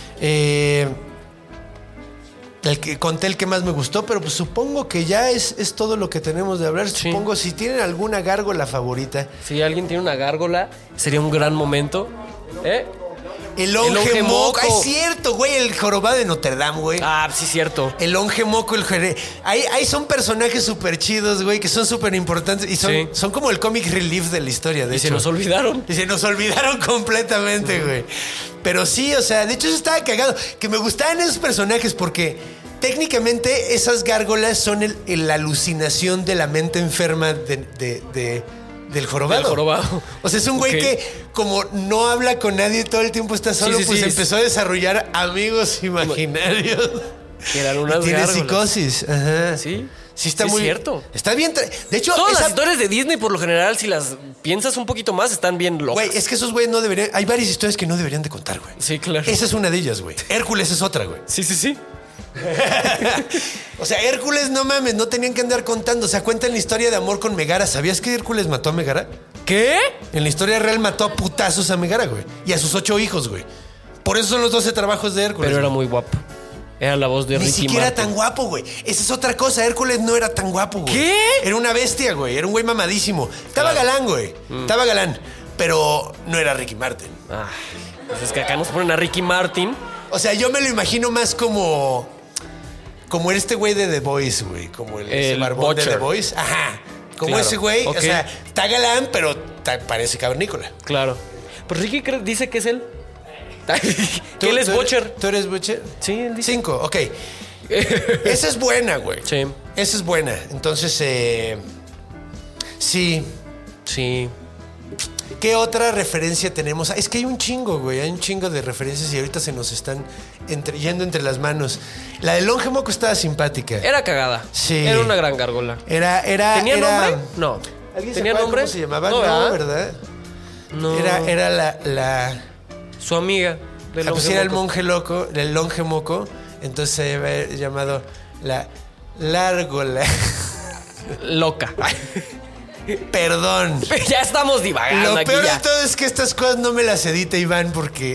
El que conté el que más me gustó, pero pues supongo que ya es todo lo que tenemos de hablar. Sí. Supongo, si tienen alguna gárgola favorita. Si alguien tiene una gárgola, sería un gran momento. El Longe Moco. Moco. Es cierto, güey, el jorobado de Notre Dame, güey. Ah, sí, cierto. El Longe Moco, el Jere. Ahí son personajes súper chidos, güey, que son súper importantes. Y son como el comic relief de la historia, de Y hecho. se nos olvidaron. Y se nos olvidaron completamente, güey. Pero sí, o sea, de hecho eso estaba cagado. Que me gustaban esos personajes porque técnicamente esas gárgolas son la alucinación de la mente enferma del jorobado. Del jorobado. O sea, es un güey Ok. que como no habla con nadie, todo el tiempo está solo, Sí, sí, pues sí. empezó a desarrollar amigos imaginarios. Que eran Y unas tiene gárgolas. psicosis. Ajá. Sí. Sí, está Sí, muy es cierto. Está bien. De hecho, Todas esa- las historias de Disney, por lo general, si las piensas un poquito más, están bien locas. Güey, es que esos güeyes no deberían. Hay varias historias que no deberían de contar, güey. Sí, claro. Esa es una de ellas, güey. Hércules es otra, güey. Sí, sí, sí. O sea, Hércules, no mames, no tenían que andar contando. O sea, cuentan la historia de amor con Megara. ¿Sabías que Hércules mató a Megara? ¿Qué? En la historia real mató a putazos a Megara, güey. Y a sus 8 hijos, güey. Por eso son los 12 trabajos de Hércules. Pero era güey. muy guapo. Era la voz de Ni Ricky siquiera Martin. tan guapo, güey. Esa es otra cosa. Hércules no era tan guapo, güey. ¿Qué? Era una bestia, güey. Era un güey mamadísimo. Estaba galán, güey. Estaba galán. Pero no era Ricky Martin. Ah, pues es que acá nos ponen a Ricky Martin. O sea, yo me lo imagino más como este güey de The Voice, güey. Como ese El barbón de Butcher. The Voice. Ajá. Como Claro. ese güey. Ok. O sea, está galán, pero parece cavernícola. Claro. Pues Ricky dice que es él. Que él es Butcher. ¿Tú eres Butcher? Sí, él dice. 5, ok. Esa es buena, güey. Sí. Esa es buena. Entonces, sí. Sí. ¿Qué otra referencia tenemos? Es que hay un chingo, güey. Hay un chingo de referencias y ahorita se nos están yendo entre las manos. La de Longe Moco estaba simpática. Era cagada. Sí. Era una gran gárgola. Era. ¿Tenía nombre? No. ¿Alguien se ¿Tenía acuerda nombre? cómo se llamaba? No, No, ¿verdad? ¿verdad? No. Era la Su amiga. del pues era el Longe Moco. monje loco, el Longe Moco. Entonces se había llamado la Lárgola. Loca. Perdón. Ya estamos divagando Lo aquí peor ya. de todo es que estas cosas no me las edita Iván porque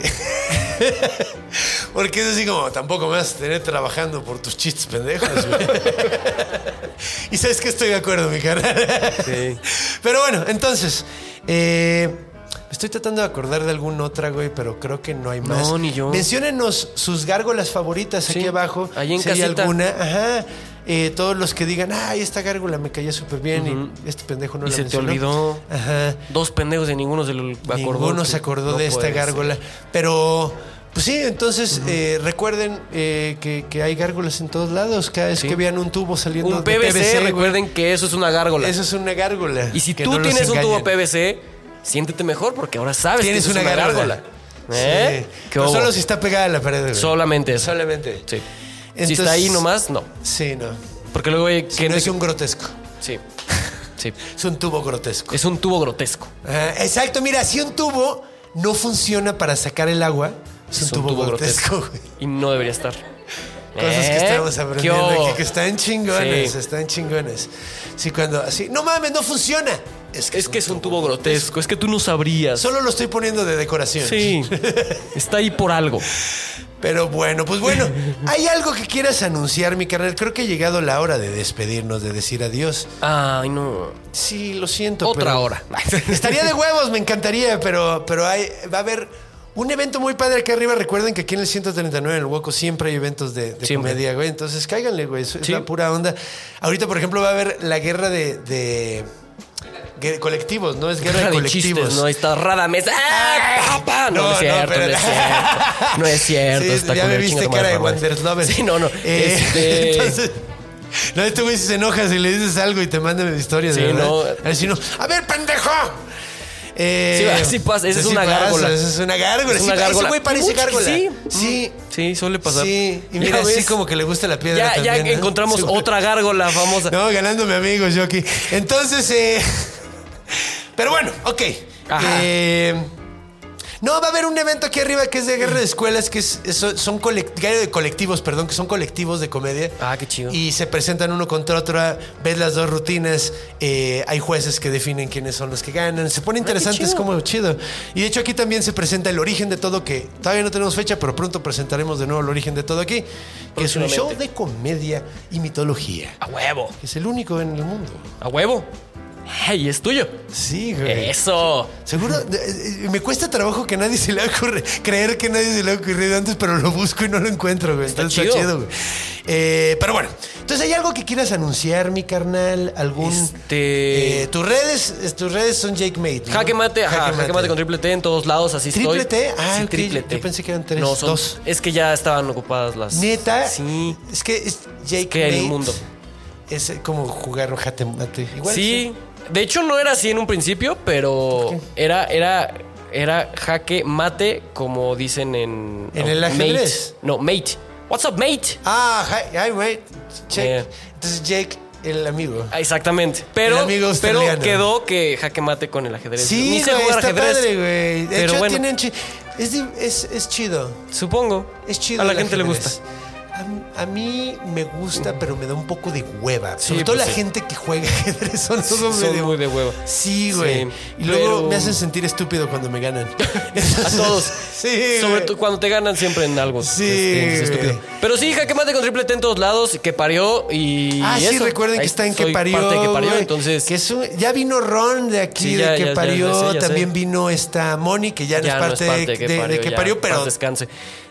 es así como tampoco me vas a tener trabajando por tus chistes pendejos, güey. Y sabes que estoy de acuerdo, mi carnal. Sí. Pero bueno, entonces estoy tratando de acordar de alguna otra, güey, pero creo que no hay más. No, ni yo. Menciónenos sus gárgolas favoritas aquí Sí, abajo. ahí en si hay casita. alguna. Ajá. Todos los que digan, ay, esta gárgola me caía súper bien y este pendejo no Y la se te mencionó. olvidó. Ajá. Dos pendejos de ninguno se lo acordó. Ninguno se acordó de esta gárgola. Pero, pues sí, entonces recuerden que hay gárgolas en todos lados. Cada vez Sí. que vean un tubo saliendo Un de PVC, PVC, güey, recuerden que eso es una gárgola. eso es una gárgola. Y si que tú no los tienes un tubo engañen. PVC, siéntete mejor porque ahora sabes Tienes que eso una es una gárgola. gárgola. ¿Eh? Sí. ¿Qué Pero hubo? solo si está pegada a la pared, güey. Solamente eso. Solamente. Sí. Si Entonces- está ahí nomás, no. Sí, no. Porque luego hay Que no es un grotesco. Sí. Sí. Es un tubo grotesco. Es un tubo grotesco. Ajá, exacto, mira, si un tubo no funciona para sacar el agua, es un tubo grotesco, güey. Y no debería estar. Cosas que estamos aprendiendo ¿Qué hubo? aquí, que están chingones, Sí. están chingones. Sí, cuando así, no mames, no funciona. Es que es un tubo grotesco. Es que tú no sabrías. Solo lo estoy poniendo de decoración. Sí. Está ahí por algo. Pero bueno, pues bueno, ¿hay algo que quieras anunciar, mi carnal? Creo que ha llegado la hora de despedirnos, de decir adiós. Ay, no. Sí, lo siento. Otra hora. Estaría de huevos, me encantaría, pero va a haber un evento muy padre aquí arriba. Recuerden que aquí en el 139, en el Hueco, siempre hay eventos de comedia, güey. Entonces, cáiganle, güey. Es la pura onda. Ahorita, por ejemplo, va a haber la guerra de colectivos, ¿no? Es guerra de colectivos. Chistes, ¿no? Ahí está Radamés. ¡Ah, papá! No es cierto, pero... no es cierto. No es cierto. Sí, está ya me viste cara de Wanderslover. Sí, no. Entonces... No, este güey se enoja si le dices algo y te manda historias. Sí, ¿verdad? no. A ver si no. ¡A ver, pendejo! Sí pasa. Esa es una gárgola. Esa es una gárgola. Es una gárgola. Ese güey parece gárgola. Sí. Sí, suele pasar. Sí, y mira, así como que le gusta la piedra ya también. encontramos otra gárgola famosa. No, ganándome amigos yo aquí. Entonces, pero bueno, ok. No, va a haber un evento aquí arriba que es de guerra de escuelas, que son colectivos, que son colectivos de comedia. Ah, qué chido. Y se presentan uno contra otro, ves las dos rutinas, hay jueces que definen quiénes son los que ganan. Se pone interesante, es como chido. Y de hecho aquí también se presenta El Origen de Todo, que todavía no tenemos fecha, pero pronto presentaremos de nuevo El Origen de Todo aquí, que es un show de comedia y mitología. ¡A huevo! Es el único en el mundo. ¡A huevo! ¡Hey, es tuyo! Sí, güey. ¡Eso! Seguro, me cuesta trabajo que nadie se le ocurre, creer que nadie se le ha ocurrido antes, pero lo busco y no lo encuentro, güey. Está chido, güey. Pero bueno, entonces, ¿hay algo que quieras anunciar, mi carnal? Tus redes son Jake Mate, ¿no? Jaque Mate con triple T en todos lados, así ¿Triple estoy. T? Ah, sí, ok. triple T. Yo pensé que eran tres. No, son dos. Es que ya estaban ocupadas las... ¿Neta? Sí. Es que es Jake es que Mate. el mundo. Es como jugar Jaque Mate. Igual Sí. De hecho, no era así en un principio, pero era Jaque Mate, como dicen en el ajedrez. Mate. No, mate. What's up, mate? Ah, hi mate. Entonces Jake, el amigo. Exactamente. Pero quedó que Jaque Mate con el ajedrez. Sí, ni sé güey, jugar está ajedrez. padre, güey. De hecho, bueno. tienen... Es chido. Supongo. Es chido. A la gente le gusta. A mí me gusta, pero me da un poco de hueva. Sí, Sobre todo pues la sí. gente que juega ajedrez son muy de hueva. Sí, güey. Sí, y luego pero... me hacen sentir estúpido cuando me ganan. A todos. Sí, sobre todo cuando te ganan siempre en algo. Sí, es estúpido. Pero sí, Jaque Mate con triple T en todos lados, que parió y sí, eso. recuerden que Ahí está en soy Que Parió. parte de Que Parió, güey. entonces... Que ya vino Ron de aquí, Sí, de Que Parió. ya También sé. vino esta Moni, que ya no es parte de Que Parió, pero descanse.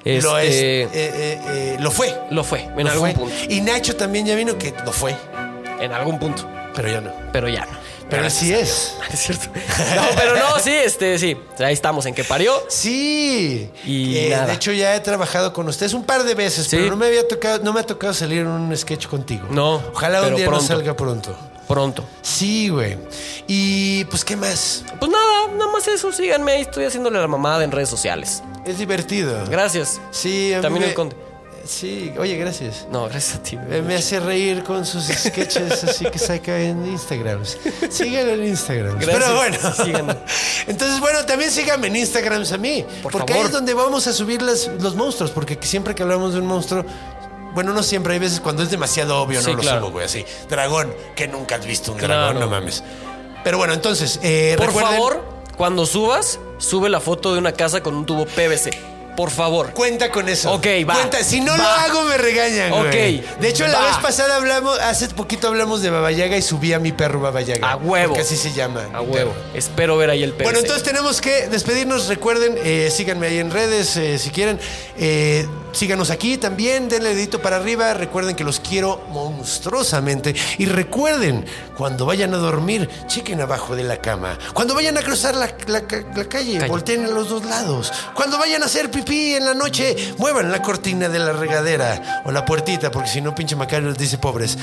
lo fue. Lo fue, en algún punto. Y Nacho también ya vino, que lo fue. En algún punto. Pero ya no. Pero ya no. Pero así es. Es cierto. No, pero no, sí, sí. Ahí estamos, en Que Parió. Sí. Y nada. De hecho, ya he trabajado con ustedes un par de veces, Sí. pero no me ha tocado salir en un sketch contigo. No, Ojalá un pero día pronto. nos salga pronto. Pronto. Sí, güey. Y pues, ¿qué más? Pues nada más eso. Síganme ahí. Estoy haciéndole la mamada en redes sociales. Es divertido. Gracias. Sí, a mí También el Conde. Sí, oye, gracias. No, gracias a ti. Me hace reír con sus sketches así que saca en Instagram. Síganlo en Instagram. Gracias. Pero bueno. Síganme. Entonces, bueno, también síganme en Instagram a mí. Porque favor. ahí es donde vamos a subir los monstruos. Porque siempre que hablamos de un monstruo... Bueno, no siempre. Hay veces cuando es demasiado obvio Sí, no lo claro. subo, güey. Así. Dragón, que nunca has visto un Claro. dragón, no mames. Pero bueno, entonces... Por recuerden- favor, cuando subas, sube la foto de una casa con un tubo PVC. Por favor. Cuenta con eso. Ok, va. Cuenta. Si no Va. lo hago, me regañan, güey. Ok, De hecho, la va. vez pasada hace poquito hablamos de Baba Yaga y subí a mi perro Baba Yaga. A huevo. Porque así se llama. A mi huevo. perro. Espero ver ahí el PVC. Bueno, entonces tenemos que despedirnos. Recuerden, síganme ahí en redes si quieren. Síganos aquí también. Denle dedito para arriba. Recuerden que los quiero monstruosamente. Y recuerden, cuando vayan a dormir, chequen abajo de la cama. Cuando vayan a cruzar la calle, volteen a los dos lados. Cuando vayan a hacer pipí en la noche, muevan la cortina de la regadera o la puertita, porque si no, pinche Macario les dice pobres.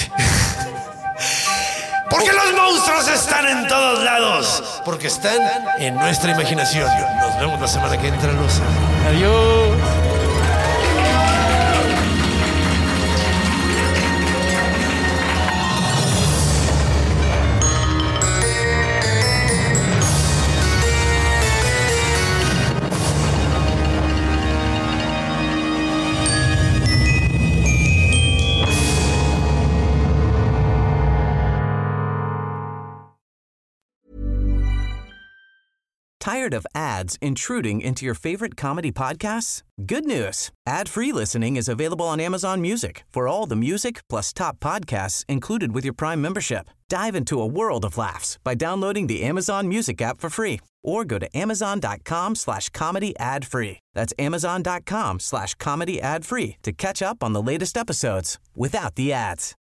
Porque los monstruos están en todos lados. Porque están en nuestra imaginación. Nos vemos la semana que entra, Rosa. Adiós. Tired of ads intruding into your favorite comedy podcasts? Good news. Ad-free listening is available on Amazon Music for all the music plus top podcasts included with your Prime membership. Dive into a world of laughs by downloading the Amazon Music app for free or go to amazon.com/comedy ad-free. That's amazon.com/comedy ad-free to catch up on the latest episodes without the ads.